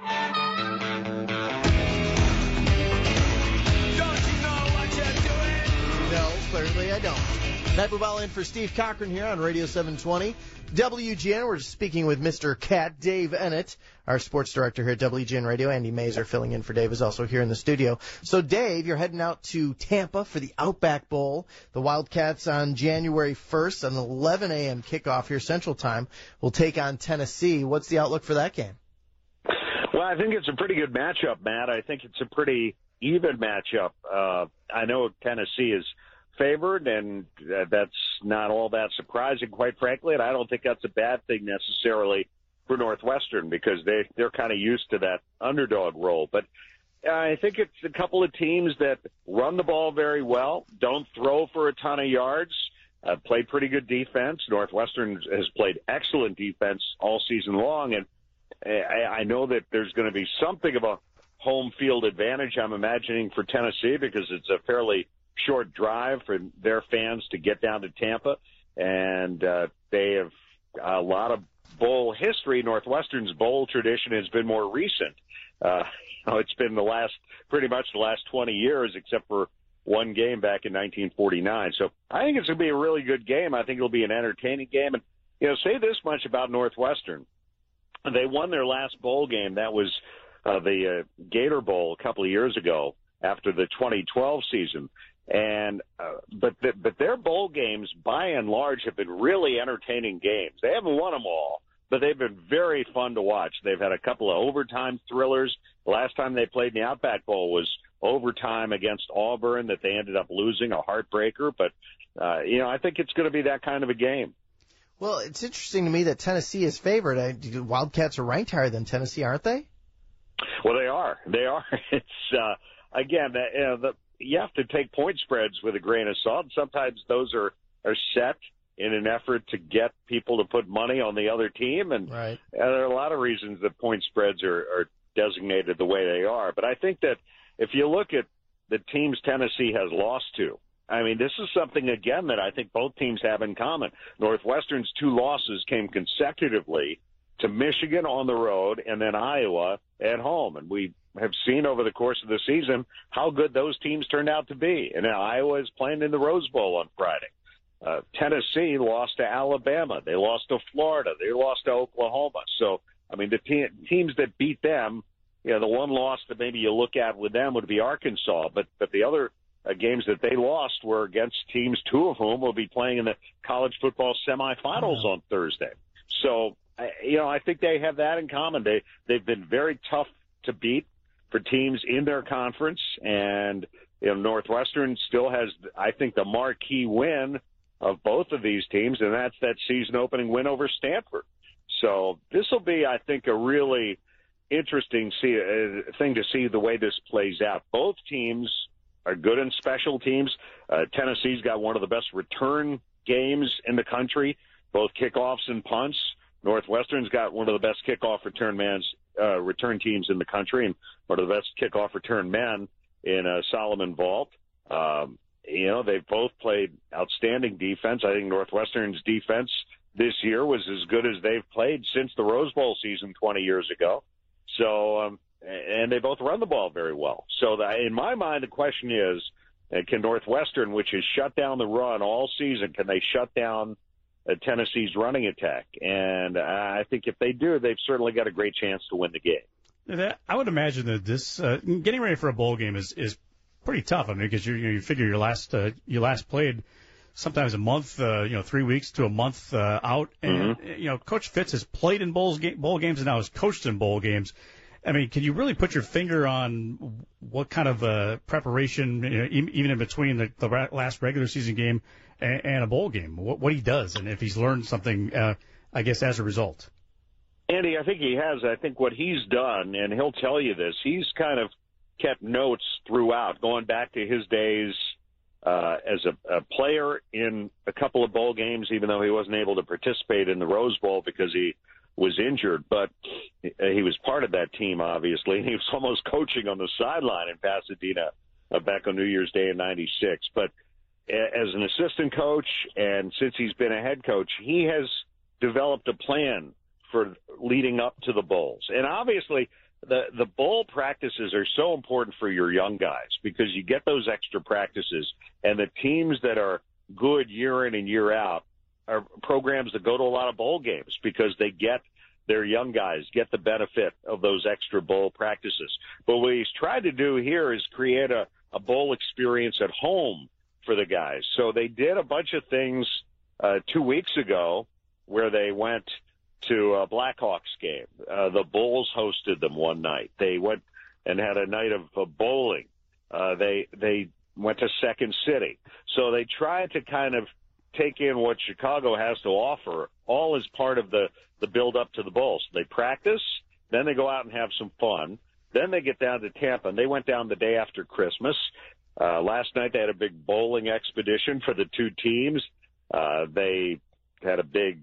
No, clearly I don't. Matt Bubala in for Steve Cochran here on Radio 720. WGN, we're speaking with Mr. Cat, Dave Ennett, our sports director here at WGN Radio. Andy Mazer filling in for Dave is also here in the studio. So, Dave, you're heading out to Tampa for the Outback Bowl. The Wildcats on January 1st, an 11 a.m. kickoff here Central Time, will take on Tennessee. What's the outlook for that game? Well, I think it's a pretty good matchup, Matt. I think it's a pretty even matchup. I know Tennessee is favored, and that's not all that surprising, quite frankly, and I don't think that's a bad thing necessarily for Northwestern because they're kind of used to that underdog role. But I think it's a couple of teams that run the ball very well, don't throw for a ton of yards, play pretty good defense. Northwestern has played excellent defense all season long, and I know that there's going to be something of a home field advantage, I'm imagining, for Tennessee because it's a fairly short drive for their fans to get down to Tampa, and they have a lot of bowl history. Northwestern's bowl tradition has been more recent. It's been pretty much the last 20 years, except for one game back in 1949. So I think it's going to be a really good game. I think it'll be an entertaining game. And, say this much about Northwestern. They won their last bowl game. That was the Gator Bowl a couple of years ago after the 2012 season. And but their bowl games, by and large, have been really entertaining games. They haven't won them all, but they've been very fun to watch. They've had a couple of overtime thrillers. The last time they played in the Outback Bowl was overtime against Auburn that they ended up losing, a heartbreaker. But, I think it's going to be that kind of a game. Well, it's interesting to me that Tennessee is favored. Wildcats are ranked higher than Tennessee, aren't they? Well, they are. It's, again, you have to take point spreads with a grain of salt. Sometimes those are set in an effort to get people to put money on the other team. And right. There are a lot of reasons that point spreads are designated the way they are. But I think that if you look at the teams Tennessee has lost to, I mean, this is something, again, that I think both teams have in common. Northwestern's 2 losses came consecutively to Michigan on the road and then Iowa at home. And we have seen over the course of the season how good those teams turned out to be. And now Iowa is playing in the Rose Bowl on Friday. Tennessee lost to Alabama. They lost to Florida. They lost to Oklahoma. So, I mean, the teams that beat them, the one loss that maybe you look at with them would be Arkansas. But the other games that they lost were against teams, 2 of whom will be playing in the college football semifinals on Thursday. So, I think they have that in common. They've been very tough to beat for teams in their conference, and Northwestern still has, I think, the marquee win of both of these teams, and that's that season-opening win over Stanford. So this will be, I think, a really interesting thing to see the way this plays out. Both teams are good in special teams. Tennessee's got one of the best return games in the country, both kickoffs and punts. Northwestern's got one of the best kickoff return teams in the country, and one of the best kickoff return men in Solomon Vault. They've both played outstanding defense. I think Northwestern's defense this year was as good as they've played since the Rose Bowl season 20 years ago. So, and they both run the ball very well. So in my mind, the question is, can Northwestern, which has shut down the run all season, can they shut down Tennessee's running attack? And I think if they do, they've certainly got a great chance to win the game. I would imagine that this getting ready for a bowl game is pretty tough. I mean, because you figure you last played sometimes a month, 3 weeks to a month out, and Coach Fitz has played in bowl games and now has coached in bowl games. I mean, can you really put your finger on what kind of preparation, even in between the last regular season game and a bowl game, what he does, and if he's learned something, I guess, as a result? Andy, I think he has. I think what he's done, and he'll tell you this, he's kind of kept notes throughout, going back to his days as a player in a couple of bowl games, even though he wasn't able to participate in the Rose Bowl because he was injured, but he was part of that team, obviously, and he was almost coaching on the sideline in Pasadena back on New Year's Day in '96. But as an assistant coach, and since he's been a head coach, he has developed a plan for leading up to the bowls. And obviously, the bowl practices are so important for your young guys because you get those extra practices, and the teams that are good year in and year out are programs that go to a lot of bowl games because they get their young guys get the benefit of those extra bowl practices. But what he's tried to do here is create a bowl experience at home for the guys. So they did a bunch of things 2 weeks ago where they went to a Blackhawks game. The Bulls hosted them one night. They went and had a night of bowling. They went to Second City. So they tried to kind of take in what Chicago has to offer, all as part of the build up to the Bulls. They practice, then they go out and have some fun. Then they get down to Tampa, and they went down the day after Christmas. Last night they had a big bowling expedition for the two teams. They had a big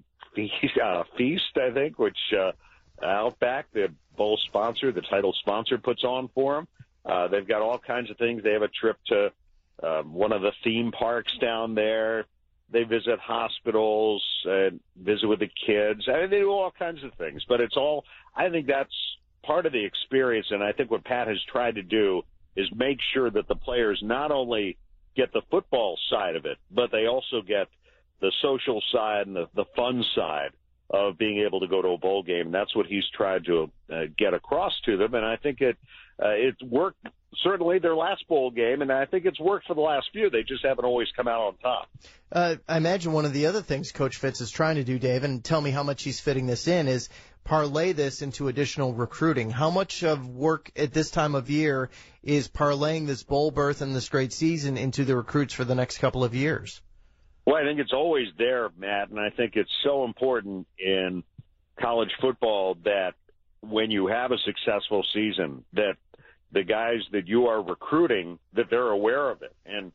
feast, I think, which Outback, the bowl sponsor, the title sponsor, puts on for them. They've got all kinds of things. They have a trip to one of the theme parks down there. They visit hospitals and visit with the kids. I mean, they do all kinds of things. But it's all, I think that's part of the experience. And I think what Pat has tried to do is make sure that the players not only get the football side of it, but they also get the social side and the fun side of being able to go to a bowl game. And that's what he's tried to get across to them. And I think it worked, certainly their last bowl game, and I think it's worked for the last few. They just haven't always come out on top. I imagine one of the other things Coach Fitz is trying to do, Dave, and tell me how much he's fitting this in, is parlay this into additional recruiting. How much of work at this time of year is parlaying this bowl berth and this great season into the recruits for the next couple of years? Well, I think it's always there, Matt, and I think it's so important in college football that when you have a successful season, that the guys that you are recruiting, that they're aware of it. And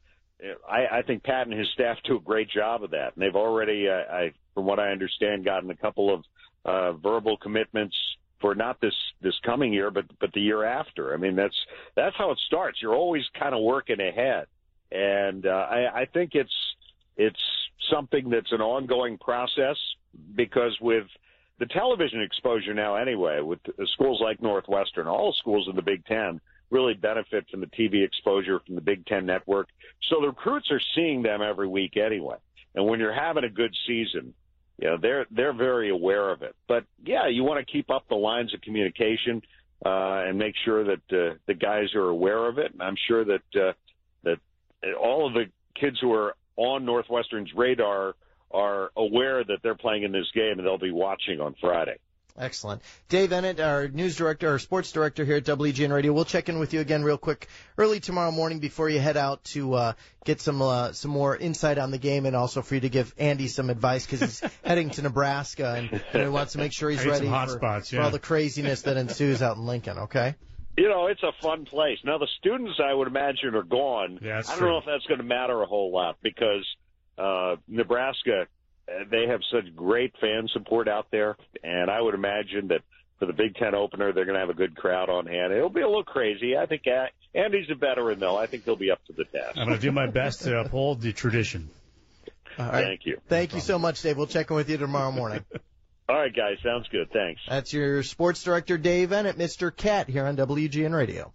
I think Pat and his staff do a great job of that. And they've already, from what I understand, gotten a couple of verbal commitments for not this coming year, but the year after. I mean, that's how it starts. You're always kind of working ahead. And I think it's something that's an ongoing process because with the television exposure now anyway, with schools like Northwestern, all schools in the Big Ten really benefit from the TV exposure from the Big Ten network. So the recruits are seeing them every week anyway. And when you're having a good season, you know, they're very aware of it. But yeah, you want to keep up the lines of communication and make sure that the guys are aware of it. And I'm sure that all of the kids who are on Northwestern's radar are aware that they're playing in this game and they'll be watching on Friday. Excellent. Dave Ennett, our news director, our sports director here at WGN Radio. We'll check in with you again real quick early tomorrow morning before you head out to get some more insight on the game and also for you to give Andy some advice because he's heading to Nebraska and he wants to make sure he's ready for all the craziness that ensues out in Lincoln, okay? You know, it's a fun place. Now, the students, I would imagine, are gone. Yeah, I don't know if that's going to matter a whole lot because Nebraska, they have such great fan support out there, and I would imagine that for the Big Ten opener, they're going to have a good crowd on hand. It'll be a little crazy. I think Andy's a veteran, though. I think he'll be up to the task. I'm going to do my best to uphold the tradition. All right. Thank you. Thank you so much, Dave. We'll check in with you tomorrow morning. All right, guys. Sounds good. Thanks. That's your sports director, Dave Ennett, Mr. Cat, here on WGN Radio.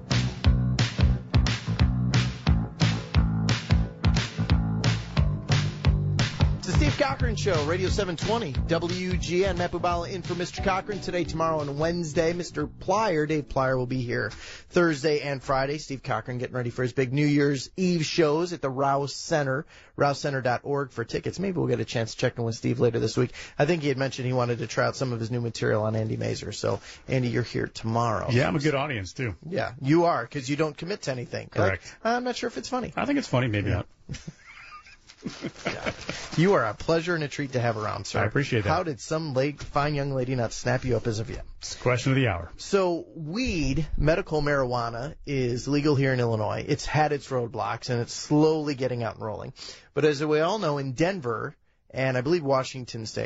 The Steve Cochran Show, Radio 720, WGN. Matt Bubala in for Mr. Cochran today, tomorrow, and Wednesday. Mr. Plyer, Dave Plyer, will be here Thursday and Friday. Steve Cochran getting ready for his big New Year's Eve shows at the Rouse Center, rousecenter.org for tickets. Maybe we'll get a chance to check in with Steve later this week. I think he had mentioned he wanted to try out some of his new material on Andy Mazer. So, Andy, you're here tomorrow. Yeah, I'm a good audience, too. Yeah, you are, because you don't commit to anything. Correct. Like, I'm not sure if it's funny. I think it's funny, maybe not. Yeah. You are a pleasure and a treat to have around, sir. I appreciate that. How did some fine young lady not snap you up as of yet? It's the question of the hour. So weed, medical marijuana, is legal here in Illinois. It's had its roadblocks, and it's slowly getting out and rolling. But as we all know, in Denver, and I believe Washington State,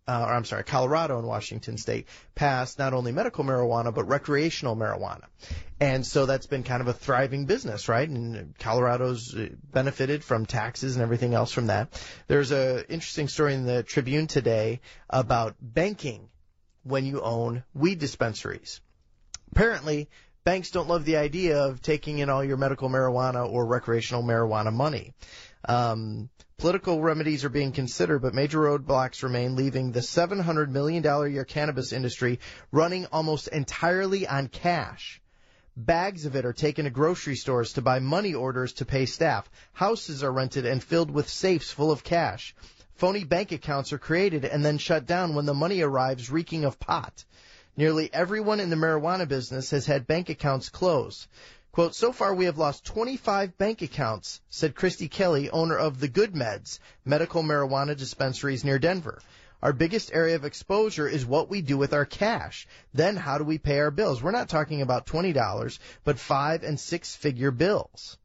Colorado and Washington State passed not only medical marijuana, but recreational marijuana. And so that's been kind of a thriving business, right? And Colorado's benefited from taxes and everything else from that. There's an interesting story in the Tribune today about banking when you own weed dispensaries. Apparently, banks don't love the idea of taking in all your medical marijuana or recreational marijuana money. Political remedies are being considered, but major roadblocks remain, leaving the $700 million a year cannabis industry running almost entirely on cash. Bags of it are taken to grocery stores to buy money orders to pay staff. Houses are rented and filled with safes full of cash. Phony bank accounts are created and then shut down when the money arrives reeking of pot. Nearly everyone in the marijuana business has had bank accounts close. Quote, so far we have lost 25 bank accounts, said Christy Kelly, owner of the Good Meds, medical marijuana dispensaries near Denver. Our biggest area of exposure is what we do with our cash. Then how do we pay our bills? We're not talking about $20, but 5- and 6-figure bills.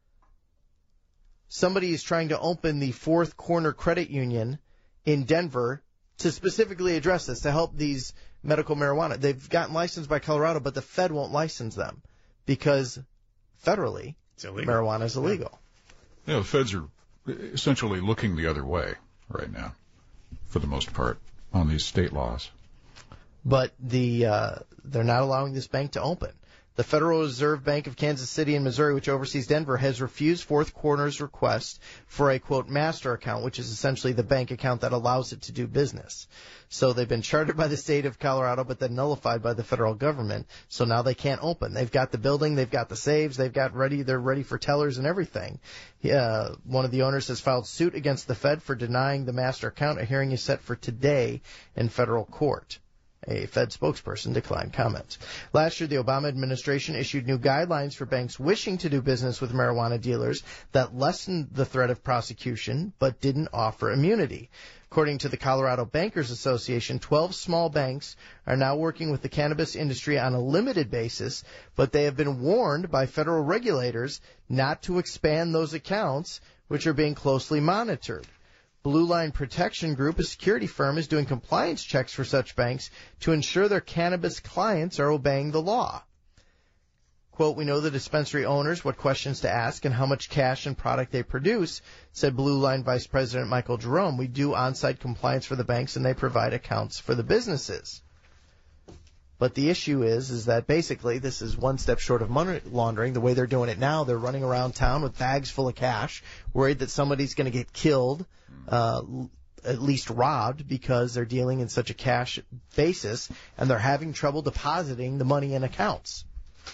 Somebody is trying to open the Fourth Corner Credit Union in Denver to specifically address this, to help these medical marijuana. They've gotten licensed by Colorado, but the Fed won't license them because federally marijuana is illegal. Yeah, the Feds are essentially looking the other way right now, for the most part, on these state laws. But they're not allowing this bank to open. The Federal Reserve Bank of Kansas City and Missouri, which oversees Denver, has refused Fourth Corner's request for a, quote, master account, which is essentially the bank account that allows it to do business. So they've been chartered by the state of Colorado, but then nullified by the federal government. So now they can't open. They've got the building, they've got the saves, they're ready for tellers and everything. One of the owners has filed suit against the Fed for denying the master account. A hearing is set for today in federal court. A Fed spokesperson declined comment. Last year, the Obama administration issued new guidelines for banks wishing to do business with marijuana dealers that lessened the threat of prosecution but didn't offer immunity. According to the Colorado Bankers Association, 12 small banks are now working with the cannabis industry on a limited basis, but they have been warned by federal regulators not to expand those accounts, which are being closely monitored. Blue Line Protection Group, a security firm, is doing compliance checks for such banks to ensure their cannabis clients are obeying the law. Quote, we know the dispensary owners what questions to ask and how much cash and product they produce, said Blue Line Vice President Michael Jerome. We do on-site compliance for the banks and they provide accounts for the businesses. But the issue is that basically this is one step short of money laundering. The way they're doing it now, they're running around town with bags full of cash, worried that somebody's going to get killed, at least robbed, because they're dealing in such a cash basis, and they're having trouble depositing the money in accounts.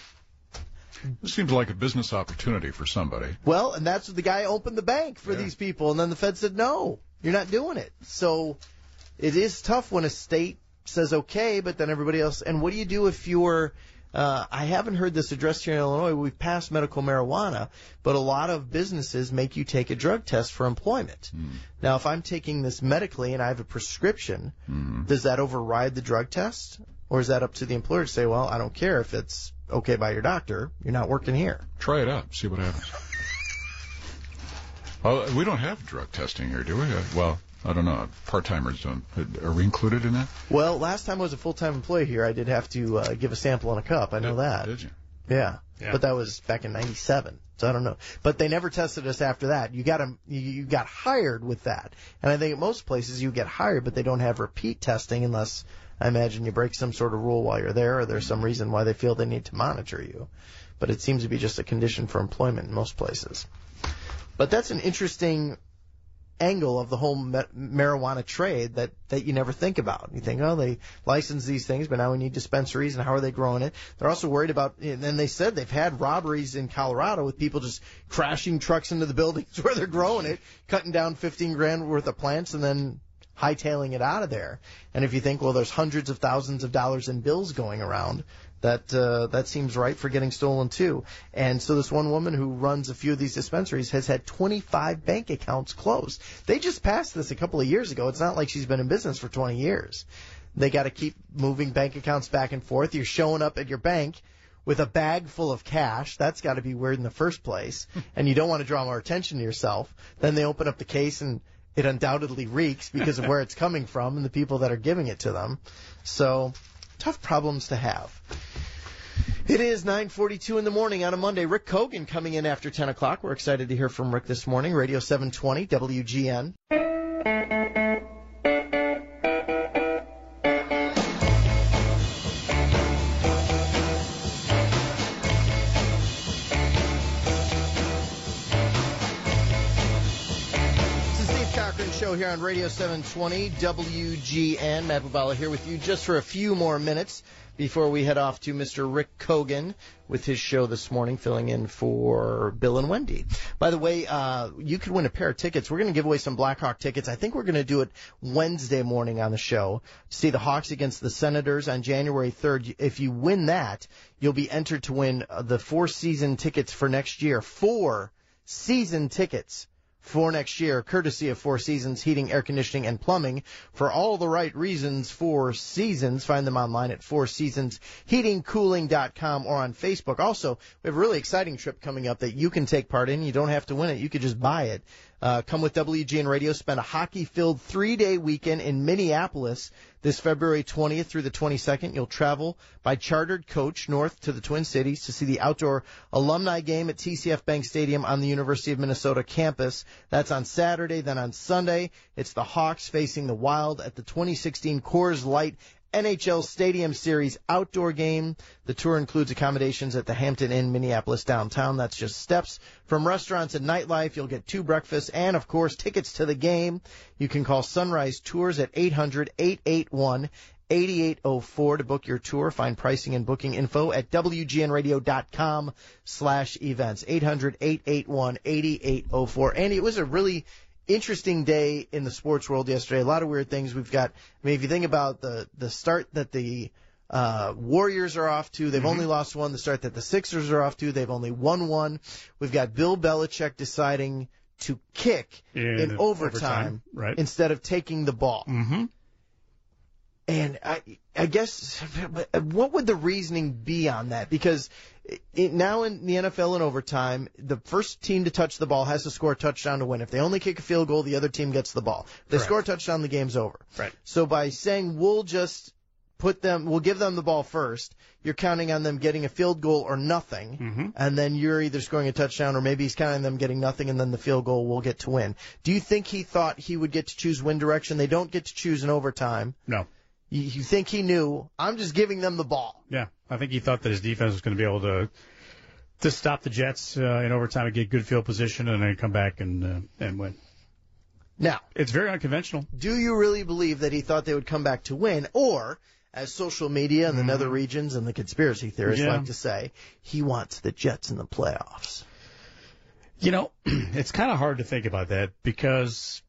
This seems like a business opportunity for somebody. Well, and that's what the guy opened the bank for these people, and then the Fed said, no, you're not doing it. So it is tough when a state says okay, but then everybody else. And what do you do if you're I haven't heard this addressed here in Illinois. We've passed medical marijuana, but a lot of businesses make you take a drug test for employment. Now, if I'm taking this medically and I have a prescription, does that override the drug test? Or is that up to the employer to say, well, I don't care if it's okay by your doctor. You're not working here. Try it out. See what happens. Well, we don't have drug testing here, do we? Well, I don't know. Part-timers don't. Are we included in that? Well, last time I was a full-time employee here, I did have to give a sample in a cup. I know that. Did you? Yeah. But that was back in '97, so I don't know. But they never tested us after that. You got hired with that. And I think at most places you get hired, but they don't have repeat testing unless, I imagine, you break some sort of rule while you're there, or there's some reason why they feel they need to monitor you. But it seems to be just a condition for employment in most places. But that's an interesting angle of the whole marijuana trade that you never think about. You think, oh, they license these things, but now we need dispensaries, and how are they growing it? They're also worried about, and then they said they've had robberies in Colorado with people just crashing trucks into the buildings where they're growing it, cutting down $15,000 worth of plants, and then hightailing it out of there. And if you think, well, there's hundreds of thousands of dollars in bills going around, that seems right for getting stolen too. And so this one woman who runs a few of these dispensaries has had 25 bank accounts closed. They just passed this a couple of years ago. It's not like she's been in business for 20 years. They got to keep moving bank accounts back and forth. You're showing up at your bank with a bag full of cash. That's got to be weird in the first place. And you don't want to draw more attention to yourself. Then they open up the case and it undoubtedly reeks because of where it's coming from and the people that are giving it to them. So, tough problems to have. It is 9:42 in the morning on a Monday. Rick Kogan coming in after 10 o'clock. We're excited to hear from Rick this morning. Radio 720, WGN. Show here on Radio 720 WGN. Matt Bubala here with you just for a few more minutes before we head off to Mr. Rick Kogan with his show this morning, filling in for Bill and Wendy. By the way, you could win a pair of tickets. We're going to give away some Blackhawk tickets. I think we're going to do it Wednesday morning on the show to see the Hawks against the Senators on January 3rd. If you win that, you'll be entered to win the 4-season tickets for next year. 4-season tickets for next year, courtesy of Four Seasons Heating, Air Conditioning, and Plumbing. For all the right reasons, Four Seasons. Find them online at fourseasonsheatingcooling.com or on Facebook. Also, we have a really exciting trip coming up that you can take part in. You don't have to win it. You could just buy it. Come with WGN Radio. Spend a hockey-filled 3-day weekend in Minneapolis this February 20th through the 22nd. You'll travel by chartered coach north to the Twin Cities to see the outdoor alumni game at TCF Bank Stadium on the University of Minnesota campus. That's on Saturday. Then on Sunday, it's the Hawks facing the Wild at the 2016 Coors Light NHL Stadium Series outdoor game. The tour includes accommodations at the Hampton Inn, Minneapolis downtown. That's just steps from restaurants and nightlife. You'll get 2 breakfasts and, of course, tickets to the game. You can call Sunrise Tours at 800-881-8804 to book your tour. Find pricing and booking info at WGNradio.com/events. 800-881-8804. Andy, it was a really interesting day in the sports world yesterday. A lot of weird things. We've got, if you think about the start that the Warriors are off to, they've only lost one. The start that the Sixers are off to, they've only won one. We've got Bill Belichick deciding to kick in overtime right, instead of taking the ball. Mm-hmm. And I guess, what would the reasoning be on that? Because now in the NFL in overtime, the first team to touch the ball has to score a touchdown to win. If they only kick a field goal, the other team gets the ball. If they score a touchdown, the game's over. Right. So by saying we'll give them the ball first, you're counting on them getting a field goal or nothing, and then you're either scoring a touchdown or maybe he's counting on them getting nothing, and then the field goal will get to win. Do you think he thought he would get to choose win direction? They don't get to choose in overtime. No. You think he knew, I'm just giving them the ball? Yeah, I think he thought that his defense was going to be able to stop the Jets in overtime and get good field position and then come back and win. Now, it's very unconventional. Do you really believe that he thought they would come back to win, or, as social media and the nether regions and the conspiracy theorists like to say, he wants the Jets in the playoffs? You know, it's kind of hard to think about that because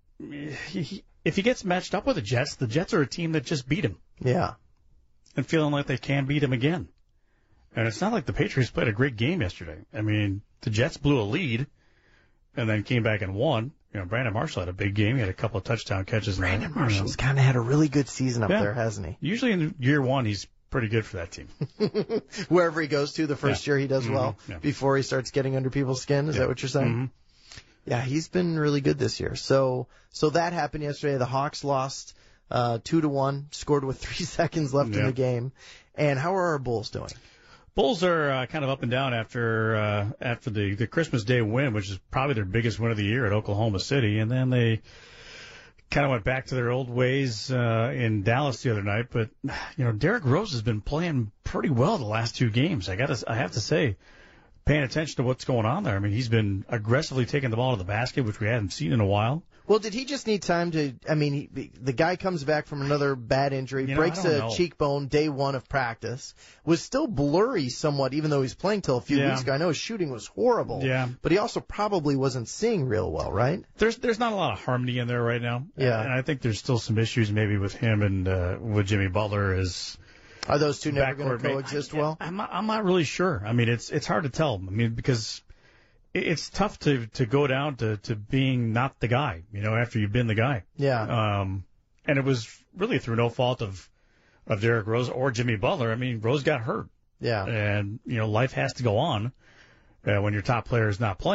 if he gets matched up with the Jets are a team that just beat him. Yeah. And feeling like they can beat him again. And it's not like the Patriots played a great game yesterday. I mean, the Jets blew a lead and then came back and won. You know, Brandon Marshall had a big game. He had a couple of touchdown catches. Brandon Marshall's kind of had a really good season up there, hasn't he? Usually in year one, he's pretty good for that team. Wherever he goes to, the first year he does well before he starts getting under people's skin. Is that what you're saying? Mm-hmm. Yeah, he's been really good this year. So that happened yesterday. The Hawks lost 2-1, scored with 3 seconds left in the game. And how are our Bulls doing? Bulls are kind of up and down after the Christmas Day win, which is probably their biggest win of the year at Oklahoma City, and then they kind of went back to their old ways in Dallas the other night. But Derrick Rose has been playing pretty well the last 2 games. I have to say, paying attention to what's going on there. I mean, he's been aggressively taking the ball to the basket, which we hadn't seen in a while. Well, did he just need time to? I mean, the guy comes back from another bad injury, breaks a cheekbone day one of practice, was still blurry somewhat, even though he's playing till a few weeks ago. I know his shooting was horrible, but he also probably wasn't seeing real well, right? There's not a lot of harmony in there right now, and I think there's still some issues maybe with him and with Jimmy Butler. Are those two never going to coexist well? I'm not really sure. I mean, it's hard to tell. I mean, because it's tough to go down to being not the guy, after you've been the guy. Yeah. And it was really through no fault of Derrick Rose or Jimmy Butler. I mean, Rose got hurt. Yeah. And, life has to go on when your top player is not playing.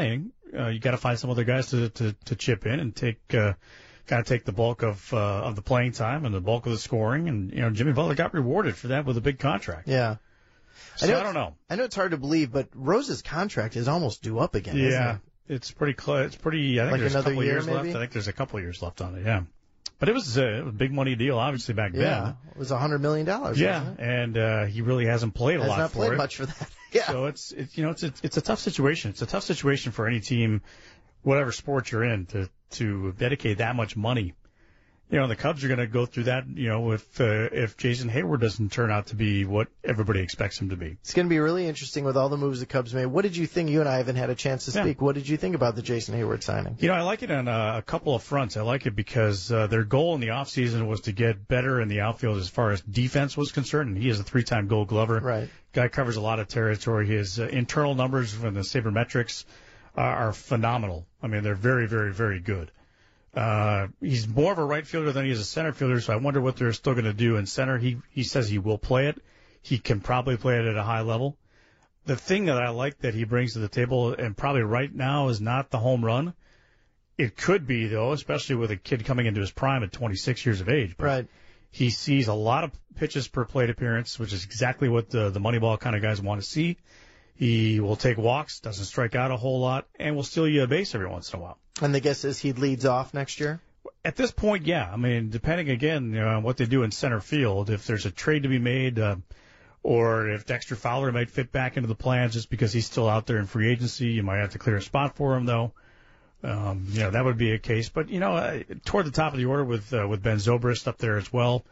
You got to find some other guys to chip in and take kind of take the bulk of the playing time and the bulk of the scoring. And Jimmy Butler got rewarded for that with a big contract. Yeah. So I don't know. I know it's hard to believe, but Rose's contract is almost due up again. Yeah, isn't it? It's pretty close. It's pretty. I think like there's a couple year, years maybe? left. I think there's a couple of years left on it. Yeah, but it was a big money deal, obviously back then. Yeah, it was $100 million. Yeah, wasn't it? And he really hasn't played a lot not for played it. much for that. Yeah. So it's a tough situation. It's a tough situation for any team, whatever sport you're in, to dedicate that much money. The Cubs are going to go through that, if Jason Hayward doesn't turn out to be what everybody expects him to be. It's going to be really interesting with all the moves the Cubs made. What did you think? You and I haven't had a chance to speak. What did you think about the Jason Hayward signing? I like it on a couple of fronts. I like it because their goal in the offseason was to get better in the outfield as far as defense was concerned. And he is a 3-time Gold Glover. Right. Guy covers a lot of territory. His internal numbers from the sabermetrics are phenomenal. I mean, they're very, very, very good. He's more of a right fielder than he is a center fielder, so I wonder what they're still going to do in center. He says he will play it. He can probably play it at a high level. The thing that I like that he brings to the table, and probably right now, is not the home run. It could be, though, especially with a kid coming into his prime at 26 years of age. But right. He sees a lot of pitches per plate appearance, which is exactly what the Moneyball kind of guys want to see. He will take walks, doesn't strike out a whole lot, and will steal you a base every once in a while. And the guess is he leads off next year? At this point, yeah. I mean, depending, again, on what they do in center field, if there's a trade to be made, or if Dexter Fowler might fit back into the plans just because he's still out there in free agency, you might have to clear a spot for him, though. That would be a case. But, toward the top of the order with Ben Zobrist up there as well,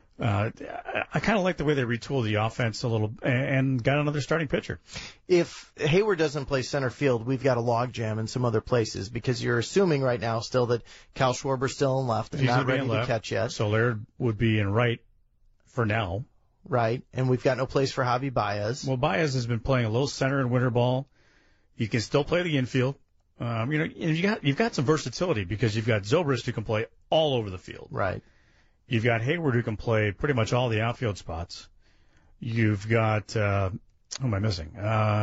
I kind of like the way they retooled the offense a little and got another starting pitcher. If Hayward doesn't play center field, we've got a logjam in some other places because you're assuming right now still that Kyle Schwarber's still in left and not ready to catch yet. So Laird would be in right for now. Right, and we've got no place for Javi Baez. Well, Baez has been playing a little center in winter ball. He can still play the infield. You've got some versatility because you've got Zobrist who can play all over the field. Right. You've got Hayward who can play pretty much all the outfield spots. You've got, who am I missing?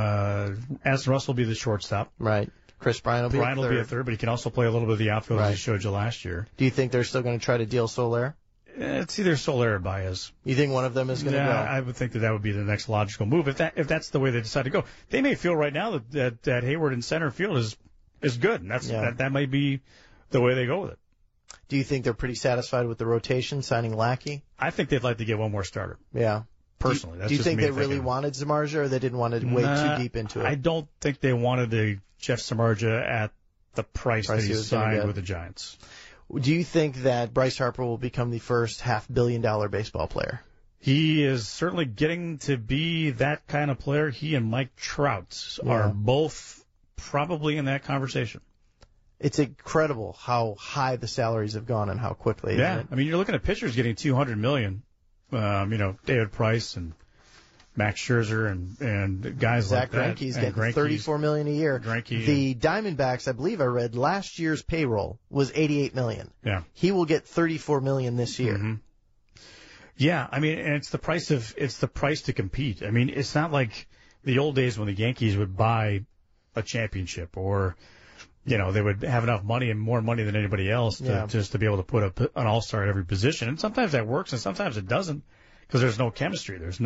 Addison Russell will be the shortstop. Right. Chris Bryant will be a third. Will be a third, but he can also play a little bit of the outfield as he showed you last year. Do you think they're still going to try to deal Soler? It's either Soler or Baez. You think one of them is going to go? I would think that would be the next logical move if that's the way they decide to go. They may feel right now that Hayward in center field is good, and that might be the way they go with it. Do you think they're pretty satisfied with the rotation, signing Lackey? I think they'd like to get one more starter. Yeah. Personally. Do you think they really wanted Samardzija, or they didn't want to wade too deep into it? I don't think they wanted Jeff Samardzija at the price that he signed with the Giants. Do you think that Bryce Harper will become the first $500 million baseball player? He is certainly getting to be that kind of player. He and Mike Trout are both probably in that conversation. It's incredible how high the salaries have gone and how quickly. Yeah, I mean, you're looking at pitchers getting $200 million. David Price and Max Scherzer and guys Zach like Greinke's that. Getting $34 million a year. The Diamondbacks, I believe I read last year's payroll was $88 million. Yeah, he will get $34 million this year. Mm-hmm. Yeah, I mean, and it's the price to compete. I mean, it's not like the old days when the Yankees would buy a championship or. They would have enough money and more money than anybody else just to be able to put an all-star at every position. And sometimes that works and sometimes it doesn't because there's no chemistry. There's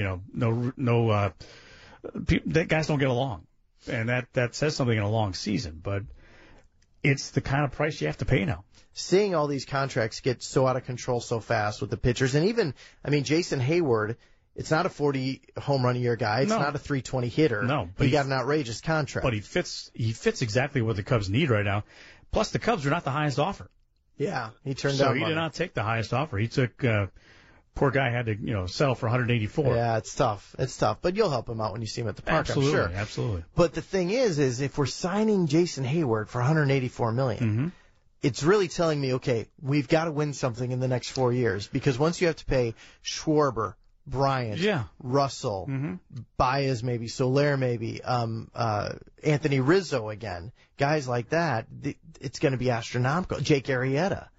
that guys don't get along. And that says something in a long season. But it's the kind of price you have to pay now. Seeing all these contracts get so out of control so fast with the pitchers and even, Jason Hayward, it's not a 40 home run a year guy. It's not a 320 hitter. No, but he got an outrageous contract. But he fits exactly what the Cubs need right now. Plus, the Cubs are not the highest offer. Yeah, he turned down money. So he did not take the highest offer. He took. Poor guy had to settle for 184. Yeah, it's tough. But you'll help him out when you see him at the park. Absolutely, I'm sure. Absolutely. But the thing is if we're signing Jason Hayward for $184 million, it's really telling me, okay, we've got to win something in the next 4 years because once you have to pay Schwarber, Bryant, Russell, Baez maybe, Soler maybe, Anthony Rizzo again, guys like that, it's going to be astronomical. Jake Arrieta.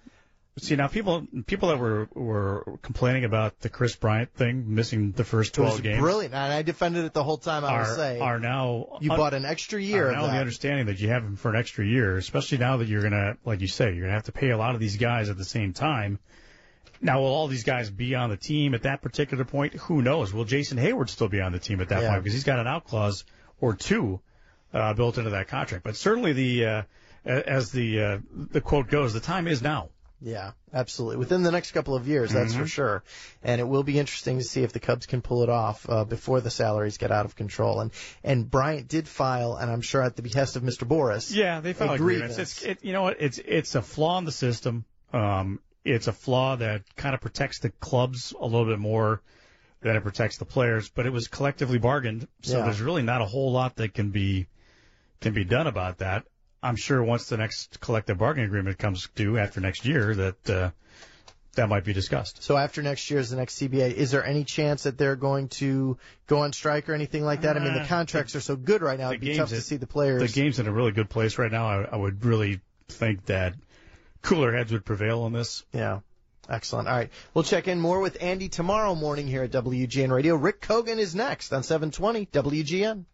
See, now people that were complaining about the Chris Bryant thing, missing the first 12 games. Brilliant, and I defended it the whole time. I will say are now you bought an extra year. Are now of that. The understanding that you have him for an extra year, especially now that you're gonna, like you say, you're gonna have to pay a lot of these guys at the same time. Now, will all these guys be on the team at that particular point? Who knows? Will Jason Hayward still be on the team at that point because he's got an out clause or two built into that contract? But certainly as the quote goes, the time is now. Yeah, absolutely. Within the next couple of years, that's for sure. And it will be interesting to see if the Cubs can pull it off before the salaries get out of control. And Bryant did file, and I'm sure at the behest of Mr. Boris. Yeah, they filed agreements. You know what? It's a flaw in the system. It's a flaw that kind of protects the clubs a little bit more than it protects the players. But it was collectively bargained, so there's really not a whole lot that can be done about that. I'm sure once the next collective bargaining agreement comes due after next year that might be discussed. So after next year is the next CBA. Is there any chance that they're going to go on strike or anything like that? I mean, the contracts are so good right now. It'd be tough to see the players. The game's in a really good place right now. I would really think that cooler heads would prevail on this. Yeah. Excellent. All right. We'll check in more with Andy tomorrow morning here at WGN Radio. Rick Kogan is next on 720 WGN.